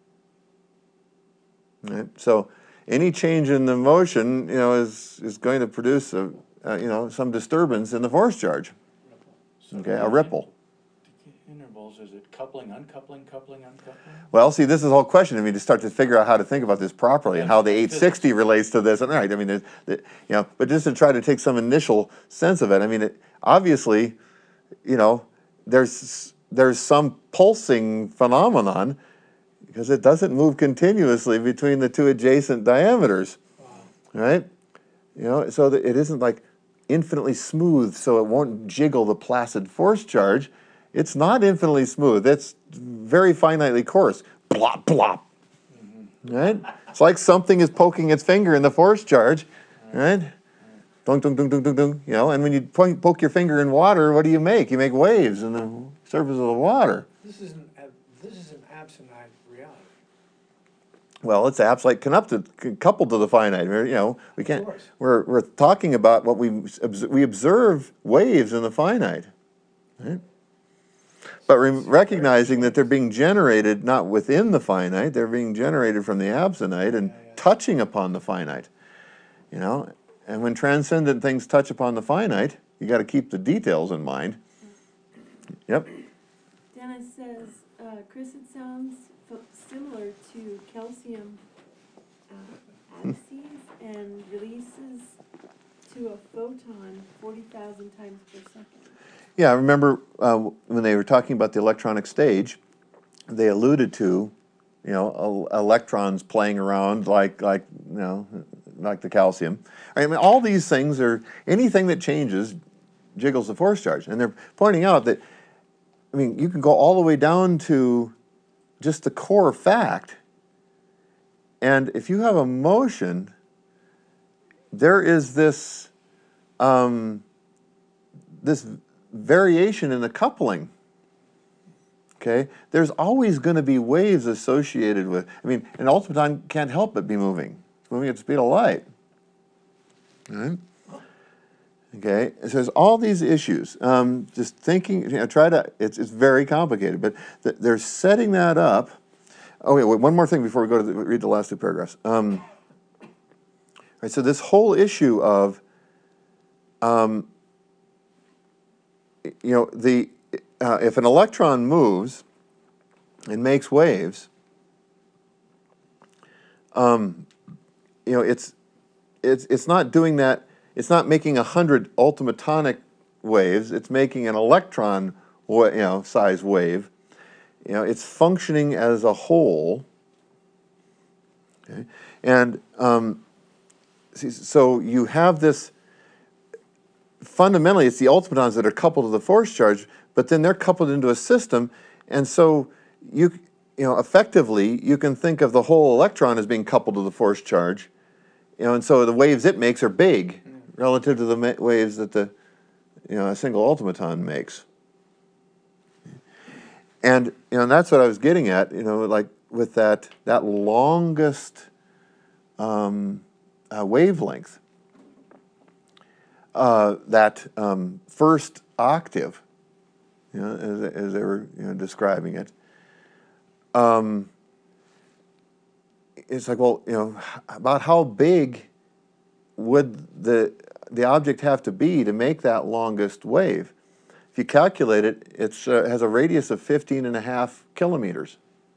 Speaker 1: Right? So any change in the motion, is going to produce some disturbance in the force charge. Okay, a ripple.
Speaker 7: Intervals, is it coupling, uncoupling, coupling, uncoupling?
Speaker 1: Well, see, this is the whole question. I mean, to start to figure out how to think about this properly and how the 860 relates to this. And right, I mean, but just to try to take some initial sense of it. I mean, obviously, there's some pulsing phenomenon, because it doesn't move continuously between the two adjacent diameters, right? You know, so that it isn't like infinitely smooth, so it won't jiggle the placid force charge. It's not infinitely smooth. It's very finitely coarse. Blop, blop. Right? It's like something is poking its finger in the force charge, right? Dunk, dunk, dunk, dunk, dunk, dunk. You know, and when you poke your finger in water, what do you make? You make waves in the surface of the water.
Speaker 4: This is an absinthe reality.
Speaker 1: Well, it's apps like coupled to the finite. You know, we can't.
Speaker 4: course.
Speaker 1: We're talking about what we observe waves in the finite, right? But recognizing that they're being generated not within the finite, they're being generated from the absinthe and touching upon the finite. You know, and when transcendent things touch upon the finite, you got to keep the details in mind. Yep.
Speaker 5: Dennis says, Chris, it sounds similar to calcium attices and releases to a photon 40,000 times per second.
Speaker 1: Yeah, I remember when they were talking about the electronic stage, they alluded to, you know, electrons playing around like you know, like the calcium. I mean, all these things are, anything that changes jiggles the force charge. And they're pointing out that, I mean, you can go all the way down to just the core fact. And if you have a motion, there is this, this variation in the coupling. Okay? There's always going to be waves associated with, I mean, an automaton can't help but be moving. It's moving at the speed of light. All right? Okay? So there's all these issues. Just thinking, you know, it's very complicated, but they're setting that up. Oh, wait, one more thing before we go to read the last two paragraphs. Right, so this whole issue of, you know, if an electron moves and makes waves, you know, it's not doing that. It's not making 100 ultimatonic waves. It's making an electron, you know, size wave. You know, it's functioning as a whole. Okay, and so you have this. Fundamentally, it's the ultimatons that are coupled to the force charge, but then they're coupled into a system, and so you know, effectively, you can think of the whole electron as being coupled to the force charge, you know, and so the waves it makes are big relative to the waves that a single ultimaton makes. And you know, and that's what I was getting at, you know, like with that longest wavelength. That first octave, you know, as they were, you know, describing it, it's like, well, you know, about how big would the object have to be to make that longest wave? If you calculate it, it has a radius of 15.5 kilometers.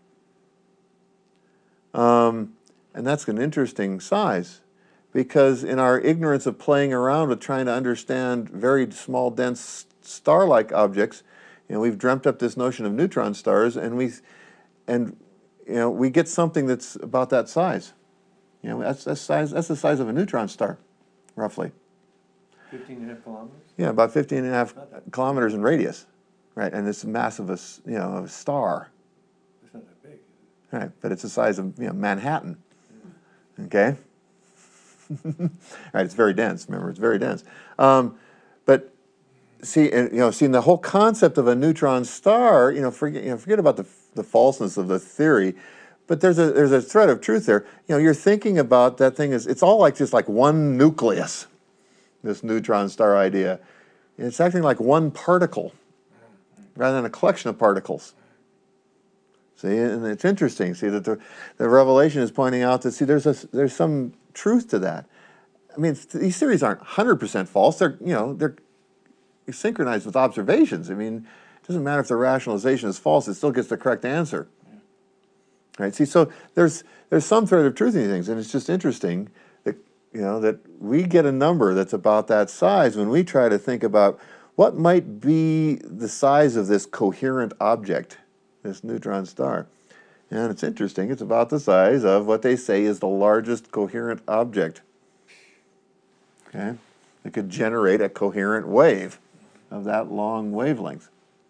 Speaker 1: And that's an interesting size, because in our ignorance of playing around with trying to understand very small, dense star-like objects, you know, we've dreamt up this notion of neutron stars, and you know, we get something that's about that size. You know, that's the size of a neutron star, roughly.
Speaker 6: 15.5 kilometers?
Speaker 1: Yeah, about 15.5 kilometers in radius, right? And it's massive, a star,
Speaker 6: It's not that big.
Speaker 1: right? But it's the size of, you know, Manhattan. Okay. Right, it's very dense. Remember, it's very dense. But see, and, you know, seeing the whole concept of a neutron star, you know, forget about the falseness of the theory, but there's a thread of truth there. You know, you're thinking about that thing as it's all like just like one nucleus. This neutron star idea, it's acting like one particle rather than a collection of particles. See, and it's interesting. See that the revelation is pointing out that, see, there's some truth to that. I mean, these theories aren't 100% false. They're synchronized with observations. I mean, it doesn't matter if the rationalization is false; it still gets the correct answer. Right? See, so there's some thread of truth in these things, and it's just interesting that, you know, that we get a number that's about that size when we try to think about what might be the size of this coherent object, this neutron star. And it's interesting, it's about the size of what they say is the largest coherent object. Okay? It could generate a coherent wave of that long wavelength.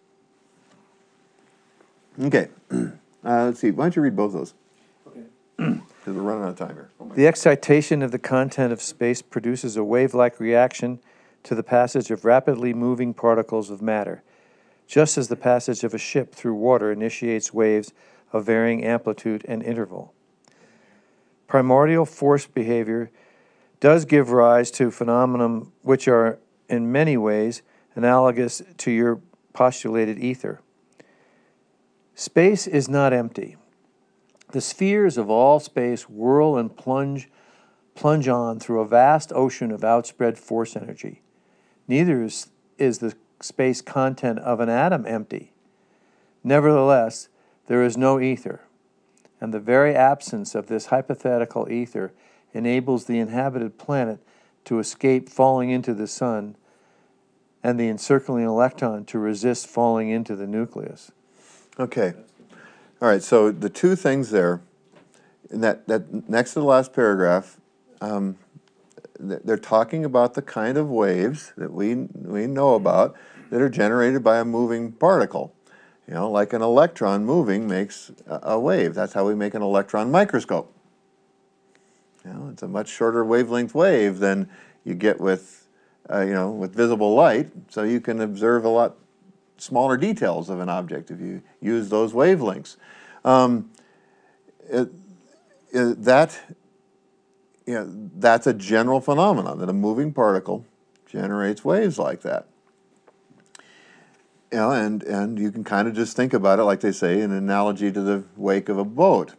Speaker 1: Okay, let's see, why don't you read both of those?
Speaker 6: Okay.
Speaker 1: Because we're running out of time here.
Speaker 2: The excitation of the content of space produces a wave-like reaction to the passage of rapidly moving particles of matter, just as the passage of a ship through water initiates waves of varying amplitude and interval. Primordial force behavior does give rise to phenomena which are in many ways analogous to your postulated ether. Space is not empty. The spheres of all space whirl and plunge on through a vast ocean of outspread force energy. Neither is the space content of an atom empty. Nevertheless, there is no ether, and the very absence of this hypothetical ether enables the inhabited planet to escape falling into the sun and the encircling electron to resist falling into the nucleus.
Speaker 1: Okay. All right, so the two things there, in that next to the last paragraph, they're talking about the kind of waves that we know about that are generated by a moving particle. You know, like an electron moving makes a wave. That's how we make an electron microscope. You know, it's a much shorter wavelength wave than you get with, with visible light, so you can observe a lot smaller details of an object if you use those wavelengths. That's a general phenomenon, that a moving particle generates waves like that. You know, and you can kind of just think about it, like they say, an analogy to the wake of a boat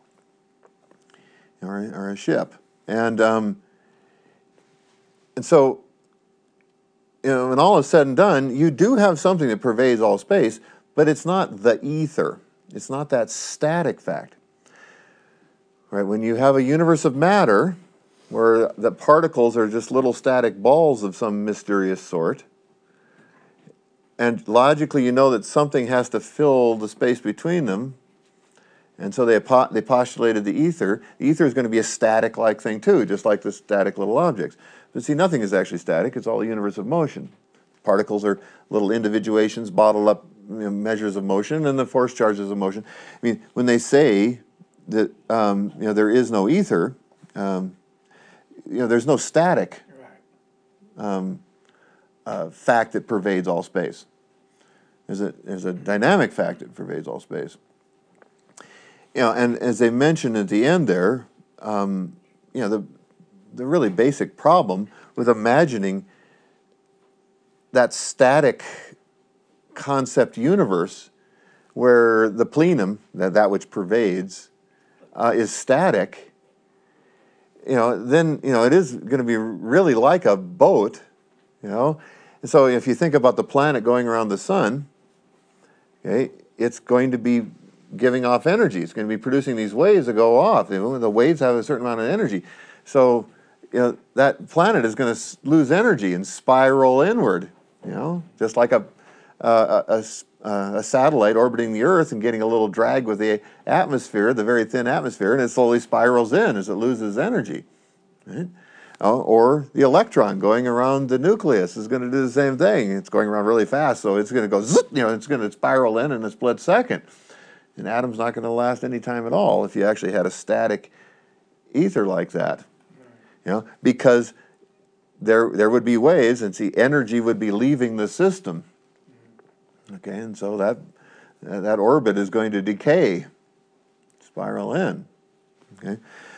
Speaker 1: or a ship. And so, you know, when all is said and done, you do have something that pervades all space, but it's not the ether. It's not that static fact. Right? When you have a universe of matter, where the particles are just little static balls of some mysterious sort, and logically you know that something has to fill the space between them, and so they postulated the ether. The ether is going to be a static-like thing too, just like the static little objects. But see, nothing is actually static. It's all a universe of motion. Particles are little individuations, bottled up measures of motion, and the force charges of motion. I mean, when they say that there is no ether, there's no static fact that pervades all space. There's a dynamic fact that pervades all space. You know, and as they mentioned at the end there, the really basic problem with imagining that static concept universe where the plenum, that which pervades, is static, then it is going to be really like a boat, And so if you think about the planet going around the sun, okay, it's going to be giving off energy. It's going to be producing these waves that go off. The waves have a certain amount of energy. So, that planet is going to lose energy and spiral inward, just like a satellite orbiting the Earth and getting a little drag with the atmosphere, the very thin atmosphere, and it slowly spirals in as it loses energy. Right? Or the electron going around the nucleus is going to do the same thing. It's going around really fast, so it's going to go zip, it's going to spiral in a split second. An atom's not going to last any time at all if you actually had a static ether like that. Because there would be waves, and see, energy would be leaving the system. Okay, and so that orbit is going to decay, spiral in. Okay,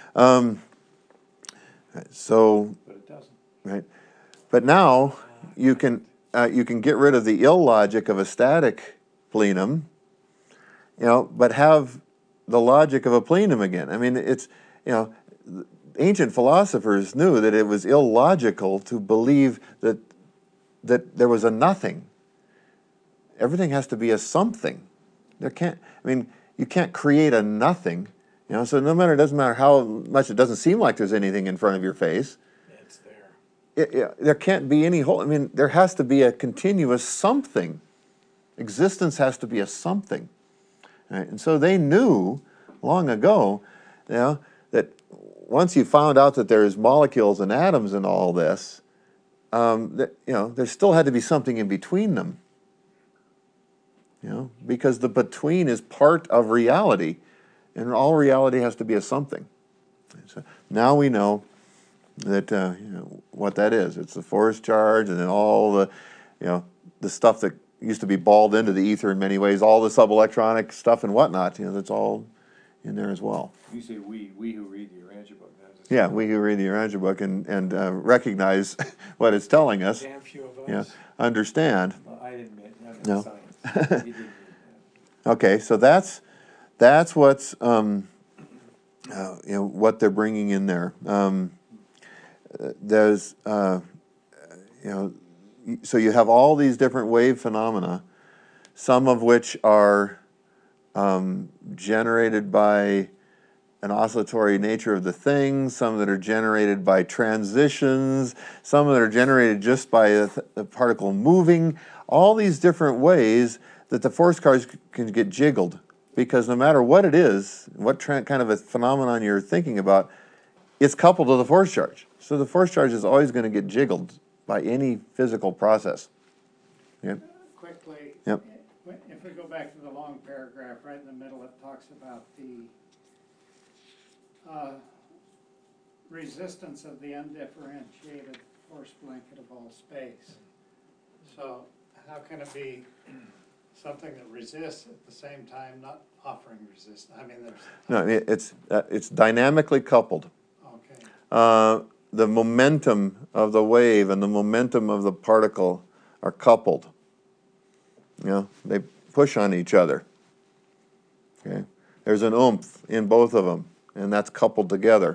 Speaker 1: so.
Speaker 4: But it doesn't.
Speaker 1: Right, but now you can get rid of the illogic of a static plenum, but have the logic of a plenum again. I mean, it's ancient philosophers knew that it was illogical to believe that there was a nothing. Everything has to be a something. You can't create a nothing. So it doesn't matter how much it doesn't seem like there's anything in front of your face.
Speaker 4: It's there.
Speaker 1: There can't be any whole. There has to be a continuous something. Existence has to be a something. Right? And so they knew long ago, you know, that once you found out that there's molecules and atoms in all this, that, you know, there still had to be something in between them. You know, because the between is part of reality, and all reality has to be a something. So now we know that you know, what that is. It's the force charge, and then all the, you know, the stuff that used to be balled into the ether in many ways, all the subelectronic stuff and whatnot. You know, that's all in there as well.
Speaker 6: You say we who read the Urantia book.
Speaker 1: Yeah, we who read the Urantia book and recognize what it's telling us,
Speaker 4: Damn few of us.
Speaker 1: you know, understand.
Speaker 6: Well, I didn't mean, I'm not
Speaker 1: No.
Speaker 6: science. You didn't mean that.
Speaker 1: Okay, so that's what's you know, what they're bringing in there. There's you know, so you have all these different wave phenomena, some of which are generated by an oscillatory nature of the thing, some that are generated by transitions, some that are generated just by the particle moving, all these different ways that the force charge can get jiggled, because no matter what it is, what kind of a phenomenon you're thinking about, it's coupled to the force charge. So the force charge is always going to get jiggled by any physical process. Yep.
Speaker 3: Quickly,
Speaker 1: Yep.
Speaker 3: if we go back to the long paragraph, right in the middle, it talks about the resistance of the undifferentiated force blanket of all space. So how can it be something that resists at the same time not offering resistance? I mean, there's...
Speaker 1: No, it's dynamically coupled.
Speaker 3: Okay.
Speaker 1: The momentum of the wave and the momentum of the particle are coupled. You know, they push on each other. Okay, there's an oomph in both of them, and that's coupled together.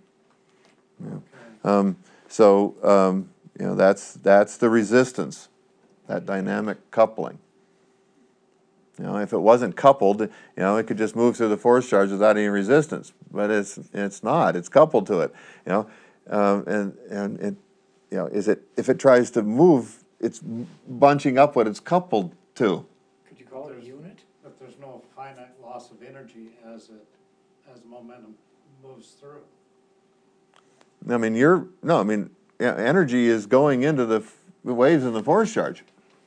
Speaker 1: Yeah. You know, that's the resistance, that dynamic coupling. You know, if it wasn't coupled, you know, it could just move through the force charge without any resistance. But it's not. It's coupled to it. You know, and it, you know, if it tries to move, it's bunching up what it's coupled to.
Speaker 4: Could you call it a unit?
Speaker 3: But there's no finite loss of energy as momentum moves through.
Speaker 1: I mean, yeah, energy is going into the waves in the force charge.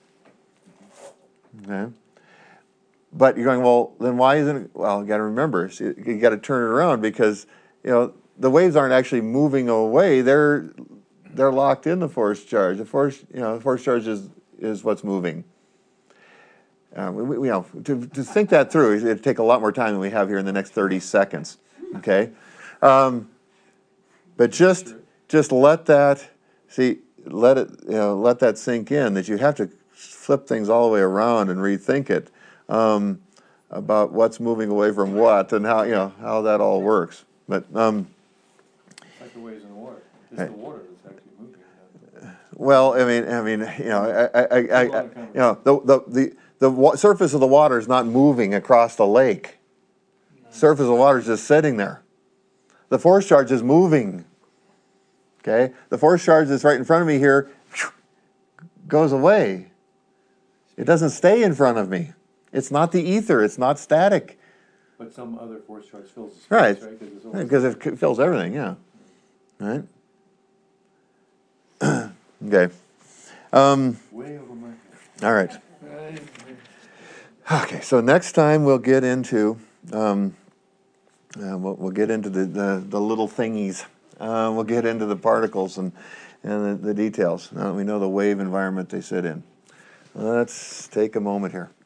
Speaker 1: Okay. But you're going, well, then why isn't it? Well, you got to remember, you got to turn it around, because, you know, the waves aren't actually moving away. They're locked in the force charge. The force charge is what's moving. You know, to think that through, it'd take a lot more time than we have here in the next 30 seconds. Okay. But just let that let that sink in, that you have to flip things all the way around and rethink it, about what's moving away from what and how, you know, how that all works. But
Speaker 6: It's like the waves in the water. It's
Speaker 1: Right.
Speaker 6: the water that's actually moving.
Speaker 1: well, I mean, you know, you know, the surface of the water is not moving across the lake. Surface of the water is just sitting there. The force charge is moving. Okay, the force charge that's right in front of me here goes away. It doesn't stay in front of me. It's not the ether. It's not static.
Speaker 6: But some other force charge fills the space,
Speaker 1: Right.
Speaker 6: right? Because it's always-
Speaker 1: Because it fills everything. Yeah. Right. Okay.
Speaker 6: way over my head.
Speaker 1: All right. Okay. So next time we'll get into we'll get into the little thingies. We'll get into the particles and the details. Now that we know the wave environment they sit in. Let's take a moment here.